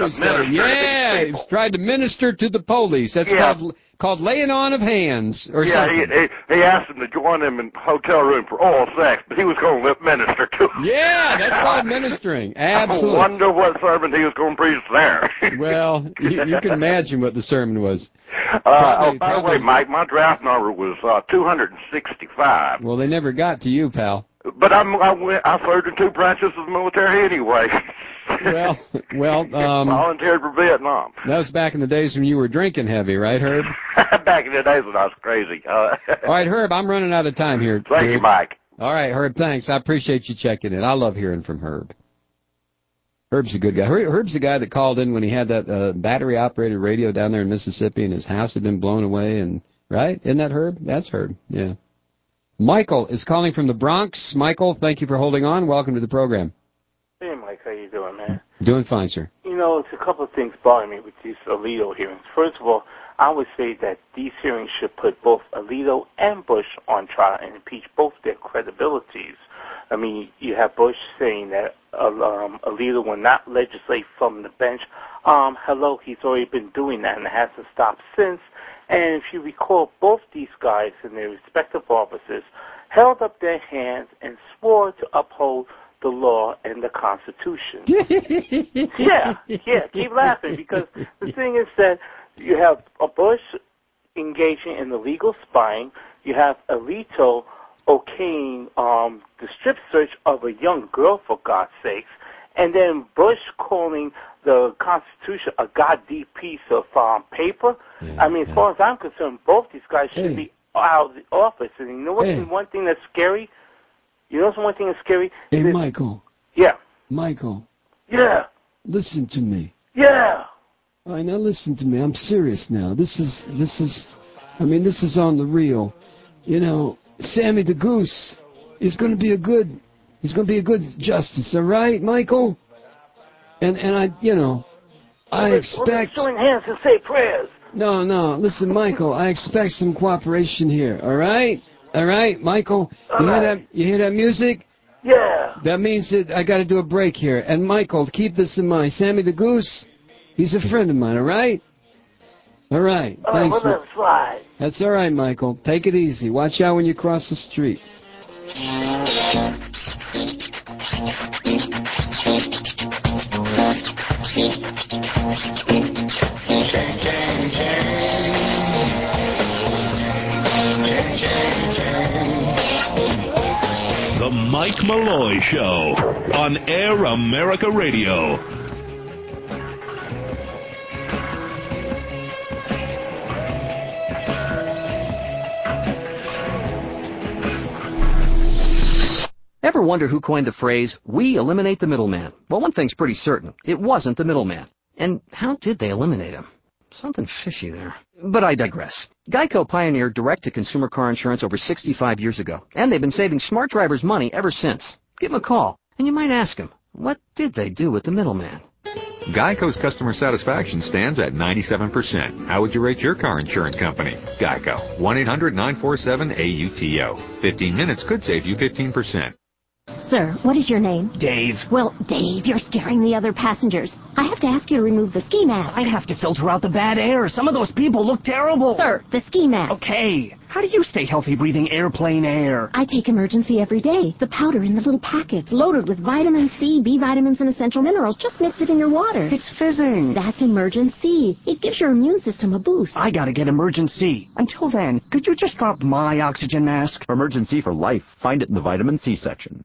was trying to minister to the police. That's called laying on of hands or something. He asked him to join him in hotel room for oral sex, but he was going to minister to him. Yeah, that's called ministering. Absolutely. I wonder what sermon he was going to preach there. Well, you can imagine what the sermon was. By the way, Mike, my draft number was 265. Well, they never got to you, pal. But I served in 2 branches of the military anyway. Well, volunteered for Vietnam. That was back in the days when you were drinking heavy, right, Herb? Back in the days when I was crazy. All right, Herb, I'm running out of time here. Thank you, Mike. All right, Herb, thanks. I appreciate you checking in. I love hearing from Herb. Herb's a good guy. Herb's the guy that called in when he had that battery-operated radio down there in Mississippi and his house had been blown away. And right? Isn't that Herb? That's Herb, yeah. Michael is calling from the Bronx. Michael, thank you for holding on. Welcome to the program. Hey, Mike, how you doing, man? Doing fine, sir. It's a couple of things bothering me with these Alito hearings. First of all, I would say that these hearings should put both Alito and Bush on trial and impeach both their credibilities. I mean, you have Bush saying that Alito will not legislate from the bench. Hello, he's already been doing that and it hasn't stopped since. And if you recall, both these guys in their respective offices held up their hands and swore to uphold the law and the Constitution. Keep laughing, because the thing is that you have a Bush engaging in illegal spying, you have Alito okaying the strip search of a young girl, for God's sakes, and then Bush calling the Constitution a god-deep piece of paper. I mean, as far as I'm concerned, both these guys should be out of the office. And you know what's one thing that's scary? You know one thing that's scary? Hey, Michael. Yeah. Michael. Yeah. Listen to me. Yeah. All right, now listen to me. I'm serious now. This is on the real. You know, Sammy the Goose is going to be a good justice, all right, Michael? And I expect... Join hands and say prayers. No, listen, Michael, I expect some cooperation here, all right? All right, Michael? You hear that music? Yeah. That means that I got to do a break here. And Michael, keep this in mind. Sammy the Goose, he's a friend of mine, all right? All right. Thanks. Well, let's slide. That's all right, Michael. Take it easy. Watch out when you cross the street. The Mike Malloy Show on Air America Radio. Ever wonder who coined the phrase, "We eliminate the middleman"? Well, one thing's pretty certain. It wasn't the middleman. And how did they eliminate him? Something fishy there. But I digress. Geico pioneered direct-to-consumer car insurance over 65 years ago, and they've been saving smart drivers money ever since. Give them a call, and you might ask them, what did they do with the middleman? Geico's customer satisfaction stands at 97%. How would you rate your car insurance company? Geico. 1-800-947-AUTO. 15 minutes could save you 15%. Sir, what is your name? Dave. Well, Dave, you're scaring the other passengers. I have to ask you to remove the ski mask. I have to filter out the bad air. Some of those people look terrible. Sir, the ski mask. Okay. How do you stay healthy breathing airplane air? I take Emergency every day. The powder in the little packets, loaded with vitamin C, B vitamins, and essential minerals. Just mix it in your water. It's fizzing. That's Emergency. It gives your immune system a boost. I gotta get Emergency. Until then, could you just drop my oxygen mask? Emergency for life. Find it in the vitamin C section.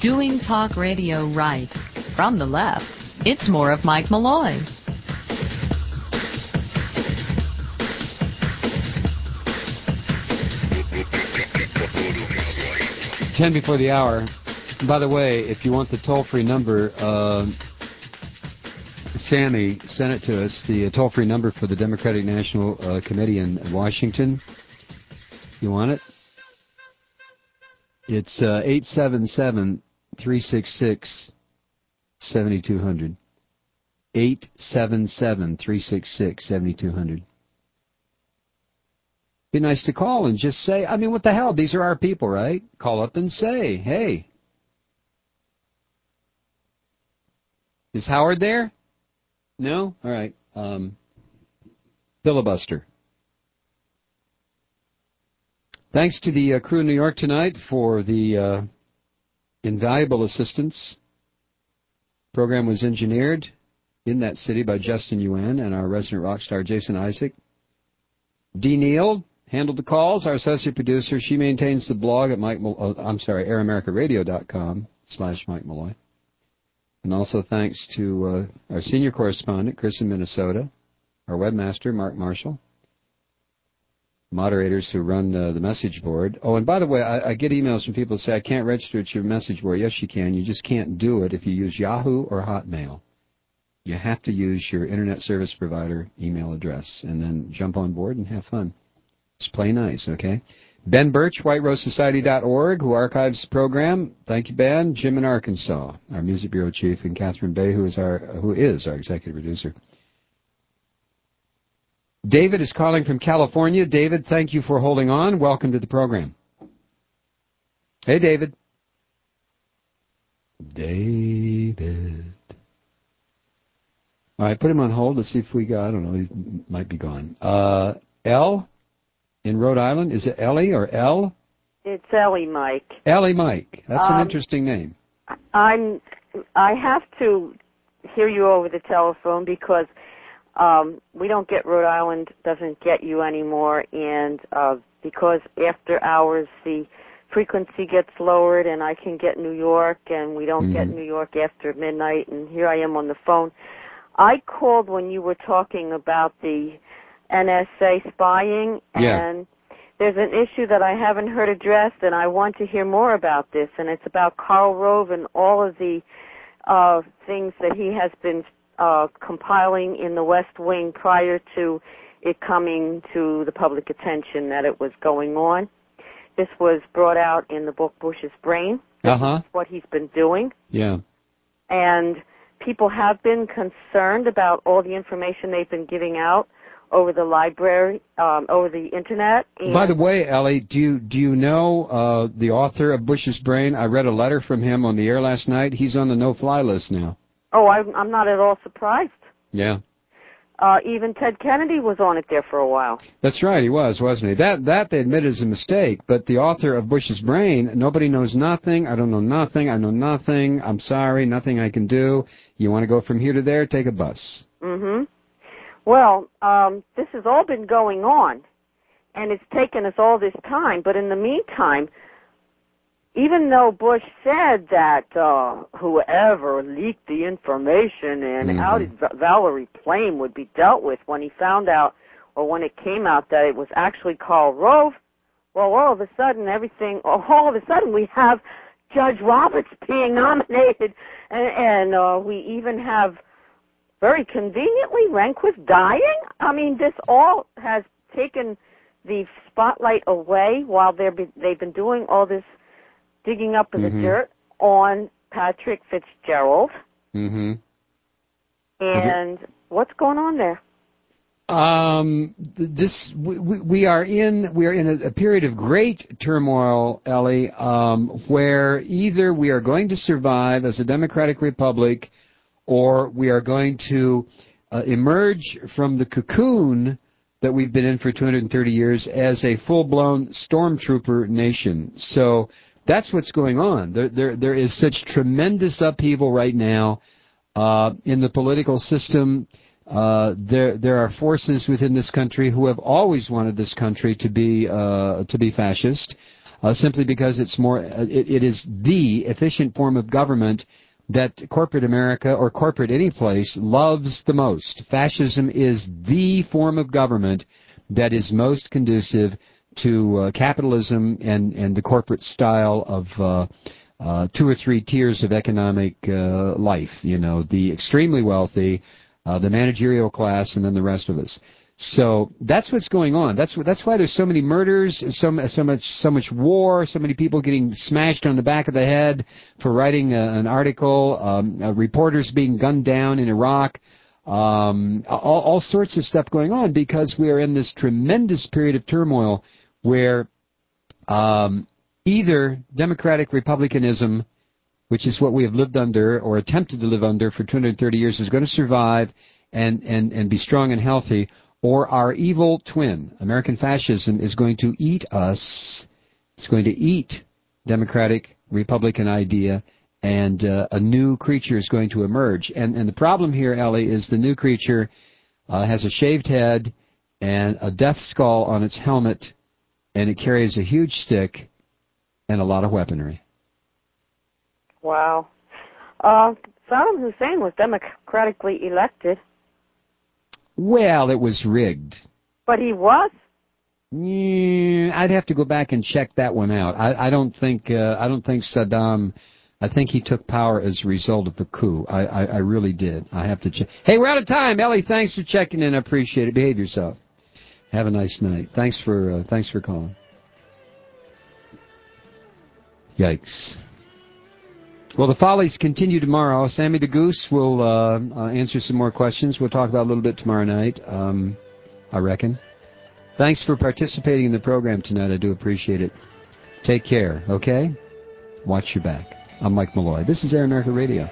Doing talk radio right. From the left, it's more of Mike Malloy. 10 before the hour. By the way, if you want the toll-free number, Sammy sent it to us, the toll-free number for the Democratic National Committee in Washington. You want it? It's 877-366-7200. 877-366-7200. Be nice to call and just say, I mean, what the hell? These are our people, right? Call up and say, hey. Is Howard there? No? All right. Filibuster. Thanks to the crew in New York tonight for the invaluable assistance. The program was engineered in that city by Justin Yuan and our resident rock star Jason Isaac. Dee Neal handled the calls. Our associate producer, she maintains the blog at AirAmericaRadio.com/Mike Malloy. And also thanks to our senior correspondent, Chris in Minnesota, our webmaster, Mark Marshall, moderators who run the message board. Oh, and by the way, I get emails from people who say, I can't register at your message board. Yes, you can. You just can't do it if you use Yahoo or Hotmail. You have to use your Internet Service Provider email address and then jump on board and have fun. Just play nice, okay? Ben Birch, WhiteRoseSociety.org, who archives the program. Thank you, Ben. Jim in Arkansas, our music bureau chief, and Catherine Bay, who is our executive producer. David is calling from California. David, thank you for holding on. Welcome to the program. Hey, David. David. All right, put him on hold. Let's see if we got, I don't know, he might be gone. L in Rhode Island. Is it Ellie or L? It's Ellie, Mike. Ellie Mike. That's an interesting name. I have to hear you over the telephone because we don't get Rhode Island, doesn't get you anymore, and because after hours the frequency gets lowered and I can get New York, and we don't get New York after midnight, and here I am on the phone. I called when you were talking about the NSA spying, and there's an issue that I haven't heard addressed, and I want to hear more about this, and it's about Karl Rove and all of the things that he has been compiling in the West Wing prior to it coming to the public attention that it was going on. This was brought out in the book Bush's Brain. This is what he's been doing. Yeah. And people have been concerned about all the information they've been giving out over the library, over the Internet. And by the way, Ellie, do you know the author of Bush's Brain? I read a letter from him on the air last night. He's on the no-fly list now. Oh, I'm not at all surprised. Yeah. Even Ted Kennedy was on it there for a while. That's right, he was, wasn't he? That they admit is a mistake, but the author of Bush's Brain, nobody knows nothing, I don't know nothing, I know nothing, I'm sorry, nothing I can do. You want to go from here to there, take a bus. Mm-hmm. Well, this has all been going on, and it's taken us all this time, but in the meantime, even though Bush said that whoever leaked the information and how did Valerie Plame would be dealt with when he found out, or when it came out that it was actually Karl Rove, well, all of a sudden we have Judge Roberts being nominated, and we even have, very conveniently, Rehnquist dying. I mean, this all has taken the spotlight away while they've been doing all this digging up in the dirt on Patrick Fitzgerald. And what's going on there? We are in a period of great turmoil, Ellie, where either we are going to survive as a democratic republic, or we are going to emerge from the cocoon that we've been in for 230 years as a full-blown stormtrooper nation. So that's what's going on. There is such tremendous upheaval right now in the political system. There are forces within this country who have always wanted this country to be fascist. simply because it's more. It is the efficient form of government that corporate America or corporate any place loves the most. Fascism is the form of government that is most conducive to capitalism and the corporate style of 2 or 3 tiers of economic life. You know, the extremely wealthy, the managerial class, and then the rest of us. So that's what's going on. That's why there's so many murders, so much war, so many people getting smashed on the back of the head for writing an article, reporters being gunned down in Iraq, all sorts of stuff going on because we are in this tremendous period of turmoil where either democratic republicanism, which is what we have lived under or attempted to live under for 230 years, is going to survive and be strong and healthy, or our evil twin, American fascism, is going to eat us. It's going to eat democratic republican idea, and a new creature is going to emerge. And the problem here, Ellie, is the new creature has a shaved head and a death skull on its helmet, and it carries a huge stick and a lot of weaponry. Wow. Saddam Hussein was democratically elected. Well, it was rigged. But he was? Yeah, I'd have to go back and check that one out. I don't think Saddam. I think he took power as a result of a coup. I really did. I have to check. Hey, we're out of time. Ellie, thanks for checking in. I appreciate it. Behave yourself. Have a nice night. Thanks for calling. Yikes. Well, the Follies continue tomorrow. Sammy the Goose will answer some more questions. We'll talk about a little bit tomorrow night, I reckon. Thanks for participating in the program tonight. I do appreciate it. Take care, okay? Watch your back. I'm Mike Malloy. This is Air America Radio.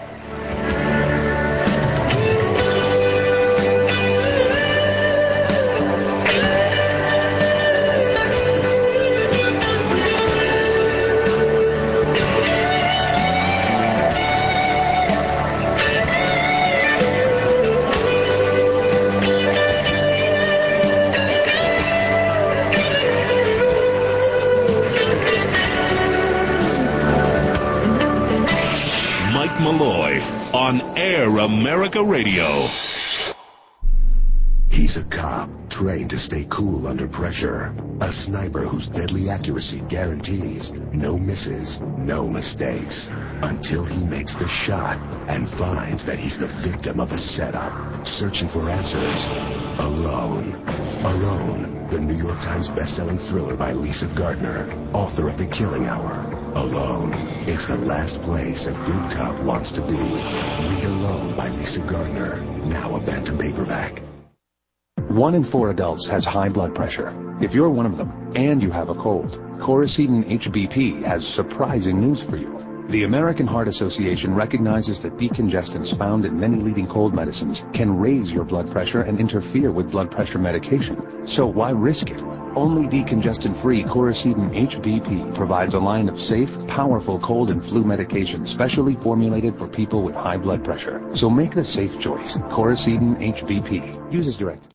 On Air America Radio. He's a cop trained to stay cool under pressure. A sniper whose deadly accuracy guarantees no misses, no mistakes. Until he makes the shot and finds that he's the victim of a setup. Searching for answers. Alone. Alone. The New York Times bestselling thriller by Lisa Gardner, author of The Killing Hour. Alone. It's the last place a good cop wants to be. Read Alone by Lisa Gardner. Now a Bantam paperback. 1 in 4 adults has high blood pressure. If you're one of them and you have a cold, Coracidin HBP has surprising news for you. The American Heart Association recognizes that decongestants found in many leading cold medicines can raise your blood pressure and interfere with blood pressure medication. So why risk it? Only decongestant-free Coracidin HBP provides a line of safe, powerful cold and flu medication specially formulated for people with high blood pressure. So make the safe choice. Coracidin HBP. Use as directed.